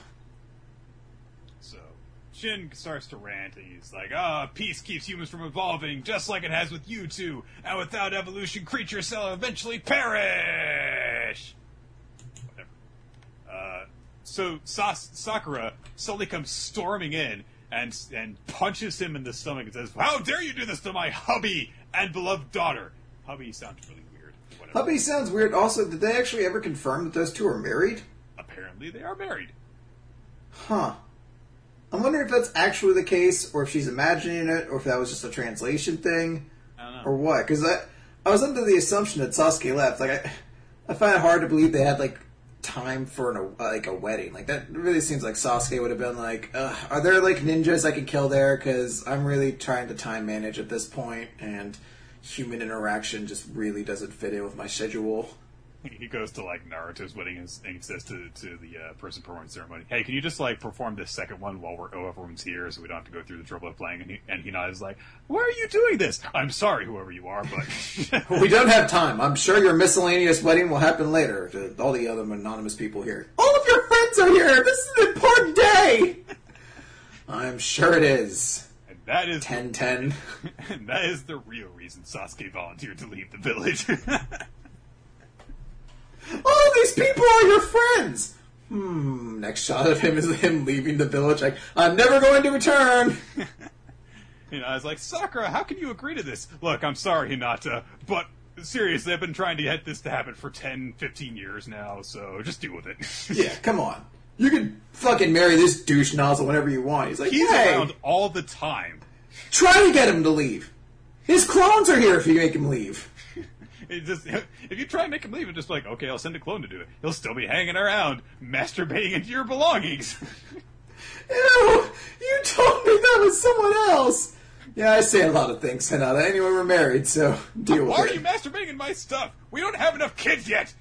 So, Shin starts to rant, and he's like, ah, peace keeps humans from evolving, just like it has with you two, and without evolution, creatures shall eventually perish! Whatever. Uh, so, Sas- Sakura suddenly comes storming in, and, and punches him in the stomach and says, how dare you do this to my hubby and beloved daughter? Hubby sounds really weird. Whatever. Hubby sounds weird. Also, did they actually ever confirm that those two are married? Apparently they are married. Huh. I'm wondering if that's actually the case, or if she's imagining it, or if that was just a translation thing, I don't know. or what. Because I, I was under the assumption that Sasuke left. Like, I, I find it hard to believe they had, like, time for an, like a wedding. Like, that really seems like Sasuke would have been like, Ugh, are there, like, ninjas I can kill there? Because I'm really trying to time manage at this point, and human interaction just really doesn't fit in with my schedule. He goes to, like, Naruto's wedding and, and he says to, to the uh, person performing the ceremony, hey, can you just, like, perform this second one while we're, oh, everyone's here so we don't have to go through the trouble of playing? And, he, and Hinata is like, why are you doing this? I'm sorry, whoever you are, but... We don't have time. I'm sure your miscellaneous wedding will happen later to all the other anonymous people here. All of your friends are here! This is an important day! I'm sure it is. And that is... ten ten. And that is the real reason Sasuke volunteered to leave the village. All these people are your friends! Hmm, next shot of him is him leaving the village like, I'm never going to return! You know, I was like, Sakura, how can you agree to this? Look, I'm sorry, Hinata, but seriously, I've been trying to get this to happen for ten, fifteen years now, so just deal with it. Yeah, come on. You can fucking marry this douche nozzle whenever you want. He's like, He's hey, around all the time. try to get him to leave. His clones are here if you make him leave. It just, if you try and make him leave, it's just like, okay, I'll send a clone to do it. He'll still be hanging around, masturbating into your belongings. Ew, you told me that was someone else. Yeah, I say a lot of things, Hinata. Anyway, we're married, so deal with Why it. are you masturbating in my stuff? We don't have enough kids yet.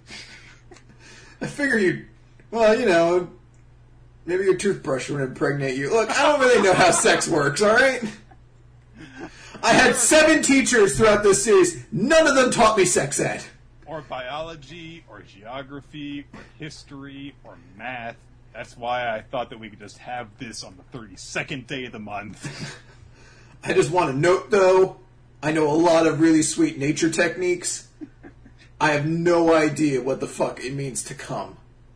I figure you, well, you know, maybe your toothbrush would impregnate you. Look, I don't really know how sex works, alright? I had seven teachers throughout this series. None of them taught me sex ed. Or biology, or geography, or history, or math. That's why I thought that we could just have this on the thirty-second day of the month. I just want to note, though, I know a lot of really sweet nature techniques. I have no idea what the fuck it means to come.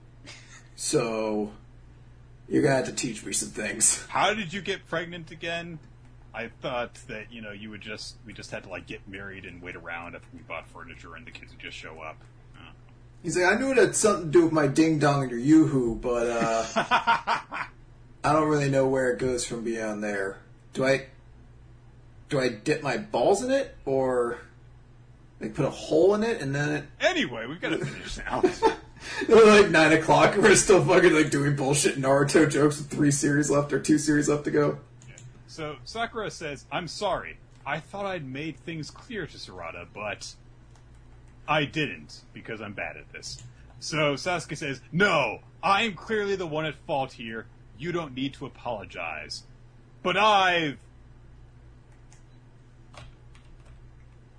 So, you're gonna have to teach me some things. How did you get pregnant again? I thought that, you know, you would just, we just had to, like, get married and wait around after we bought furniture and the kids would just show up. Uh. He's like, I knew it had something to do with my ding-dong and your yoo-hoo, but, uh, I don't really know where it goes from beyond there. Do I, do I dip my balls in it, or, like, put a hole in it, and then it... Anyway, we've got to finish now. It was like nine o'clock, and we're still fucking, like, doing bullshit Naruto jokes with three series left, or two series left to go. So, Sakura says, I'm sorry. I thought I'd made things clear to Sarada, but I didn't, because I'm bad at this. So, Sasuke says, no, I'm clearly the one at fault here. You don't need to apologize. But I've...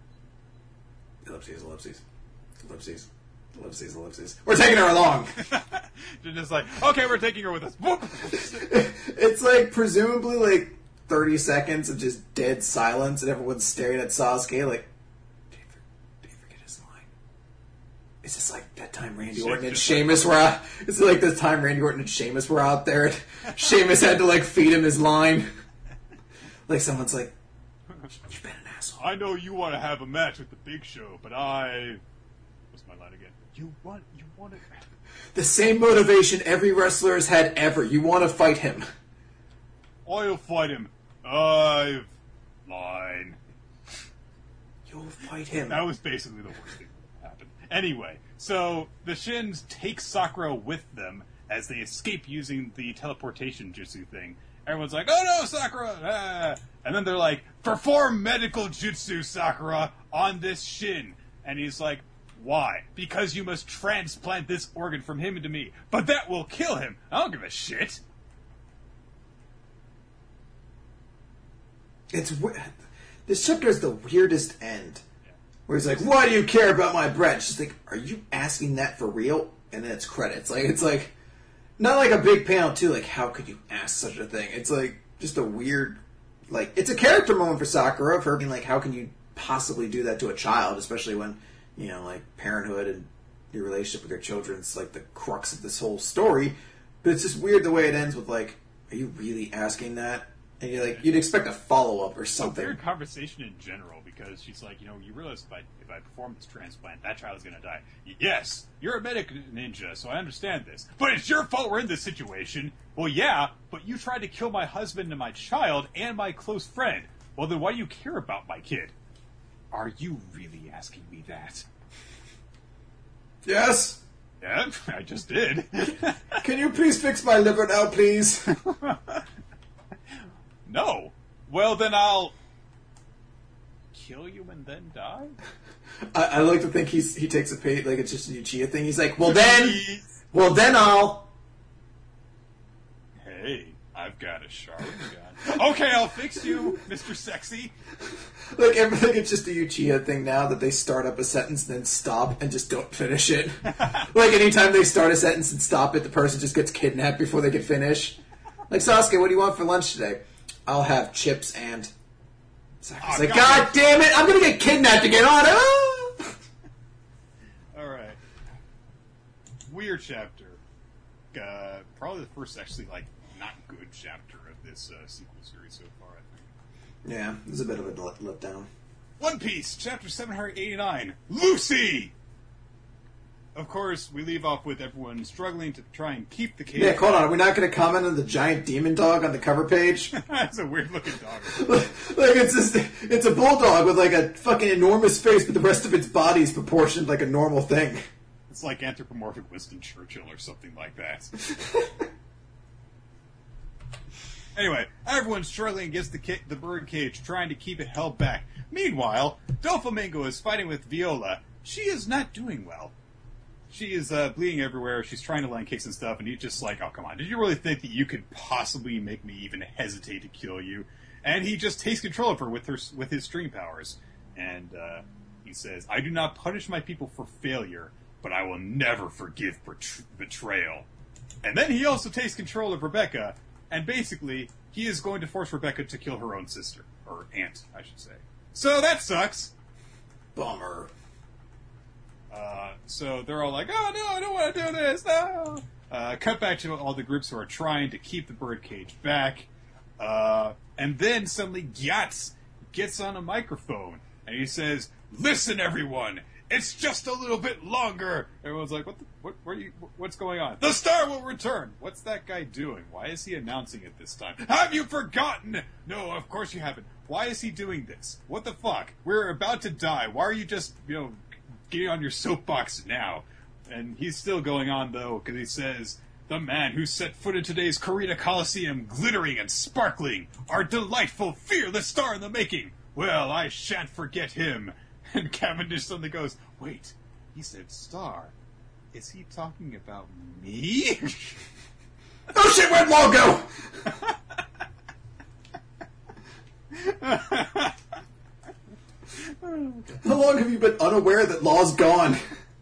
Ellipses, ellipses, ellipses, ellipses, ellipses. We're taking her along. They're just like, okay, we're taking her with us. Whoop. It's like presumably like thirty seconds of just dead silence, and everyone's staring at Sasuke like, did you, did you forget his line? Is this like that time Randy Orton and Sheamus were out? Is it like the time Randy Orton and Sheamus were out there? And Sheamus had to like feed him his line. Like someone's like, you've been an asshole. I know you want to have a match with the Big Show, but I... What's my line again? You want... You want to... The same motivation every wrestler has had ever. You want to fight him. I'll fight him. I've... Line. You'll fight him. That was basically the worst thing that happened. Anyway, so the Shins take Sakura with them as they escape using the teleportation jutsu thing. Everyone's like, oh no, Sakura! Ah. And then they're like, perform medical jutsu, Sakura, on this Shin. And he's like, why? Because you must transplant this organ from him into me. But that will kill him. I don't give a shit. It's this chapter is the weirdest end. Where he's like, why do you care about my bread? She's like, are you asking that for real? And then it's credits. Like, it's like... Not like a big panel, too. Like, how could you ask such a thing? It's, like, just a weird... Like, it's a character moment for Sakura of her being like, how can you possibly do that to a child? Especially when, you know, like, parenthood and your relationship with your children is, like, the crux of this whole story. But it's just weird the way it ends with, like, are you really asking that? And you're like, you'd expect a follow-up or something. It's a weird conversation in general, because she's like, you know, you realize if I, if I perform this transplant, that child is going to die. Yes, you're a medic ninja, so I understand this. But it's your fault we're in this situation. Well, yeah, but you tried to kill my husband and my child and my close friend. Well, then why do you care about my kid? Are you really asking me that? Yes. Yeah, I just did. Can you please fix my liver now, please? No. Well, then I'll kill you and then die? I, I like to think he's he takes a page, like it's just a Uchiha thing. He's like, well then, well then I'll... Hey, I've got a Sharingan. Okay, I'll fix you, Mister Sexy. Like, everything it's just a Uchiha thing now that they start up a sentence, then stop, and just don't finish it. Like, anytime they start a sentence and stop it, the person just gets kidnapped before they can finish. Like, Sasuke, what do you want for lunch today? I'll have chips and... Sakura's oh, like, God, God damn it, I'm gonna get kidnapped again. Oh, no! Alright. Weird chapter. Uh, probably the first, actually, like, not good chapter of this uh, sequel series so far, I think. Yeah, it was a bit of a let, letdown. One Piece, chapter seven hundred eighty-nine, Lucy! Of course, we leave off with everyone struggling to try and keep the cage. Yeah, hold on. Are we not going to comment on the giant demon dog on the cover page? That's a weird-looking dog. Like, it's just, it's a bulldog with, like, a fucking enormous face, but the rest of its body is proportioned like a normal thing. It's like anthropomorphic Winston Churchill or something like that. Anyway, everyone's struggling against the, ca- the bird cage, trying to keep it held back. Meanwhile, Doflamingo is fighting with Viola. She is not doing well. She is uh, bleeding everywhere. She's trying to land kicks and stuff, and he's just like, oh, come on. Did you really think that you could possibly make me even hesitate to kill you? And he just takes control of her with her with his string powers. And uh, he says, I do not punish my people for failure, but I will never forgive bet- betrayal. And then he also takes control of Rebecca, and basically, he is going to force Rebecca to kill her own sister. Or aunt, I should say. So that sucks. Bummer. Uh, so they're all like, oh no, I don't want to do this, no! Uh, cut back to all the groups who are trying to keep the birdcage back. Uh, and then suddenly Gyatso gets on a microphone and he says, listen everyone, it's just a little bit longer! Everyone's like, what the, what, what are you, what's going on? The star will return! What's that guy doing? Why is he announcing it this time? Have you forgotten? No, of course you haven't. Why is he doing this? What the fuck? We're about to die. Why are you just, you know, getting on your soapbox now? And he's still going on, though, because he says, the man who set foot in today's Carita Coliseum, glittering and sparkling, our delightful, fearless star in the making. Well, I shan't forget him. And Cavendish suddenly goes, wait, he said star. Is he talking about me? Oh shit, where'd Law go? How long have have you been unaware that Law's gone?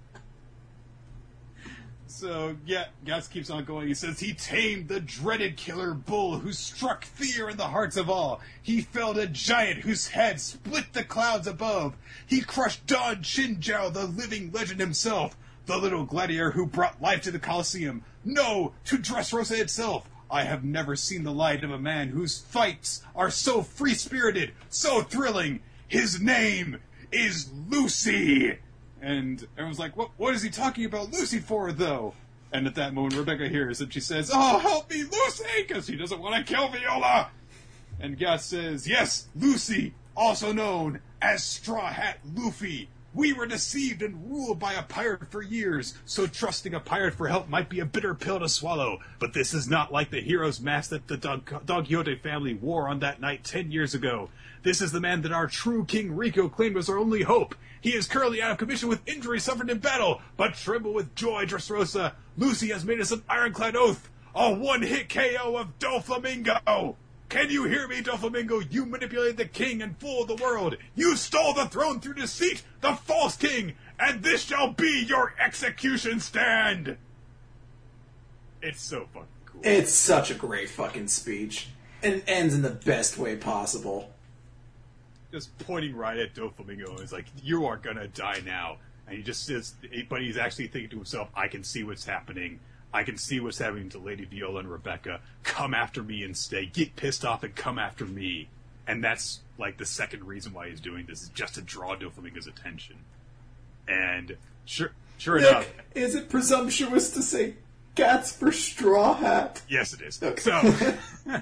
So, yeah, Guts keeps on going. He says, he tamed the dreaded killer bull who struck fear in the hearts of all. He felled a giant whose head split the clouds above. He crushed Don Chinjiao, the living legend himself, the little gladiator who brought life to the Colosseum. No, to Dressrosa itself. I have never seen the light of a man whose fights are so free-spirited, so thrilling. His name is Lucy. And everyone's like, what, what is he talking about Lucy for, though? And at that moment, Rebecca hears and she says, oh, help me, Lucy, because she doesn't want to kill Viola. And Guts says, yes, Lucy, also known as Straw Hat Luffy. We were deceived and ruled by a pirate for years, so trusting a pirate for help might be a bitter pill to swallow. But this is not like the hero's mask that the Don, Don Quixote family wore on that night ten years ago. This is the man that our true King Rico claimed was our only hope. He is currently out of commission with injuries suffered in battle, but tremble with joy, Dressrosa. Lucy has made us an ironclad oath, a one-hit K O of Doflamingo. Can you hear me, Doflamingo? You manipulated the king and fooled the world. You stole the throne through deceit, the false king, and this shall be your execution stand. It's so fucking cool. It's such a great fucking speech. And it ends in the best way possible. Just pointing right at Doflamingo. It's like, you are gonna die now. And he just says, but he's actually thinking to himself, I can see what's happening. I can see what's happening to Lady Viola and Rebecca. Come after me instead. Get pissed off and come after me. And that's, like, the second reason why he's doing this, is just to draw Doflamingo's attention. And sure, sure Nick, enough... is it presumptuous to say Guts for Straw Hat? Yes, it is. Okay. So...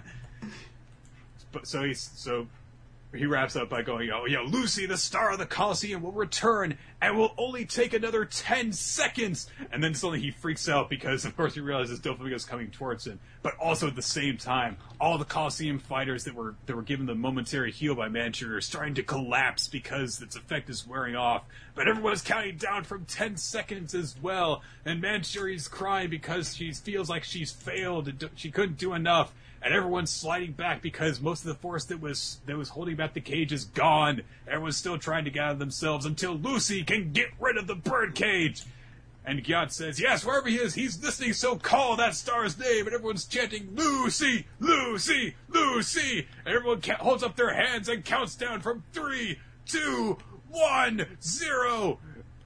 but, so he's... So... He wraps up by going, oh, yeah, Lucy, the star of the Colosseum, will return and will only take another ten seconds. And then suddenly he freaks out because, of course, he realizes Doflamingo's coming towards him. But also at the same time, all the Colosseum fighters that were that were given the momentary heal by Manchurian are starting to collapse because its effect is wearing off. But everyone is counting down from ten seconds as well. And Manchurian's crying because she feels like she's failed and she couldn't do enough. And everyone's sliding back because most of the force that was that was holding back the cage is gone. Everyone's still trying to gather themselves until Lucy can get rid of the bird cage. And Gyat says, yes, wherever he is, he's listening, so call that star's name. And everyone's chanting, Lucy, Lucy, Lucy. And everyone ca- holds up their hands and counts down from three, two, one, zero.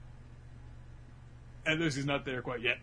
And Lucy's not there quite yet.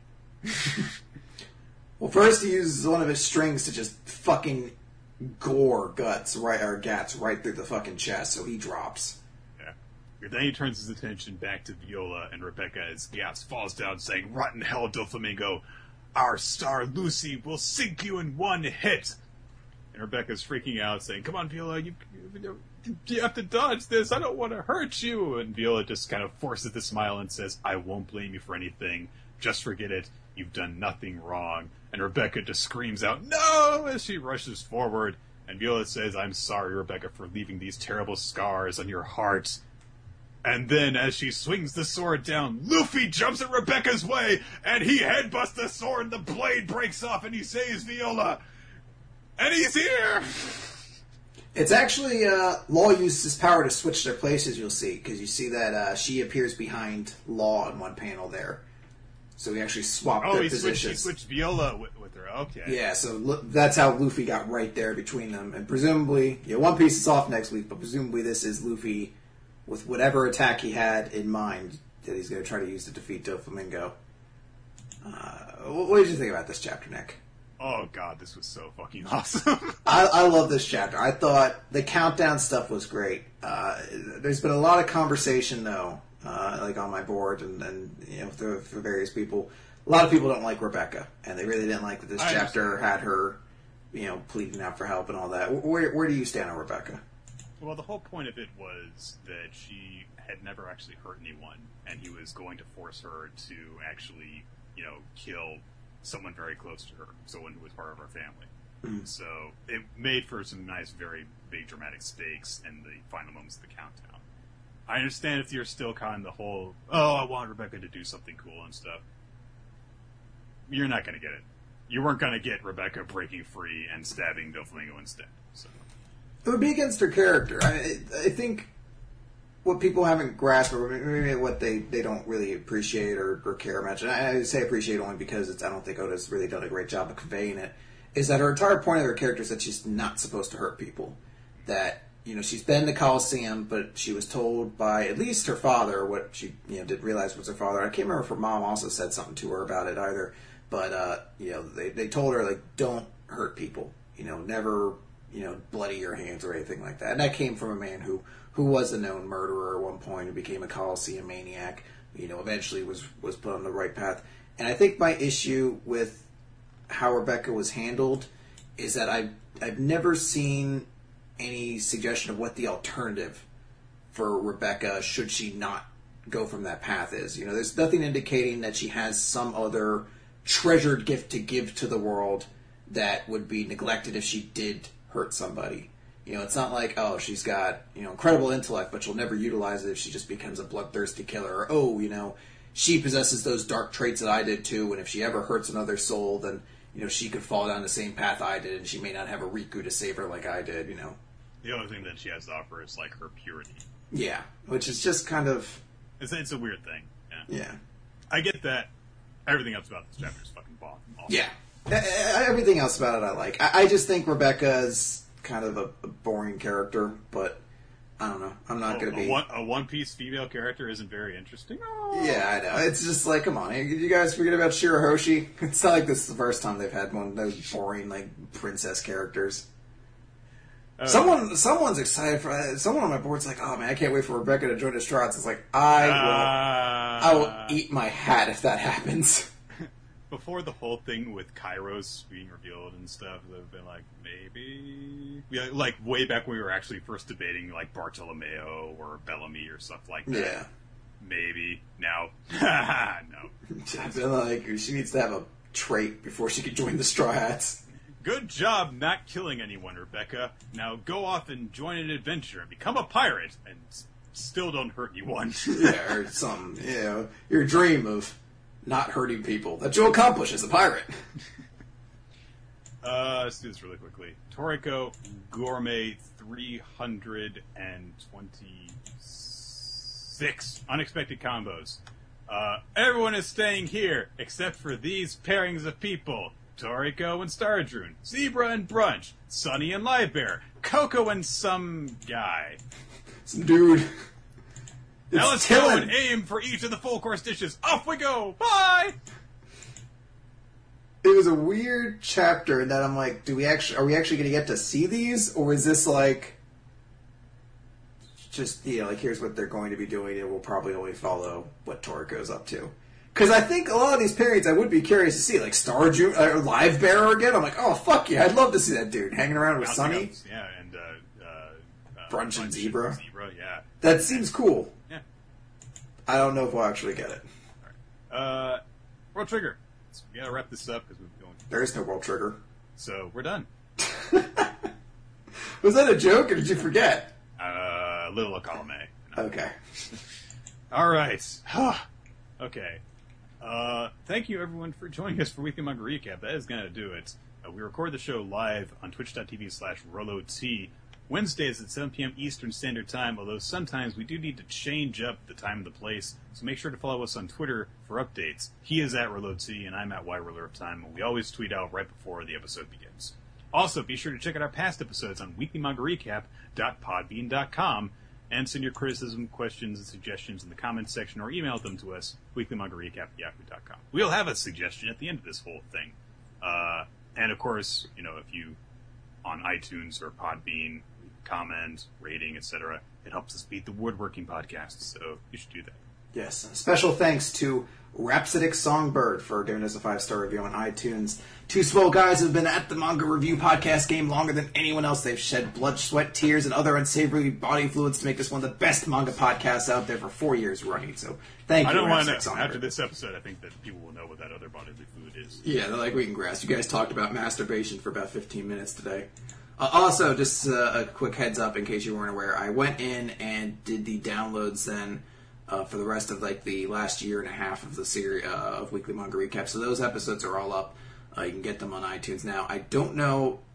Well, first he uses one of his strings to just fucking gore Guts right or Gats right through the fucking chest, so he drops. Yeah. Then he turns his attention back to Viola and Rebecca as Gats falls down, saying, "Rotten hell, Doflamingo! Our star Lucy will sink you in one hit." And Rebecca's freaking out, saying, "Come on, Viola, you, you, you have to dodge this. I don't want to hurt you." And Viola just kind of forces the smile and says, "I won't blame you for anything. Just forget it. You've done nothing wrong." And Rebecca just screams out, "No!" as she rushes forward. And Viola says, "I'm sorry, Rebecca, for leaving these terrible scars on your heart." And then, as she swings the sword down, Luffy jumps in Rebecca's way, and he headbutts the sword, and the blade breaks off, and he saves Viola. And he's here! It's actually, uh, Law used his power to switch their places, you'll see, because you see that uh, she appears behind Law in one panel there. So he actually swapped oh, their he positions. Switched, he switched Viola with, with her. Okay. Yeah, so lo- that's how Luffy got right there between them. And presumably, yeah, One Piece is off next week, but presumably this is Luffy with whatever attack he had in mind that he's going to try to use to defeat Doflamingo. Uh, what did you think about this chapter, Nick? Oh, God, this was so fucking awesome. I, I love this chapter. I thought the countdown stuff was great. Uh, there's been a lot of conversation, though. Uh, like on my board and, and you know for, for various people, a lot of people don't like Rebecca, and they really didn't like that this I chapter understand. had her, you know, pleading out for help and all that. Where where do you stand on Rebecca? Well, the whole point of it was that she had never actually hurt anyone, and he was going to force her to actually, you know, kill someone very close to her, someone who was part of her family. Mm. So it made for some nice, very big dramatic stakes in the final moments of the countdown. I understand if you're still kind of the whole, oh, I want Rebecca to do something cool and stuff. You're not going to get it. You weren't going to get Rebecca breaking free and stabbing Doflamingo instead. So. It would be against her character. I I think what people haven't grasped, or maybe what they, they don't really appreciate or, or care much, and I, I say appreciate only because it's, I don't think Oda's really done a great job of conveying it, is that her entire point of her character is that she's not supposed to hurt people. That, you know, she's been to Coliseum, but she was told by at least her father, what she, you know, didn't realize was her father. I can't remember if her mom also said something to her about it either, but, uh, you know, they, they told her, like, don't hurt people. You know, never, you know, bloody your hands or anything like that. And that came from a man who, who was a known murderer at one point, who became a Coliseum maniac, you know, eventually was, was put on the right path. And I think my issue with how Rebecca was handled is that I've, I've never seen any suggestion of what the alternative for Rebecca, should she not go from that path, is. You know, there's nothing indicating that she has some other treasured gift to give to the world that would be neglected if she did hurt somebody. You know, it's not like, oh, she's got, you know, incredible intellect, but she'll never utilize it if she just becomes a bloodthirsty killer. Or, oh, you know, she possesses those dark traits that I did too, and if she ever hurts another soul, then, you know, she could fall down the same path I did, and she may not have a Riku to save her like I did, you know. The only thing that she has to offer is, like, her purity. Yeah, which is just kind of... It's, it's a weird thing. Yeah. Yeah. I get that. Everything else about this chapter is fucking bomb. Awesome. Yeah. Everything else about it I like. I, I just think Rebecca's kind of a, a boring character, but I don't know. I'm not oh, going to be... One, a One-Piece female character isn't very interesting? Oh. Yeah, I know. It's just like, come on. You guys forget about Shirahoshi? It's not like this is the first time they've had one of those boring, like, princess characters. Uh, Someone, someone's excited for uh, someone on my board's like, oh man, I can't wait for Rebecca to join the Strats. It's like, I will, uh, I will eat my hat if that happens. Before the whole thing with Kairos being revealed and stuff, they've been like, maybe, yeah, like way back when we were actually first debating like Bartolomeo or Bellamy or stuff like that. Yeah, maybe now, no. I've been like, she needs to have a trait before she could join the Straw Hats. Good job not killing anyone, Rebecca. Now go off and join an adventure and become a pirate, and s- still don't hurt anyone. Yeah, or some, you know, your dream of not hurting people that you'll accomplish as a pirate. uh, let's do this really quickly. Toriko Gourmet three hundred twenty-six unexpected combos. Uh, everyone is staying here except for these pairings of people. Toriko and Stardrune, Zebra and Brunch, Sunny and Livebear, Coco and some guy. Some dude. Now let's go and aim for each of the full course dishes. Off we go! Bye! It was a weird chapter in that I'm like, do we actually are we actually going to get to see these, or is this like just, you know, like here's what they're going to be doing, and we'll probably only follow what Toriko's up to? Because I think a lot of these periods I would be curious to see, like Star Ju- uh, Live Bearer again. I'm like, oh fuck yeah, I'd love to see that dude hanging around with Sunny. Yeah, and uh, uh, uh, Brunch and Zebra. Zebra, yeah. That seems cool. Yeah. I don't know if we'll actually get it. All right. Uh, World Trigger. So we gotta wrap this up because we're going. There is no World Trigger. So we're done. Was that a joke, or did you forget? Uh, little column A. No. Okay. All right. Okay. Uh, thank you, everyone, for joining us for Weekly Manga Recap. That is going to do it. Uh, we record the show live on twitch.tv slash RoloT Wednesdays at seven p.m. Eastern Standard Time, although sometimes we do need to change up the time and the place, so make sure to follow us on Twitter for updates. He is at RoloT, and I'm at YRollerOfTime, and we always tweet out right before the episode begins. Also, be sure to check out our past episodes on weekly manga recap dot podbean dot com, and send your criticism, questions, and suggestions in the comments section, or email them to us, weekly manga recap at yahoo dot com. We'll have a suggestion at the end of this whole thing. Uh, and of course, you know, if you, on iTunes or Podbean, comment, rating, et cetera, it helps us beat the woodworking podcast, so you should do that. Yes. Special thanks to Rhapsodic Songbird for giving us a five-star review on iTunes. Two swell guys who have been at the Manga Review podcast game longer than anyone else. They've shed blood, sweat, tears, and other unsavory body fluids to make this one of the best manga podcasts out there for four years running. So thank you, I don't want Rhapsodic to, Songbird. after this episode, I think that people will know what that other bodily fluid is. Yeah, they're like wheat and grass. You guys talked about masturbation for about fifteen minutes today. Uh, also, just uh, a quick heads up in case you weren't aware, I went in and did the downloads then uh, for the rest of like the last year and a half of the series uh, of Weekly Manga Recap. So those episodes are all up. Uh, you can get them on iTunes now. I don't know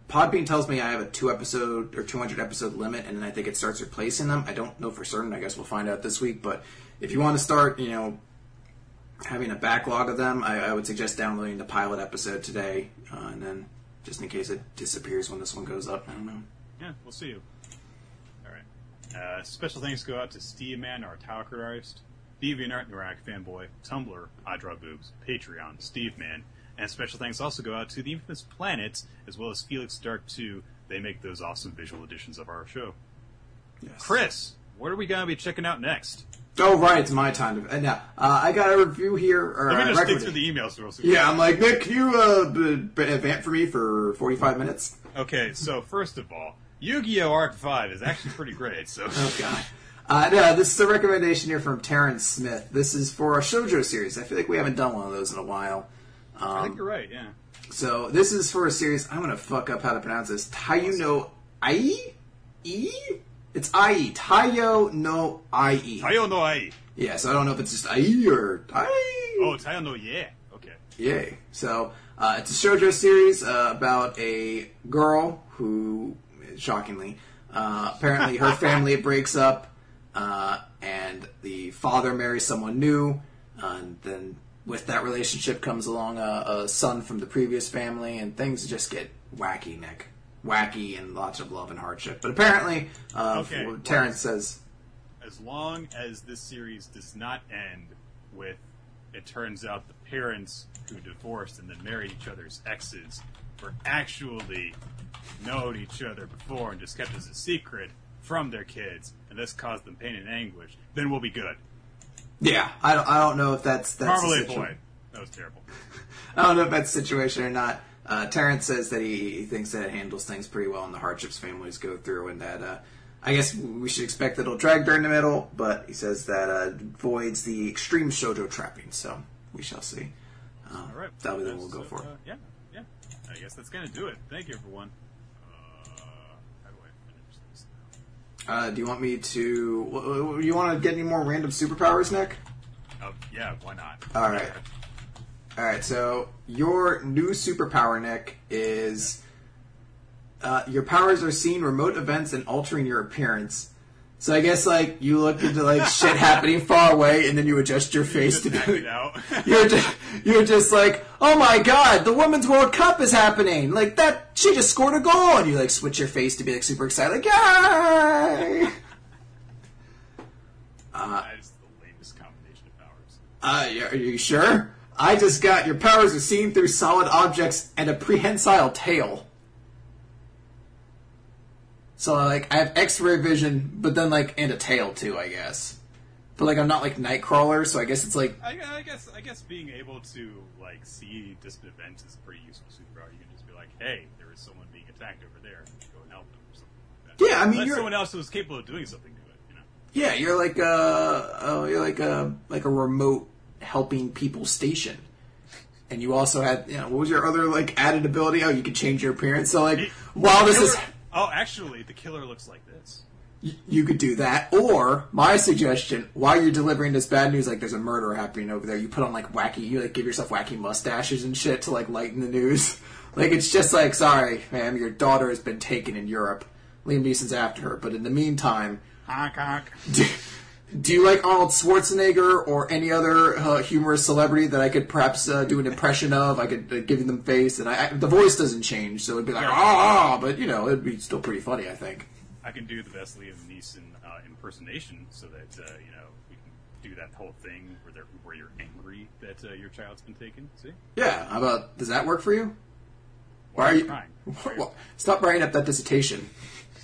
Podbean tells me I have a two episode or two hundred episode limit, and then I think it starts replacing them. I don't know for certain. I guess we'll find out this week. But if you want to start, you know, having a backlog of them, I, I would suggest downloading the pilot episode today, uh, and then just in case it disappears when this one goes up. I don't know. Yeah, we'll see you. All right. Uh, special thanks go out to Steve Man, our Talker artist, DeviantArt, Nurak Fanboy, Tumblr, I Draw Boobs, Patreon, Steve Man. And special thanks also go out to the Infamous Planet, as well as Felix Dark two. They make those awesome visual editions of our show. Yes. Chris, what are we going to be checking out next? Oh, right, it's my time to... Uh, now, uh, I got a review here... Or Let me uh, just dig through the emails. Real soon. Yeah, I'm like, Nick, can you uh, b- b- vamp for me for forty-five minutes? Okay, so first of all, Yu-Gi-Oh! Arc five is actually pretty great, so... Oh, God. Uh, no, this is a recommendation here from Terrence Smith. This is for a shoujo series. I feel like we haven't done one of those in a while. Um, I think you're right, yeah. So this is for a series. I'm going to fuck up how to pronounce this. Taiyo no Ai? E? It's Ai. Taiyo no Ai. Taiyo no Ai. Yeah, so I don't know if it's just Ai or Ai. Oh, Taiyo no Yeah. Okay. Yay. So uh, it's a shoujo series uh, about a girl who, shockingly, uh, apparently her family breaks up, uh, and the father marries someone new, uh, and then with that relationship comes along a, a son from the previous family, and things just get wacky, Nick. Wacky and lots of love and hardship. But apparently, uh, Okay, what Terrence says... As long as this series does not end with, it turns out the parents who divorced and then married each other's exes were actually known each other before and just kept as a secret from their kids, and this caused them pain and anguish, then we'll be good. Yeah, I don't, I don't know if that's... that's Marmalade the Boy. That was terrible. I don't know if that's the situation or not. Uh, Terrence says that he, he thinks that it handles things pretty well in the hardships families go through, and that uh, I guess we should expect that it'll drag during the middle, but he says that uh, avoids the extreme shoujo trapping, so we shall see. Uh, All right. That'll be the one we'll go for. Uh, yeah, yeah. I guess that's going to do it. Thank you, everyone. Uh, how do I finish this now? Uh, do you want me to... w- w- you want to get any more random superpowers, Nick? Oh, yeah, why not? All right. All right, so your new superpower, Nick, is uh, your powers are seeing remote events and altering your appearance. So I guess like you look into like shit happening far away, and then you adjust your face Just to act do it out. You're just, you're just like, oh my god, the Women's World Cup is happening! Like that, she just scored a goal, and you like switch your face to be like super excited, like yay! Uh, that is the lamest combination of powers. uh, are you sure? I just got your powers are seen through solid objects and a prehensile tail. So, like, I have X-ray vision, but then, like, and a tail, too, I guess. But, like, I'm not, like, Nightcrawler, so I guess it's, like... I, I guess I guess being able to, like, see distant events is a pretty useful superpower. You can just be like, hey, there is someone being attacked over there, and go and help them, or something like that. Yeah, I mean, Let you're... someone else who's capable of doing something do it, you know? Yeah, you're like a... Oh, you're like a, like a remote helping people station. And you also had, you know, what was your other, like, added ability? Oh, you could change your appearance. So, like, It- while the this killer- is... Oh, actually, the killer looks like this. Y- You could do that, or my suggestion: while you're delivering this bad news, like there's a murder happening over there, you put on like wacky, you like give yourself wacky mustaches and shit to like lighten the news. Like it's just like, sorry, ma'am, your daughter has been taken in Europe. Liam Neeson's after her, but in the meantime, Honk, honk. do, do you like Arnold Schwarzenegger or any other uh, humorous celebrity that I could perhaps uh, do an impression of? I could uh, give them face, and I, I, the voice doesn't change, so it'd be like ah, but you know, it'd be still pretty funny, I think. I can do the best Liam Neeson uh, impersonation, so that uh, you know we can do that whole thing where they're, where you're angry that uh, your child's been taken. See? Yeah, how about, does that work for you? Why, Why are you crying? Why are you- Well, stop writing up that dissertation.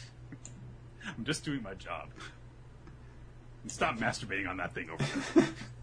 I'm just doing my job. And stop masturbating on that thing over there.